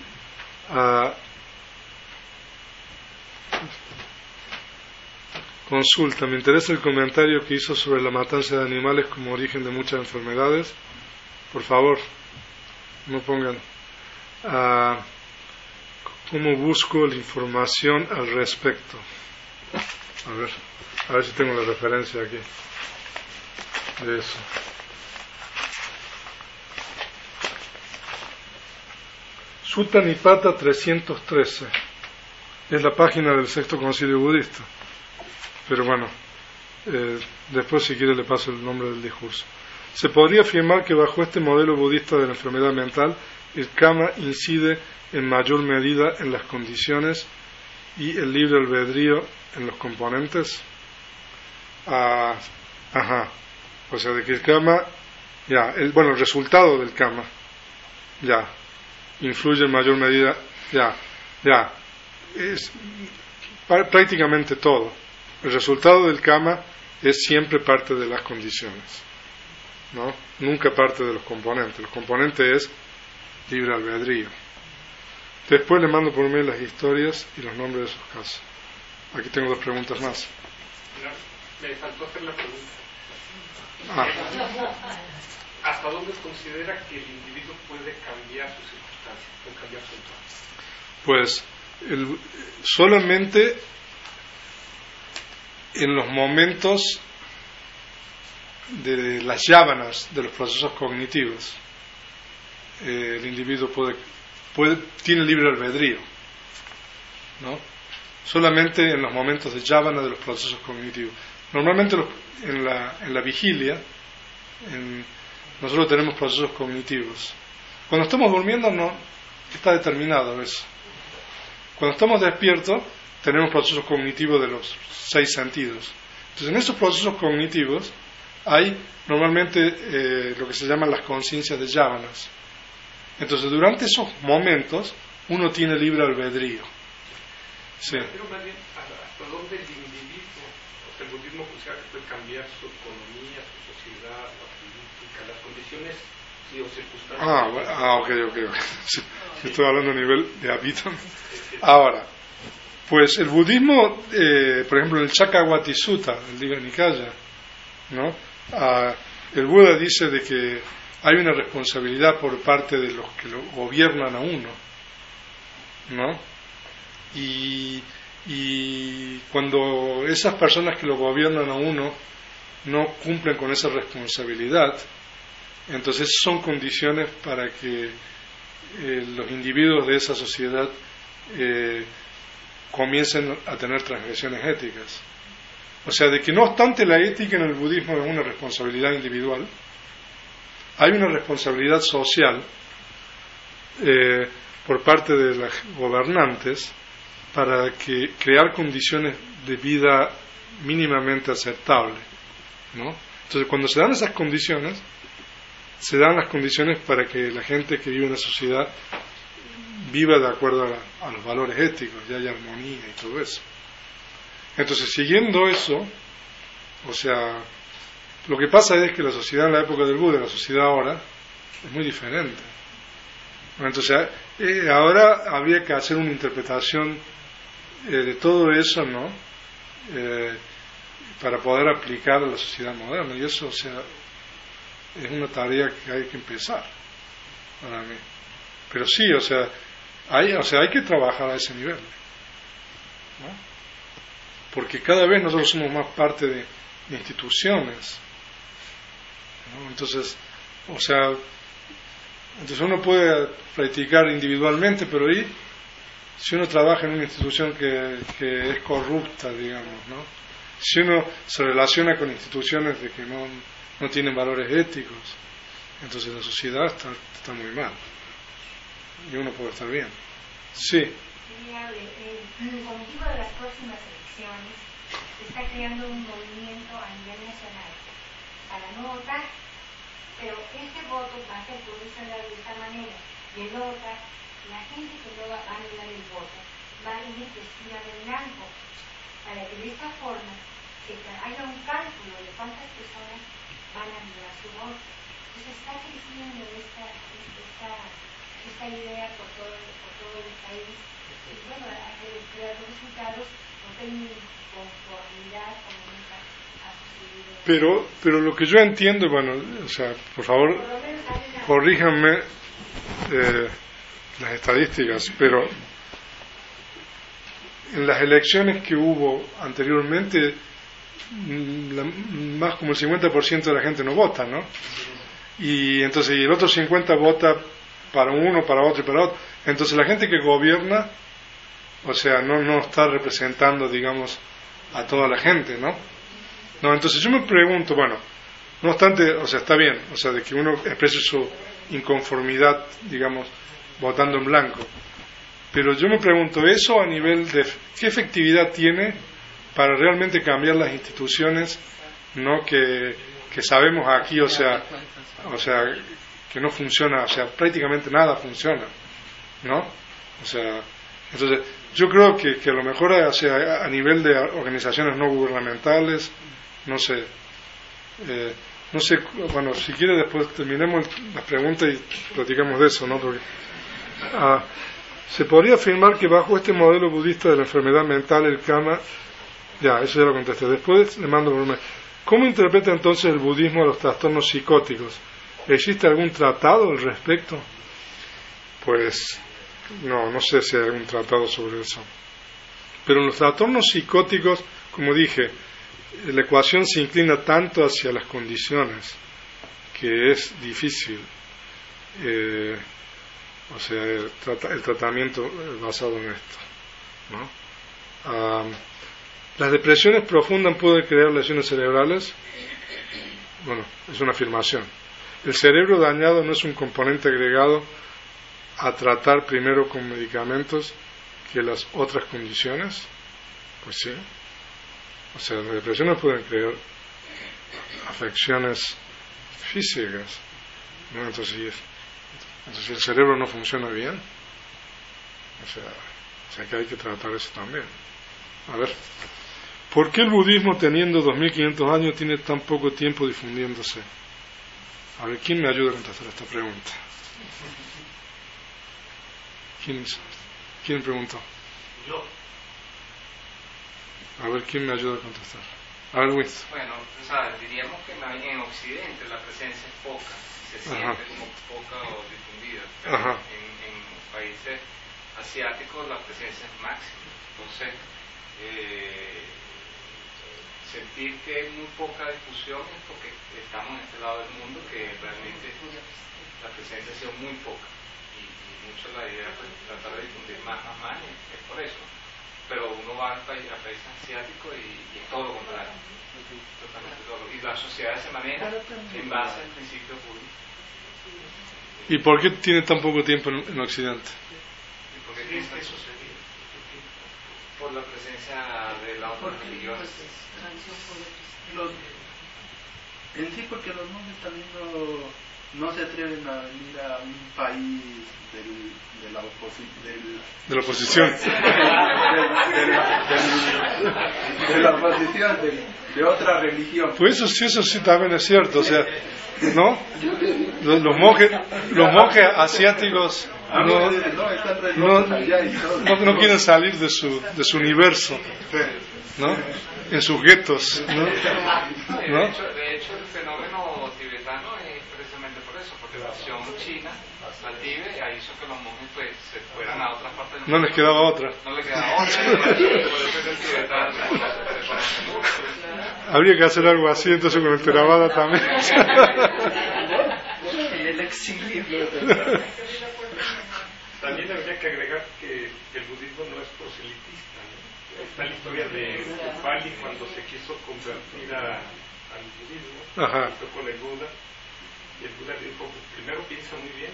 consulta, me interesa el comentario que hizo sobre la matanza de animales como origen de muchas enfermedades. Por favor, no pongan cómo busco la información al respecto. A ver si tengo la referencia aquí de eso. Sutta Nipata 313 es la página del Sexto Concilio Budista, pero bueno, después si quiere le paso el nombre del discurso. Se podría afirmar que bajo este modelo budista de la enfermedad mental, el karma incide en mayor medida en las condiciones y el libre albedrío en los componentes. O sea, de que el karma, el resultado del karma, influye en mayor medida, es prácticamente todo. El resultado del karma es siempre parte de las condiciones, ¿no? Nunca parte de los componentes. Los componentes es libre albedrío. Después le mando por mail las historias y los nombres de esos casos. Aquí tengo 2 preguntas más. Me faltó hacer la pregunta. ¿Hasta dónde considera que el individuo puede cambiar sus circunstancias, puede cambiar su entorno? Pues solamente en los momentos de las yávanas de los procesos cognitivos, el individuo tiene libre albedrío, ¿no? Solamente en los momentos de yávana de los procesos cognitivos. Normalmente en la vigilia nosotros tenemos procesos cognitivos. Cuando estamos durmiendo no está determinado eso. Cuando estamos despiertos tenemos procesos cognitivos de los 6 sentidos. Entonces en esos procesos cognitivos hay normalmente lo que se llaman las conciencias de yávanas. Entonces durante esos momentos uno tiene libre albedrío. Sí. Pero más bien, ¿hasta dónde el individuo, o sea, el budismo considera que puede cambiar su economía, su sociedad, la política, las condiciones o circunstancias? Ok. Sí, estoy hablando a nivel de hábito. Ahora, pues el budismo, por ejemplo, en el Chakavati Sutta, el Digha Nikaya, ¿no? El Buda dice de que hay una responsabilidad por parte de los que lo gobiernan a uno, ¿no? Y cuando esas personas que lo gobiernan a uno no cumplen con esa responsabilidad, entonces son condiciones para que los individuos de esa sociedad comiencen a tener transgresiones éticas. O sea, de que no obstante la ética en el budismo es una responsabilidad individual, hay una responsabilidad social por parte de los gobernantes para crear condiciones de vida mínimamente aceptables, ¿no? Entonces, cuando se dan esas condiciones, se dan las condiciones para que la gente que vive en la sociedad viva de acuerdo a los valores éticos, y haya armonía y todo eso. Entonces, siguiendo eso, o sea, lo que pasa es que la sociedad en la época del Buda y la sociedad ahora es muy diferente. Entonces, ahora habría que hacer una interpretación de todo eso, ¿no? Para poder aplicar a la sociedad moderna, y eso, o sea, es una tarea que hay que empezar para mí. Pero sí, o sea, hay que trabajar a ese nivel, ¿no? Porque cada vez nosotros somos más parte de instituciones, ¿no? Entonces, o sea, entonces uno puede practicar individualmente, pero ahí si uno trabaja en una institución que es corrupta, digamos, ¿no? Si uno se relaciona con instituciones de que no tienen valores éticos, entonces la sociedad está muy mal y uno puede estar bien. Sí. Con motivo de las próximas elecciones se está creando un movimiento a nivel nacional para no votar, pero este voto va a ser condicionado de esta manera, y en otra, la gente que no va a anular el voto va a ir vestida de blanco, para que de esta forma haya un cálculo de cuántas personas van a anular su voto. Entonces está creciendo esta idea por todo el país, y bueno, crear resultados porque hay conformidad con esta posibilidad. Pero lo que yo entiendo, bueno, o sea, por favor, corríjanme las estadísticas, pero en las elecciones que hubo anteriormente, más como el 50% de la gente no vota, ¿no? Y entonces y el otro 50% vota para uno, para otro y para otro. Entonces la gente que gobierna, o sea, no está representando, digamos, a toda la gente, ¿no? No, entonces yo me pregunto, bueno, no obstante, o sea, está bien, o sea, de que uno exprese su inconformidad, digamos, votando en blanco, pero yo me pregunto, eso a nivel de qué efectividad tiene para realmente cambiar las instituciones, ¿no? Que sabemos aquí, o sea, que no funciona, o sea, prácticamente nada funciona, ¿no? O sea, entonces yo creo que a lo mejor, o sea, a nivel de organizaciones no gubernamentales, no sé, bueno, si quiere después terminemos las preguntas y platicamos de eso, ¿no? Porque se podría afirmar que bajo este modelo budista de la enfermedad mental, el Kama, ya, eso ya lo contesté, después le mando por un mail. ¿Cómo interpreta entonces el budismo a los trastornos psicóticos? ¿Existe algún tratado al respecto? Pues no sé si hay algún tratado sobre eso. Pero en los trastornos psicóticos, como dije, la ecuación se inclina tanto hacia las condiciones que es difícil, o sea, el tratamiento basado en esto, ¿no? ¿Las depresiones profundas pueden crear lesiones cerebrales? Bueno, es una afirmación. El cerebro dañado no es un componente agregado a tratar primero con medicamentos que las otras condiciones. Pues sí. O sea, las depresiones pueden crear afecciones físicas, ¿no? Entonces si el cerebro no funciona bien, o sea que hay que tratar eso también. A ver, ¿por qué el budismo, teniendo 2500 años, tiene tan poco tiempo difundiéndose? A ver, ¿quién me ayuda a contestar esta pregunta? ¿Quién preguntó? Yo. A ver, ¿quién me ayuda a contestar? A ver, Winston. Bueno, ¿sabes? Diríamos que en Occidente la presencia es poca, se siente como poca o difundida, pero en países asiáticos la presencia es máxima. Entonces, sentir que hay muy poca difusión es porque estamos en este lado del mundo que realmente la presencia ha sido muy poca y mucho la idea pues tratar de difundir más es por eso. Pero uno va a países asiáticos y es todo lo contrario, totalmente todo. Y la sociedad se maneja en base al principio budista. ¿Y por qué tiene tan poco tiempo en Occidente? Porque eso sería por la presencia de las otras religiones. En sí, porque los monjes también no se atreven a venir a un país de la oposición, de otra religión. Pues eso sí también es cierto, o sea, ¿no? Los monjes asiáticos no quieren salir de su universo, ¿no? En sus guetos, ¿no? De hecho, el fenómeno tibetano es precisamente por eso, porque la acción china, la Tíbet, hizo que los monjes pues se fueran a otras partes del mundo. No les quedaba otra. Por eso es el tibetano. Habría que hacer algo así entonces con el Theravada también. Y el exilio. También habría que agregar que el budismo es proselitista, ¿no? Está la historia de Upali cuando se quiso convertir al budismo, junto con el Buda, y el Buda le dijo, primero piensa muy bien,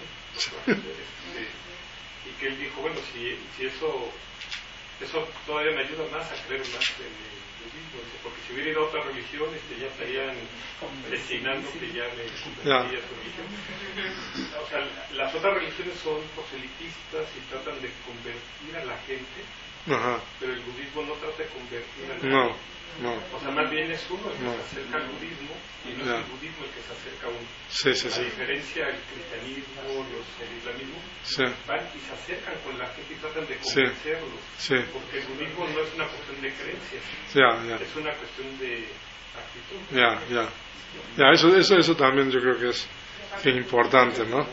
y que él dijo, bueno, si eso todavía me ayuda más a creer más en el budismo, porque si hubiera ido a otra religión, ya estarían destinando que ya me convertiría a su religión. O sea, las otras religiones son proselitistas y tratan de convertir a la gente, pero el budismo no trata de convertir a la gente. O sea, más bien es uno el que se acerca al budismo y no es el budismo el que se acerca a uno. A diferencia del cristianismo, el islamismo, van y se acercan con la gente y tratan de convencerlos. Porque el budismo no es una cuestión de creencias, es una cuestión de actitud. Eso también yo creo que es importante, ¿no?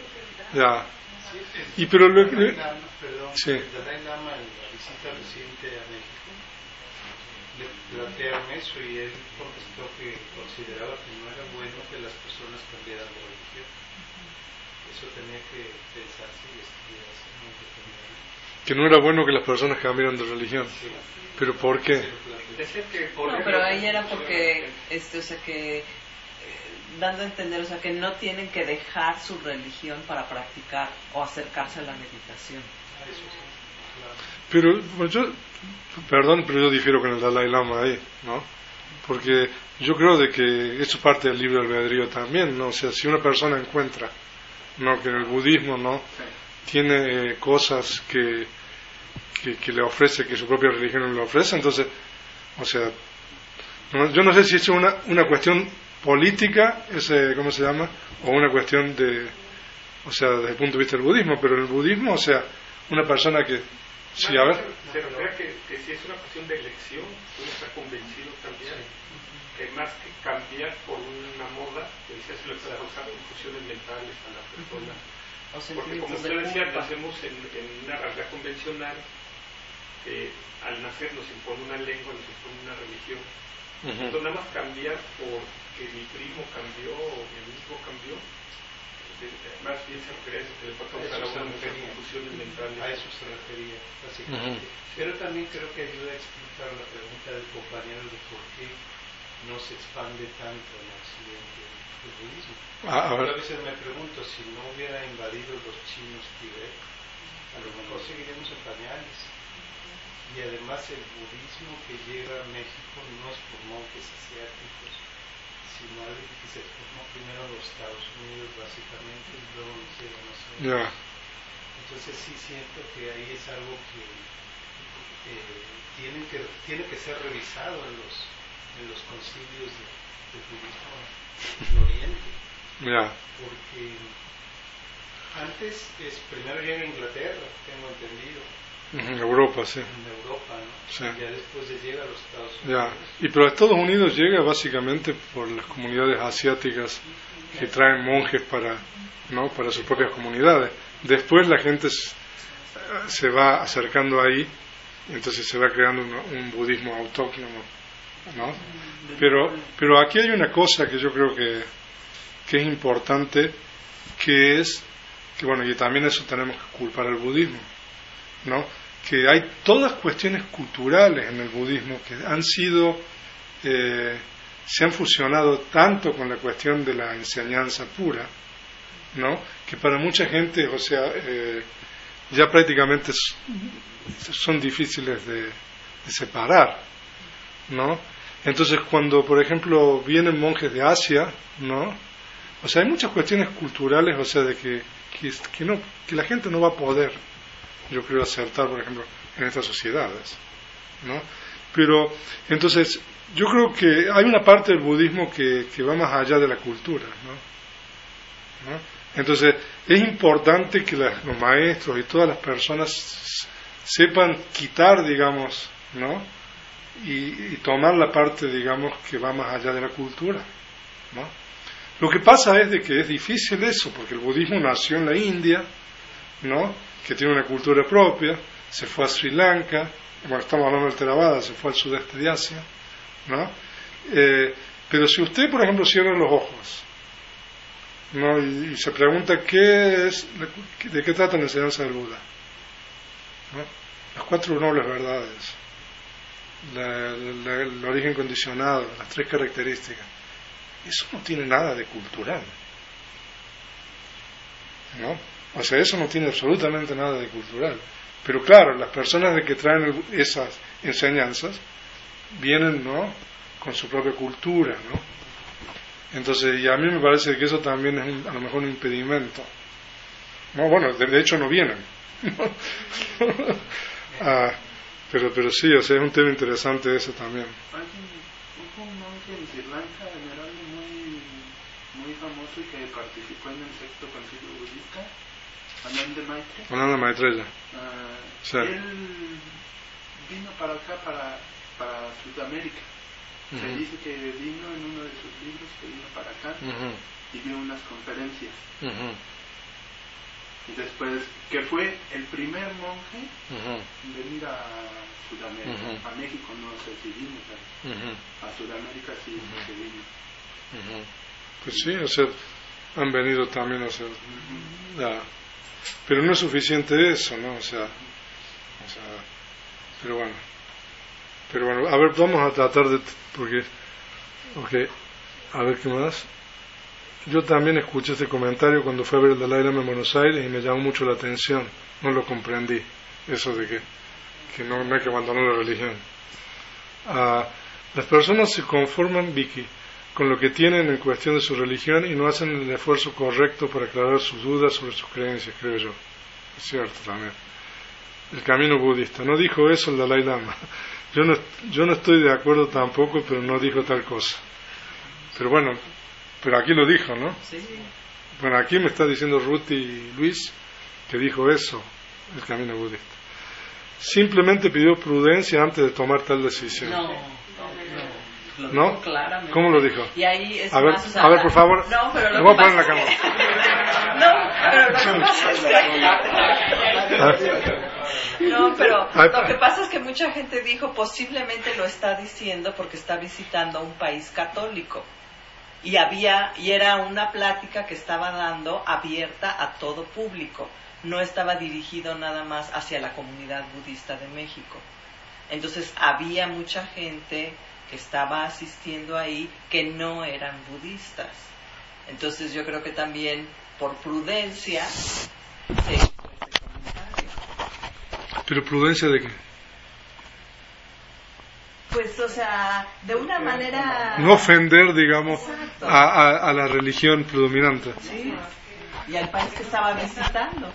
Y pero lo que... El Dalai Lama en la visita reciente a México le plantearon eso y él contestó que consideraba que no era bueno que las personas cambiaran de religión. Eso tenía que pensarse y estudiarse muy detenidamente. Que no era bueno que las personas cambiaran de religión. ¿Pero por qué? No, pero ahí era porque, o sea, que dando a entender, o sea, que no tienen que dejar su religión para practicar o acercarse a la meditación. Pero pero yo difiero con el Dalai Lama ahí, ¿no? Porque yo creo de que eso es parte del libre albedrío también, ¿no? O sea, si una persona encuentra, ¿no?, que en el budismo, ¿no?, tiene cosas que le ofrece, que su propia religión no le ofrece, entonces, o sea, yo no sé si es una cuestión política, ¿cómo se llama?, o una cuestión o sea, desde el punto de vista del budismo, pero en el budismo, o sea, una persona que... Sí, a ver. Se refiere que si es una cuestión de elección, uno está convencido también que más que cambiar por una moda, que decía, se le puede causar confusiones mentales a la persona. Porque como usted decía, nacemos en una realidad convencional, al nacer nos impone una lengua, nos impone una religión. Entonces nada más cambiar porque mi primo cambió o mi amigo cambió, más bien se refería a eso, que le puede causar a uno confusiones mentales. A eso se refería, básicamente. Pero también creo que ayuda a explicar la pregunta del compañero de por qué no se expande tanto en Occidente el budismo. A veces me pregunto, si no hubiera invadido los chinos Tibet, a lo mejor seguiremos en pañales. Y además el budismo que llega a México no es por monjes asiáticos, sino algo que se formó primero en los Estados Unidos básicamente y luego lo hicieron a Entonces sí siento que ahí es algo que tiene que ser revisado en los concilios del budismo en Oriente. Porque antes primero llega a Inglaterra, tengo entendido. En Europa, sí. En Europa, ¿no? Sí. Y ya después llega a los Estados Unidos. Y pero a Estados Unidos llega básicamente por las comunidades asiáticas que traen monjes para sus propias comunidades. Después la gente se va acercando ahí, entonces se va creando un budismo autóctono, ¿no? Pero aquí hay una cosa que yo creo que es importante, que es que, bueno, y también eso tenemos que culpar al budismo, ¿no?, que hay todas cuestiones culturales en el budismo que se han fusionado tanto con la cuestión de la enseñanza pura, ¿no?, que para mucha gente, o sea, ya prácticamente son difíciles de separar, ¿no? Entonces cuando, por ejemplo, vienen monjes de Asia, ¿no?, o sea, hay muchas cuestiones culturales, o sea, de que la gente no va a poder, yo creo, aceptar, por ejemplo, en estas sociedades, ¿no? Pero entonces yo creo que hay una parte del budismo que va más allá de la cultura, ¿no? Entonces es importante que los maestros y todas las personas sepan quitar, digamos, ¿no?, y tomar la parte, digamos, que va más allá de la cultura, ¿no? Lo que pasa es de que es difícil eso, porque el budismo nació en la India, ¿no?, que tiene una cultura propia, se fue a Sri Lanka, bueno, estamos hablando del Theravada, se fue al sudeste de Asia, ¿no? Pero si usted, por ejemplo, cierra los ojos, ¿no?, y se pregunta de qué trata la enseñanza del Buda, ¿no?, las 4 nobles verdades, el origen condicionado, las 3 características, eso no tiene nada de cultural, ¿no? O sea, eso no tiene absolutamente nada de cultural. Pero claro, las personas de que traen esas enseñanzas vienen, ¿no?, con su propia cultura, ¿no? Entonces, y a mí me parece que eso también es a lo mejor un impedimento. No, bueno, de hecho no vienen. Pero sí, o sea, es un tema interesante ese también. Hubo un monje en Sri Lanka, venerable, muy famoso y que participó en el 6º concilio budista, Ananda Maitreya. Ananda Maitreya. Sí. Él vino para acá, para Sudamérica. Se dice que vino en uno de sus libros, que vino para acá y dio unas conferencias. Y después, que fue el primer monje en venir a Sudamérica. A México no sé si vino, pero a Sudamérica sí que vino. Pues sí, o sea, han venido también, o sea, pero no es suficiente eso, ¿no? O sea, pero bueno, a ver, vamos a tratar de, porque, a ver qué más. Yo también escuché este comentario cuando fui a ver el Dalai Lama en Buenos Aires y me llamó mucho la atención, no lo comprendí, eso de que no hay que abandonar la religión. Las personas se conforman, Vicky, con lo que tienen en cuestión de su religión y no hacen el esfuerzo correcto para aclarar sus dudas sobre sus creencias, creo yo. Es cierto también. El camino budista. No dijo eso el Dalai Lama. Yo no estoy de acuerdo tampoco, pero no dijo tal cosa. Pero bueno, pero aquí lo dijo, ¿no? Sí. Bueno, aquí me está diciendo Ruth y Luis que dijo eso, el camino budista. Simplemente pidió prudencia antes de tomar tal decisión. ¿No? Claramente. ¿Cómo lo dijo? Y ahí es a ver, más, o sea, a ver, por favor. No, pero lo voy a poner en la cámara. No, pero lo que pasa es que mucha gente dijo posiblemente lo está diciendo porque está visitando un país católico. Y era una plática que estaba dando abierta a todo público. No estaba dirigido nada más hacia la comunidad budista de México. Entonces había mucha gente que estaba asistiendo ahí que no eran budistas. Entonces yo creo que también por prudencia se hizo ese comentario. ¿Pero prudencia de qué? Pues, o sea, de una manera... No ofender, digamos, a la religión predominante. Sí, y al país que estaba visitando.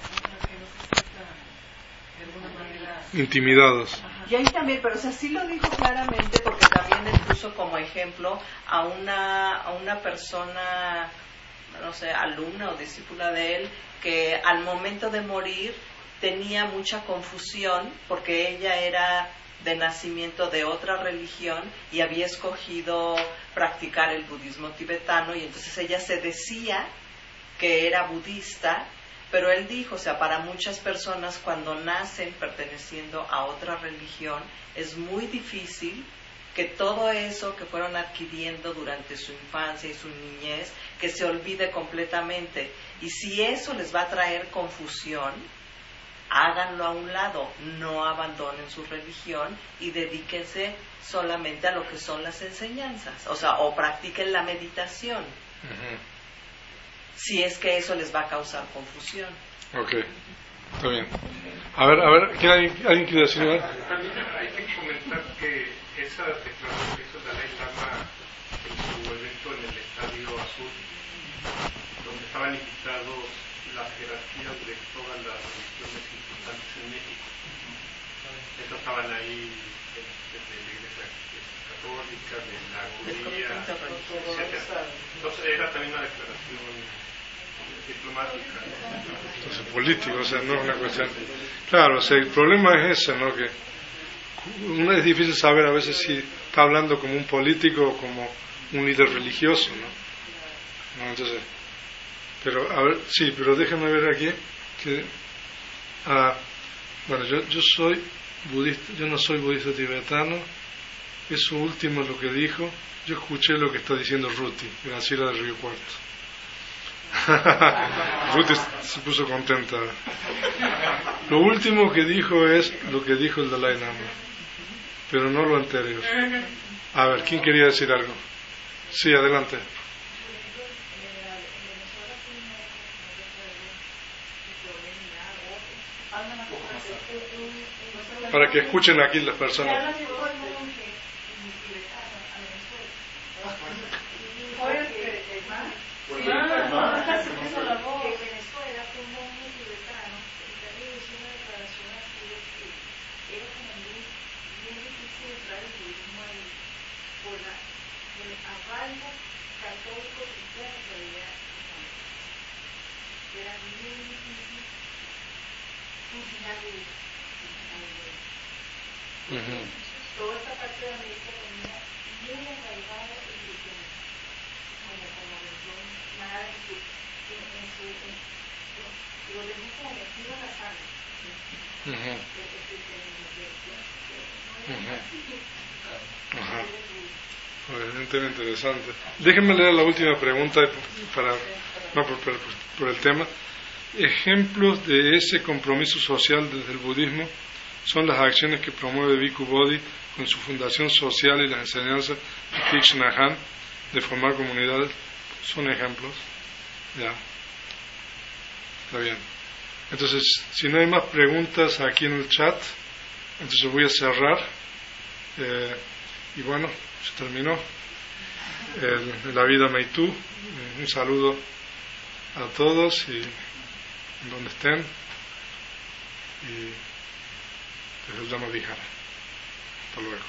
Intimidados. Y ahí también, pero o sea, sí lo dijo claramente porque también él puso como ejemplo a una persona, no sé, alumna o discípula de él, que al momento de morir tenía mucha confusión porque ella era de nacimiento de otra religión y había escogido practicar el budismo tibetano y entonces ella se decía que era budista. Pero él dijo, o sea, para muchas personas cuando nacen perteneciendo a otra religión es muy difícil que todo eso que fueron adquiriendo durante su infancia y su niñez, que se olvide completamente. Y si eso les va a traer confusión, háganlo a un lado, no abandonen su religión y dedíquense solamente a lo que son las enseñanzas, o sea, o practiquen la meditación. Si es que eso les va a causar confusión. Ok, está bien. A ver, ¿alguien quiere decir algo? Hay que comentar que esa declaración que hizo Dalai Lama en su evento en el Estadio Azul, donde estaban invitados las jerarquías de todas las religiones importantes en México. Estos estaban ahí desde la Iglesia Católica, de la judía, etc. Entonces era también una declaración diplomática. Entonces político, o sea, no es una cuestión. Claro, o sea, el problema es ese, ¿no? Que uno es difícil saber a veces si está hablando como un político o como un líder religioso, ¿no? Entonces, pero a ver, sí, pero déjame ver aquí que bueno, yo soy budista, yo no soy budista tibetano. Eso último es lo que dijo. Yo escuché lo que está diciendo Ruti, Graciela del Río Cuarto. Ruth se puso contenta. Lo último que dijo es lo que dijo el Dalai Lama, pero no lo anterior. A ver, ¿quién quería decir algo? Sí, adelante. Para que escuchen aquí las personas. Toda esta parte de América venía muy arraigada el cristianismo, como religión, nada en su lo dejó como metido en la sangre. Evidentemente interesante. Déjenme leer la última pregunta por el tema. Ejemplos de ese compromiso social desde el budismo son las acciones que promueve Bhikkhu Bodhi con su fundación social y las enseñanzas de Thich Nhat Hanh de formar comunidades. Son ejemplos. Ya. Está bien. Entonces, si no hay más preguntas aquí en el chat, entonces voy a cerrar. Y bueno, se terminó la vida Meitú. Un saludo a todos y donde estén. Y desde el Dhamma Vihara. Hasta luego.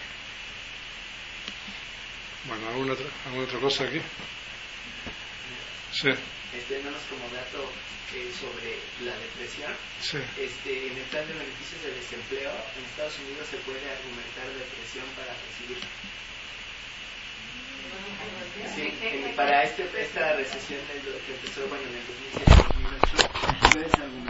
Bueno, ¿alguna otra cosa aquí? Sí. Nada más como dato sobre la depresión. Sí. En el plan de beneficios de desempleo, en Estados Unidos se puede argumentar depresión para recibir. Sí, para esta recesión que empezó en el 2007-2008, puedes argumentar